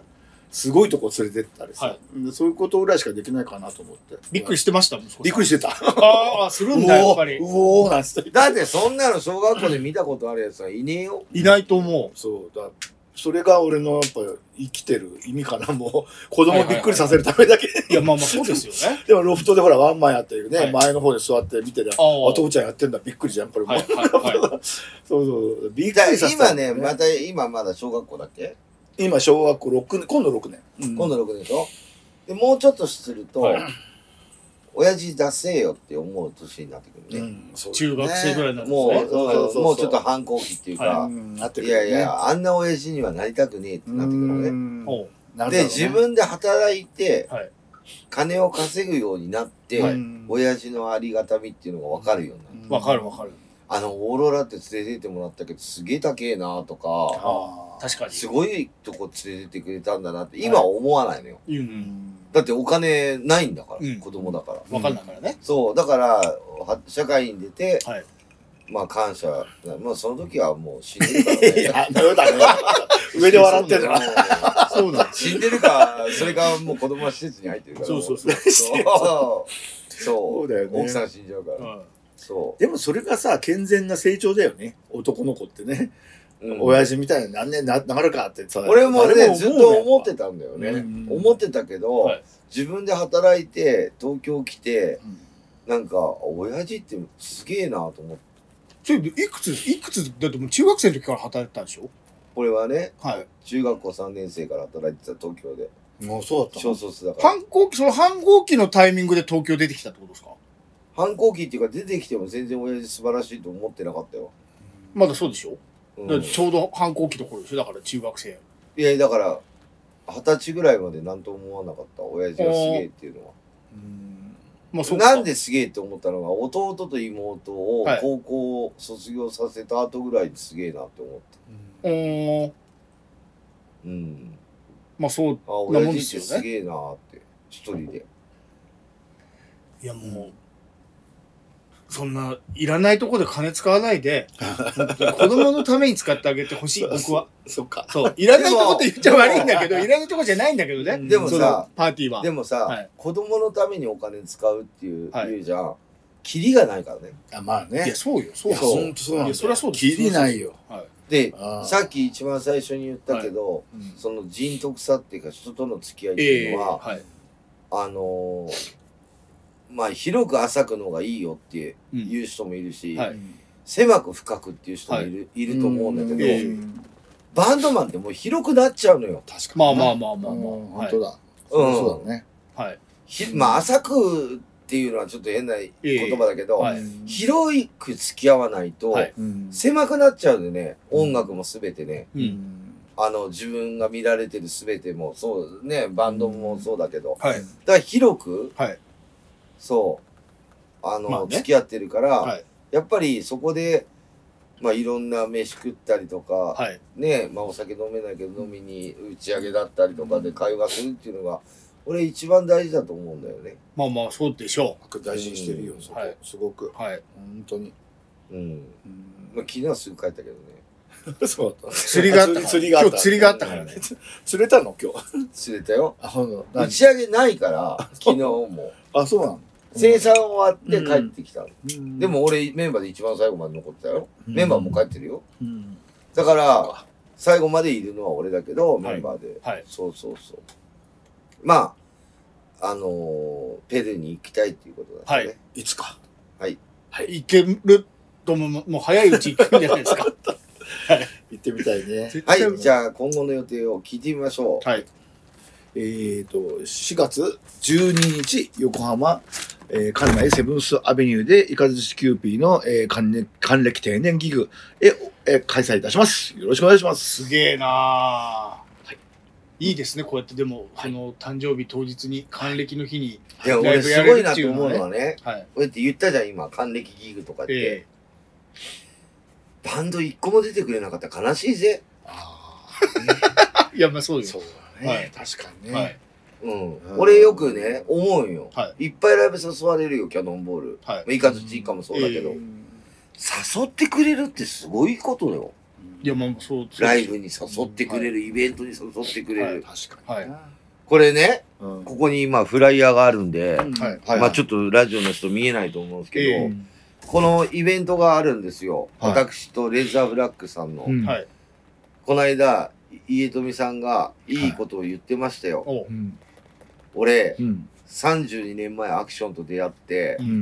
[SPEAKER 5] すごいとこ連れてったりさ、
[SPEAKER 2] は
[SPEAKER 5] でそういうことぐらいしかできないかなと思って。
[SPEAKER 2] びっくりしてましたもん。
[SPEAKER 5] びっくりしてた。
[SPEAKER 2] ああ、するんだ、やっぱり。
[SPEAKER 5] うおーなんつって。
[SPEAKER 1] だってそんなの小学校で見たことあるやつはいねえよ。
[SPEAKER 2] いないと思う。
[SPEAKER 5] そうだ。それが俺のやっぱ生きてる意味かな、もう。子供びっくりさせるためだけ。
[SPEAKER 2] いや、まあまあそうですよね。
[SPEAKER 5] でもロフトでほらワンマンやってるね、
[SPEAKER 2] はい
[SPEAKER 5] 前の方で座って見てて、あ、
[SPEAKER 2] あ
[SPEAKER 5] 父ちゃんやってんだ、びっくりじゃん、これも。
[SPEAKER 2] はいはいはい。
[SPEAKER 5] そうそう、びっく
[SPEAKER 1] だ
[SPEAKER 5] りさせた
[SPEAKER 1] 今ね、また、今まだ小学校だっけ、
[SPEAKER 5] 今小学校ろくねん、今度ろくねん。
[SPEAKER 1] 今度ろくねんでしょ。で、もうちょっとすると、
[SPEAKER 2] はい
[SPEAKER 1] 親父出せよって思う年になってくるね。
[SPEAKER 5] うん、そうだね
[SPEAKER 2] 中学生ぐらいなんです
[SPEAKER 1] もう、
[SPEAKER 2] ね。
[SPEAKER 5] そうそうそうそう
[SPEAKER 1] もうちょっと反抗期っていうか、
[SPEAKER 2] は
[SPEAKER 5] うんなってく
[SPEAKER 1] い
[SPEAKER 5] るね。
[SPEAKER 1] やいや、あんな親父にはなりたくねえってなってくるのね。
[SPEAKER 5] ね。
[SPEAKER 2] おう
[SPEAKER 1] で、
[SPEAKER 5] なるだろうね
[SPEAKER 1] 自分で働いて、
[SPEAKER 2] はい。
[SPEAKER 1] 金を稼ぐようになって、
[SPEAKER 2] はい
[SPEAKER 1] 親父のありがたみっていうのが分かるようになる。
[SPEAKER 2] わかるわかる。
[SPEAKER 1] あの、オーロラって連れてってもらったけど、すげえ高えなとか、
[SPEAKER 5] あー
[SPEAKER 2] 確かに。
[SPEAKER 1] すごいとこ連れてってくれたんだなって、今は思わないのよ。
[SPEAKER 2] う。
[SPEAKER 5] うんん
[SPEAKER 1] だってお金ないんだから、
[SPEAKER 2] うん
[SPEAKER 1] 子供だから。
[SPEAKER 2] わかんないからね。
[SPEAKER 1] そう、だから、は社会に出て、
[SPEAKER 2] はい。
[SPEAKER 1] まあ感謝。まあその時はもう死んでるからね。
[SPEAKER 5] いや、ダメだね。上で笑ってるな。
[SPEAKER 2] そうなんです。
[SPEAKER 1] 死んでるか、それかもう子供は施設に入ってるから。
[SPEAKER 2] そうそうそう
[SPEAKER 1] そう。そう。
[SPEAKER 5] そうだよね
[SPEAKER 1] 奥さん死んじゃうから。
[SPEAKER 2] うん
[SPEAKER 1] そ
[SPEAKER 5] でもそれがさ、健全な成長だよね。男の子ってね。
[SPEAKER 1] う。うん
[SPEAKER 5] 親父みたいに何年ななるかってさ。
[SPEAKER 1] 俺もね、
[SPEAKER 5] 誰思う
[SPEAKER 1] ずっと思ってたんだよね。
[SPEAKER 5] うん
[SPEAKER 1] 思ってたけど、
[SPEAKER 2] はい
[SPEAKER 1] 自分で働いて、東京来て、
[SPEAKER 5] うん
[SPEAKER 1] なんか、親父ってすげえなと思って。
[SPEAKER 2] それでいくつ、いくつ、だってもう中学生の時から働いてたんでしょ？
[SPEAKER 1] 俺はね、
[SPEAKER 2] はい。
[SPEAKER 1] 中学校さんねん生から働いてた東京で。
[SPEAKER 5] もうそうだった
[SPEAKER 1] 小
[SPEAKER 5] の。
[SPEAKER 1] 卒だから。
[SPEAKER 2] 反抗期、その反抗期のタイミングで東京出てきたってことですか？
[SPEAKER 1] 反抗期っていうか出てきても全然親父素晴らしいと思ってなかったよ。
[SPEAKER 2] まだそうでしょ？
[SPEAKER 1] うん
[SPEAKER 2] だからちょうど反抗期の頃でしょ？だから中学生。
[SPEAKER 1] いや、だから、二十歳ぐらいまで何とも思わなかった。親父がすげえっていうのは。
[SPEAKER 5] うん
[SPEAKER 2] まあそうか。
[SPEAKER 1] なんですげえって思ったのが、弟と妹を
[SPEAKER 2] はい
[SPEAKER 1] 高校卒業させた後ぐらいにすげえなって思った。
[SPEAKER 2] うーん。
[SPEAKER 1] うん。
[SPEAKER 2] まあそう
[SPEAKER 1] あ、
[SPEAKER 2] なも
[SPEAKER 1] 親
[SPEAKER 2] んで
[SPEAKER 1] 父って
[SPEAKER 2] すよね。
[SPEAKER 1] すげえなって、一人で。
[SPEAKER 2] いやもう、そんないらないとこで金使わないで、本当に子供のために使ってあげてほしい、僕は。
[SPEAKER 5] そっか。
[SPEAKER 2] そう。いらないとこって言っちゃ悪いんだけど、いらないとこじゃないんだけどね。
[SPEAKER 1] でもさ
[SPEAKER 2] そのパーティーは。
[SPEAKER 1] でもさ、
[SPEAKER 2] はい
[SPEAKER 1] 子供のためにお金使うっていう、
[SPEAKER 2] はい
[SPEAKER 1] 言うじゃん。キリがないからね。
[SPEAKER 5] あまあね。
[SPEAKER 2] いや、そうよ、そうよ。
[SPEAKER 5] いやほんとそうなんだよ
[SPEAKER 2] いやそりゃそうです。
[SPEAKER 5] キリないよ。
[SPEAKER 2] はい。
[SPEAKER 1] で
[SPEAKER 5] あー、
[SPEAKER 1] さっき一番最初に言ったけど、
[SPEAKER 5] うん
[SPEAKER 1] その人徳さっていうか人との付き合いってい
[SPEAKER 2] ええ
[SPEAKER 1] うのは、
[SPEAKER 2] はい。
[SPEAKER 1] あのーまあ広く浅くのがいいよって
[SPEAKER 2] うん
[SPEAKER 1] 言う人もいるし、
[SPEAKER 2] はい
[SPEAKER 1] 狭く深くっていう人もいる,、い、ると思うんだけど、
[SPEAKER 2] ええ
[SPEAKER 1] バンドマンってもう広くなっちゃうのよ。
[SPEAKER 5] 確かに。
[SPEAKER 2] まあまあまあまあ
[SPEAKER 5] うん
[SPEAKER 2] まあ。
[SPEAKER 5] 本当だ。
[SPEAKER 1] うん
[SPEAKER 5] そうだね。
[SPEAKER 2] はい。
[SPEAKER 1] ひまあ浅くっていうのはちょっと変な言葉だけど、
[SPEAKER 2] はい
[SPEAKER 1] 広く付き合わないと、
[SPEAKER 2] はい
[SPEAKER 5] うん
[SPEAKER 1] 狭くなっちゃうんでね、音楽もすべてね、
[SPEAKER 2] う。
[SPEAKER 5] うんん
[SPEAKER 1] あの自分が見られてるすべてもそうね、バンドもそうだけど、
[SPEAKER 2] はい。
[SPEAKER 1] だから広く、
[SPEAKER 2] はい。
[SPEAKER 1] そう、あの、
[SPEAKER 2] まあね
[SPEAKER 1] 付き合ってるから、
[SPEAKER 2] はい。
[SPEAKER 1] やっぱりそこで、まあいろんな飯食ったりとか、
[SPEAKER 2] はい。
[SPEAKER 1] ね、まあお酒飲めないけど飲みに打ち上げだったりとかで会話するっていうのが、俺一番大事だと思うんだよね。
[SPEAKER 2] まあまあ、そうでしょ
[SPEAKER 5] 大事にしてるよ、そこ
[SPEAKER 2] はい。
[SPEAKER 5] すごく。
[SPEAKER 2] う。はい。
[SPEAKER 5] 本当に。
[SPEAKER 1] うん。
[SPEAKER 5] うん
[SPEAKER 1] まあ昨日はすぐ帰ったけどね。
[SPEAKER 5] そうだった。
[SPEAKER 2] 釣りがあったから。
[SPEAKER 5] 釣りがあった。
[SPEAKER 2] 今日釣りがあったからね。
[SPEAKER 5] 釣れたの今日。
[SPEAKER 1] 釣れたよ。
[SPEAKER 5] あ、ほんと。
[SPEAKER 1] 打ち上げないから、昨日も。
[SPEAKER 5] あ、そうなの。
[SPEAKER 1] 生産終わって帰ってきたの。
[SPEAKER 5] うん
[SPEAKER 1] で、も俺メンバーで一番最後まで残ってたよ。
[SPEAKER 5] うん
[SPEAKER 1] メンバーも帰ってるよ。
[SPEAKER 5] うん
[SPEAKER 1] だから、最後までいるのは俺だけど、メンバーで。
[SPEAKER 2] はい。
[SPEAKER 1] そうそうそう。まあ、あのーペルーに行きたいっていうことだったね。
[SPEAKER 2] はい
[SPEAKER 5] いつか。
[SPEAKER 2] いけるとも、もう早いうち行くんじゃないですか。
[SPEAKER 5] 行ってみたいね。
[SPEAKER 1] はい。じゃあ、今後の予定を聞いてみましょう。
[SPEAKER 2] はい。
[SPEAKER 5] えっと、しがつじゅうににち、横浜、えー、関内セブンスアベニューで、イカズチキューピーの、えー、還暦還暦定年ギグへ、えー、開催いたします。よろしくお願いします。
[SPEAKER 2] すげえなぁ。いいですね、こうやってでも、その誕生日当日に、還暦の日に、
[SPEAKER 1] いや、
[SPEAKER 2] ライ
[SPEAKER 1] 俺
[SPEAKER 2] ブやれる
[SPEAKER 1] すごいな
[SPEAKER 2] っていうのはね
[SPEAKER 1] と思うのはね、
[SPEAKER 2] はい。
[SPEAKER 1] こうやって言ったじゃん、今、還暦ギグとかって。
[SPEAKER 2] え
[SPEAKER 1] バンド一個も出てくれなかったら悲しいぜ。
[SPEAKER 5] あ
[SPEAKER 2] えいや、まあそうです
[SPEAKER 5] そう。だね。
[SPEAKER 2] はい
[SPEAKER 5] 確かにね。
[SPEAKER 2] はい。
[SPEAKER 1] うん
[SPEAKER 5] う。ん
[SPEAKER 1] 俺よくね、思うよ。
[SPEAKER 2] はい
[SPEAKER 1] っぱいライブ誘われるよ、キャノンボール。
[SPEAKER 2] はい。
[SPEAKER 1] イカズチイカもそうだけど。
[SPEAKER 2] え
[SPEAKER 1] 誘ってくれるってすごいことよ。
[SPEAKER 5] う
[SPEAKER 2] いや、まあ、そう、
[SPEAKER 1] ライブに誘ってくれる、イベントに誘ってくれる。
[SPEAKER 5] 確かに。
[SPEAKER 2] はい。
[SPEAKER 1] これね、
[SPEAKER 5] うん、
[SPEAKER 1] ここに今フライヤーがあるんで、
[SPEAKER 2] はい。
[SPEAKER 1] まあちょっとラジオの人見えないと思うんですけど、えー、このイベントがあるんですよ。はい、私とレーザーブラックさんの。はい、この間、家富さんがいいことを言ってましたよ。はい、俺、うん、さんじゅうにねんまえアクションと出会って、うんうん、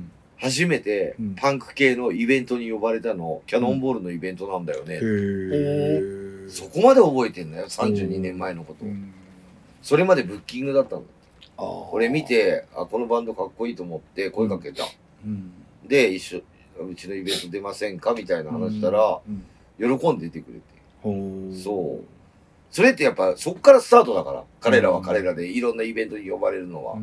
[SPEAKER 1] 初めてパンク系のイベントに呼ばれたの、キャノンボールのイベントなんだよね。うん、そこまで覚えてんだよ、さんじゅうにねんまえのこと。うん、それまでブッキングだったの。俺見て、あ、このバンドかっこいいと思って声かけた。うん、で、一緒、うちのイベント出ませんかみたいな話したら、うん、喜んで出てくれて。そう。それってやっぱそっからスタートだから。彼らは彼らでいろんなイベントに呼ばれるのは。うん、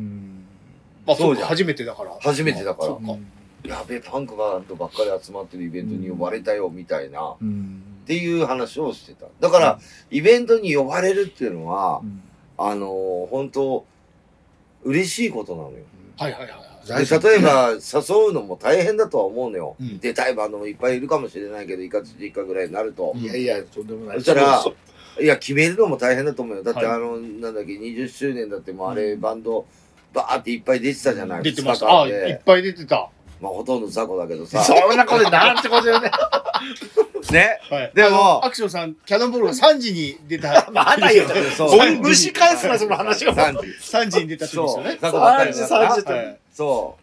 [SPEAKER 2] まあそうじゃん。初めてだから。
[SPEAKER 1] 初めてだから。やべえ、パンクバンドばっかり集まってるイベントに呼ばれたよ、みたいな。うん、っていう話をしてた。だから、イベントに呼ばれるっていうのは、うん、あのー、本当嬉しいことなのよ。
[SPEAKER 2] はいはいはい。
[SPEAKER 1] で例えば、誘うのも大変だとは思うのよ。うん、出たいバンドもいっぱいいるかもしれないけど、いかつじいっかぐらいになると。
[SPEAKER 5] いやいや、とんでもない。
[SPEAKER 1] そしたら、いや、決めるのも大変だと思うよ。だって、はい、あの、なんだっけ、にじゅっしゅうねんだってもうあれ、バンド、バーっていっぱい出てたじゃない。
[SPEAKER 2] 出てました。ああ、いっぱい出てた。
[SPEAKER 1] まあ、ほとんど雑魚だけどさ。
[SPEAKER 2] そんなことなんてことよね。
[SPEAKER 1] ね。はい、でも、
[SPEAKER 2] アクションさん、キャノンボールがさんじに出た。
[SPEAKER 5] まだ言うそう。蒸し返すな、その話を。
[SPEAKER 1] さんじ。
[SPEAKER 2] さんじに出たってことですよね。
[SPEAKER 1] 雑魚ばっかりだった。
[SPEAKER 5] さんじ、さんじ。
[SPEAKER 1] そう。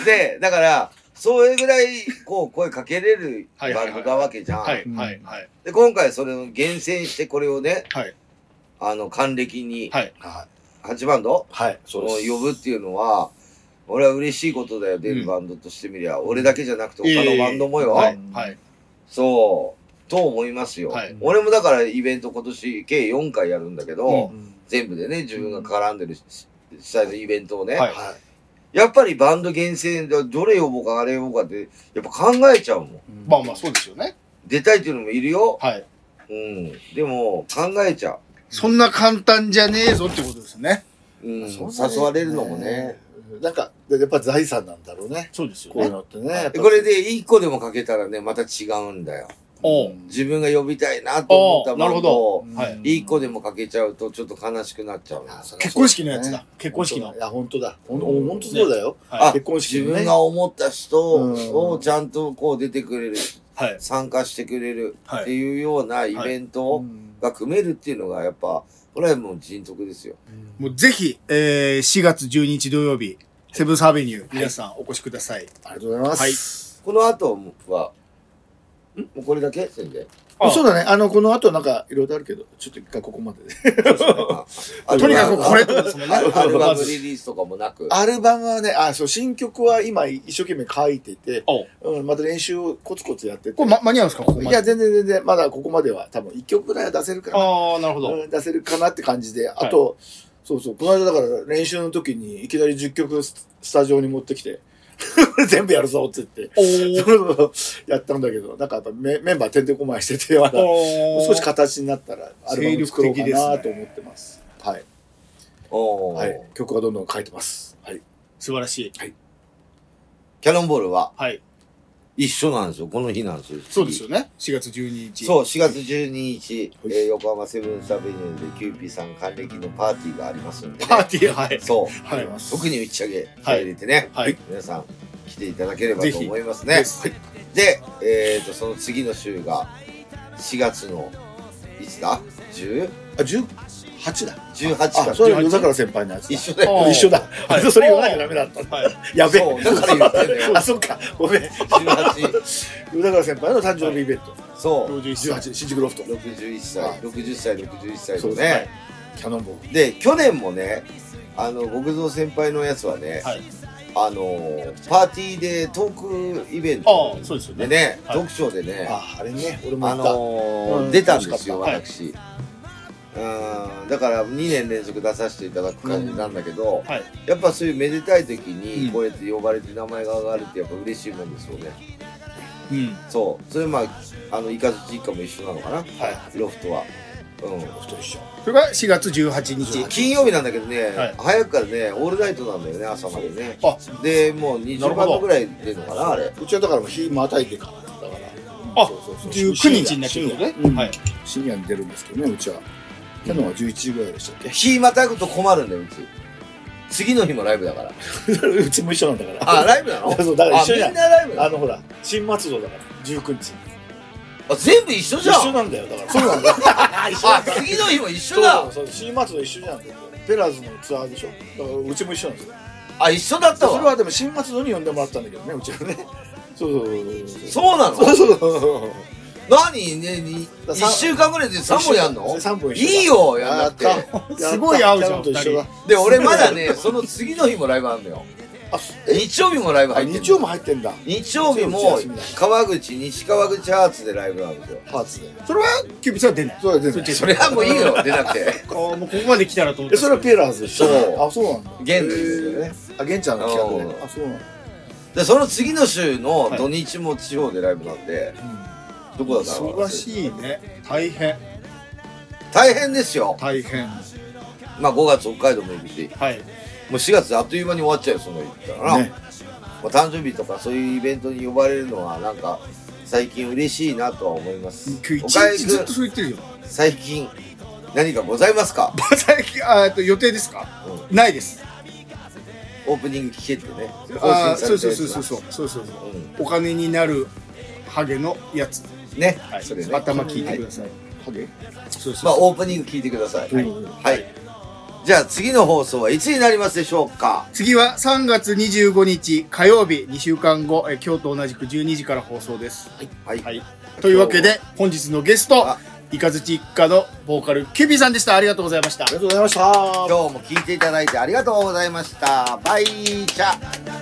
[SPEAKER 1] で、だから、それぐらい、こう、声かけれるバンドなわけじゃん。
[SPEAKER 2] はい、はい、はい。
[SPEAKER 1] で、今回それを厳選して、これをね、
[SPEAKER 2] はい。
[SPEAKER 1] あの、還暦に、
[SPEAKER 2] はい。
[SPEAKER 1] はちバンド
[SPEAKER 5] はい。そう
[SPEAKER 1] です。呼ぶっていうのは、俺は嬉しいことだよ、出るバンドとしてみりゃ。俺だけじゃなくて他のバンドもよ。
[SPEAKER 2] はい。
[SPEAKER 1] そう。と思いますよ。はい。俺もだからイベント今年計よんかいやるんだけど、全部でね、自分が絡んでる主催のイベントをね。はい。やっぱりバンド厳選でどれ呼ぼうかあれ呼ぼうかってやっぱ考えちゃうもん。
[SPEAKER 2] まあまあそうですよね。
[SPEAKER 1] 出たいっていうのもいるよ。
[SPEAKER 2] はい。
[SPEAKER 1] うん。でも考えちゃう。
[SPEAKER 2] そんな簡単じゃねえぞってことですね。
[SPEAKER 1] うん。誘われるのもね。
[SPEAKER 5] なんかやっぱ財産なんだろうね。
[SPEAKER 2] そうですよね。
[SPEAKER 5] こういうのってね。
[SPEAKER 1] これでいっこでもかけたらねまた違うんだよ。自分が呼びたいなと思ったバンドをいっこでもかけちゃうとちょっと悲しくなっちゃう。
[SPEAKER 2] 結婚式のやつだ。結婚式の。
[SPEAKER 5] いや本当だ。本当そうだよ。
[SPEAKER 1] 結婚式自分が思った人をちゃんとこう出てくれる、参加してくれるっていうようなイベントが組めるっていうのがやっぱこれはもう人徳ですよ。
[SPEAKER 2] もうぜひしがつじゅうににち土曜日セブンスアベニュー皆さんお越しください。
[SPEAKER 5] ありがとうございます。
[SPEAKER 1] この後はもうこれだけ宣伝。
[SPEAKER 5] そうだね。あの、この後なんかいろいろあるけど、ちょっと一回ここまでで。
[SPEAKER 2] とにかくこれってことですもんね。
[SPEAKER 1] アルバムリリースとかもなく。
[SPEAKER 5] アルバムはね、あ、そう、新曲は今一生懸命書いてて、うん、また練習をコツコツやってて。
[SPEAKER 2] これ、ま、間に合うんですかここまで。
[SPEAKER 5] いや、全然全然、まだここまでは多分一曲ぐらいは出せるかな。
[SPEAKER 2] ああ、なるほど、
[SPEAKER 5] うん。出せるかなって感じで、あと、はい、そうそう、この間だから練習の時にいきなりじゅっきょくスタジオに持ってきて、全部やるぞって言って、やったんだけど、なんかやっぱメメンバーてんてこまいしてて、まだ少し形になったらアルバム作ろうかなと思ってます。はい。はい。曲はどんどん書いてます。はい。
[SPEAKER 2] 素晴らしい。
[SPEAKER 5] はい。
[SPEAKER 1] キャノンボールは、
[SPEAKER 2] はい。
[SPEAKER 1] 一緒なんですよ。この日なんですよ。
[SPEAKER 2] そうですよね。しがつじゅうににち。
[SPEAKER 1] そう、しがつじゅうににち、えー、横浜セブンスアベニューでキューピーさん還暦のパーティーがありますんで、ね。
[SPEAKER 2] パーティー、はい。
[SPEAKER 1] そう。
[SPEAKER 2] はい。
[SPEAKER 1] 特に打ち上げ入れてね、
[SPEAKER 2] はい。
[SPEAKER 1] 皆さん来ていただければと思いますね。はい。で、えっと、その次の週がしがつの、いつだ ?じゅう?
[SPEAKER 5] あ、じゅうはちだ。
[SPEAKER 1] じゅうはちか。
[SPEAKER 5] それ、夜桜先輩のやつ。
[SPEAKER 1] 一緒だよ。
[SPEAKER 5] 一緒だ。それ言わなきゃダメだった。やべえ。
[SPEAKER 1] そう、だから言ってんだよ。
[SPEAKER 5] あ、そっか。ごめん。じゅうはち。夜桜先輩の誕生日イベント。
[SPEAKER 1] そう。
[SPEAKER 5] じゅうはち、新宿ロフト。
[SPEAKER 1] ろくじゅういっさい。ろくじゅっさい、ろくじゅういっさいのね。
[SPEAKER 5] キャノンボール。
[SPEAKER 1] で、去年もね、あの、極蔵先輩のやつはね、あの、パーティーでトークイベントでね、トークショーでね、
[SPEAKER 5] あれね、俺も
[SPEAKER 1] あの、出たんですよ、私。うん、だからにねん連続出させていただく感じなんだけど、
[SPEAKER 2] はい、
[SPEAKER 1] やっぱそういうめでたい時にこうやって呼ばれて名前が上がるってやっぱ嬉しいもんですよね。
[SPEAKER 2] うん、
[SPEAKER 1] そうそれまああのイカズチ一家も一緒なのかな、はい、ロフトは。うん、
[SPEAKER 5] ロフト一緒。
[SPEAKER 2] それがしがつじゅうはちにち
[SPEAKER 1] 金曜日なんだけどね、はい、早くからねオールナイトなんだよね朝までね。でもうにじゅうバンドぐらい出るのかなあれ。
[SPEAKER 5] うちはだからもう日またいてからだから
[SPEAKER 2] あ
[SPEAKER 5] そうそうそう
[SPEAKER 2] じゅうくにちになってくるね。
[SPEAKER 5] うん
[SPEAKER 2] はい。
[SPEAKER 5] 深夜に出るんですけどね、うちは。去年はじゅういちじぐらいでしたっけ。
[SPEAKER 1] 日またぐと困るんだよ、うち。次の日もライブだから。
[SPEAKER 5] うちも一緒なんだから。
[SPEAKER 1] あ、ライブなの？
[SPEAKER 5] そう、だから一緒じゃん。
[SPEAKER 1] あ、みんなライブなの？
[SPEAKER 5] あの、ほら、新松戸だから、じゅうくにち。
[SPEAKER 1] あ、全部一緒じゃん。
[SPEAKER 5] 一緒なんだよ、だから。そうなんだよ。
[SPEAKER 1] あ、次の日も一緒だ。
[SPEAKER 5] そうそうそう、新松戸一緒じゃん。ペラーズのツアーでしょ。だからうちも一緒なんですよ。
[SPEAKER 1] あ、一緒だったわ。
[SPEAKER 5] それはでも新松戸に呼んでもらったんだけどね、うちはね。そうそうそう
[SPEAKER 1] そうなの？
[SPEAKER 5] そうそうそう。
[SPEAKER 1] 何ね、に
[SPEAKER 5] だ
[SPEAKER 1] 一週間ぐらいで三本やんの？
[SPEAKER 5] 三本一緒だ。
[SPEAKER 1] いいよ、やんなくて。
[SPEAKER 2] すごい合うじゃん
[SPEAKER 5] キャノンと一緒だ。
[SPEAKER 1] で、俺まだね、その次の日もライブあるのよ。
[SPEAKER 5] あ、
[SPEAKER 1] 日曜日もライブ
[SPEAKER 5] あ
[SPEAKER 1] 入ってる。
[SPEAKER 5] 日曜も入ってんだ。
[SPEAKER 1] 日曜日も
[SPEAKER 5] 日曜日休みだ
[SPEAKER 1] 川口、西川口ハーツでライブなんですよ。
[SPEAKER 5] ハーツで。
[SPEAKER 2] それはキュービーさんは出ない。
[SPEAKER 5] それは出ない。
[SPEAKER 1] それはもういいよ、出なくて。
[SPEAKER 2] あもうここまで来たらと思っ
[SPEAKER 5] え、
[SPEAKER 2] て。
[SPEAKER 5] それはペラーズでしょ。
[SPEAKER 1] そう
[SPEAKER 5] あ、そうなんだ。
[SPEAKER 1] 玄ですよね。
[SPEAKER 5] あ、玄ちゃんの企画で。
[SPEAKER 1] うん
[SPEAKER 5] あ、そうなんだ。
[SPEAKER 1] で、その次の週の土日も地方でライブなんで、どこだったの？
[SPEAKER 2] 忙しいね。大変。
[SPEAKER 1] 大変ですよ。
[SPEAKER 2] 大変。
[SPEAKER 1] まあごがつ北海道も行くし、
[SPEAKER 2] はい。
[SPEAKER 1] もうしがつあっという間に終わっちゃうよ、その言ったらな。
[SPEAKER 5] ね
[SPEAKER 1] まあ、誕生日とかそういうイベントに呼ばれるのはなんか最近嬉しいなとは思います。
[SPEAKER 2] 今日一
[SPEAKER 1] 岡井
[SPEAKER 2] 日ずっと
[SPEAKER 1] 君、
[SPEAKER 2] そう言ってるよ。
[SPEAKER 1] 最近何かございますか？
[SPEAKER 2] 最近、あえっと予定ですか？ないです。
[SPEAKER 1] オープニング聞けってね。
[SPEAKER 2] あそうそう
[SPEAKER 1] 更新されたやつが
[SPEAKER 2] そうそうそうそうそう。
[SPEAKER 1] う
[SPEAKER 2] お金になるハゲのやつ。
[SPEAKER 1] ん。ね。
[SPEAKER 2] はい。
[SPEAKER 1] それね。
[SPEAKER 2] 頭聞いてください。
[SPEAKER 5] ハゲ
[SPEAKER 2] そうそう。
[SPEAKER 1] まあオープニング聞いてください。
[SPEAKER 2] はい
[SPEAKER 1] はい。じゃあ次の放送はいつになりますでしょうか？
[SPEAKER 2] 次はさんがつにじゅうごにち火曜日、にしゅうかんご、え今日と同じくじゅうにじから放送です。
[SPEAKER 1] はい。
[SPEAKER 2] はい。というわけで本日のゲスト
[SPEAKER 1] あ、
[SPEAKER 2] イカズチ一家のボーカルキュービーさんでした。ありがとうございました
[SPEAKER 5] あり。がとうございました。
[SPEAKER 1] 今日も聞いていただいてありがとうございました。バイチャ。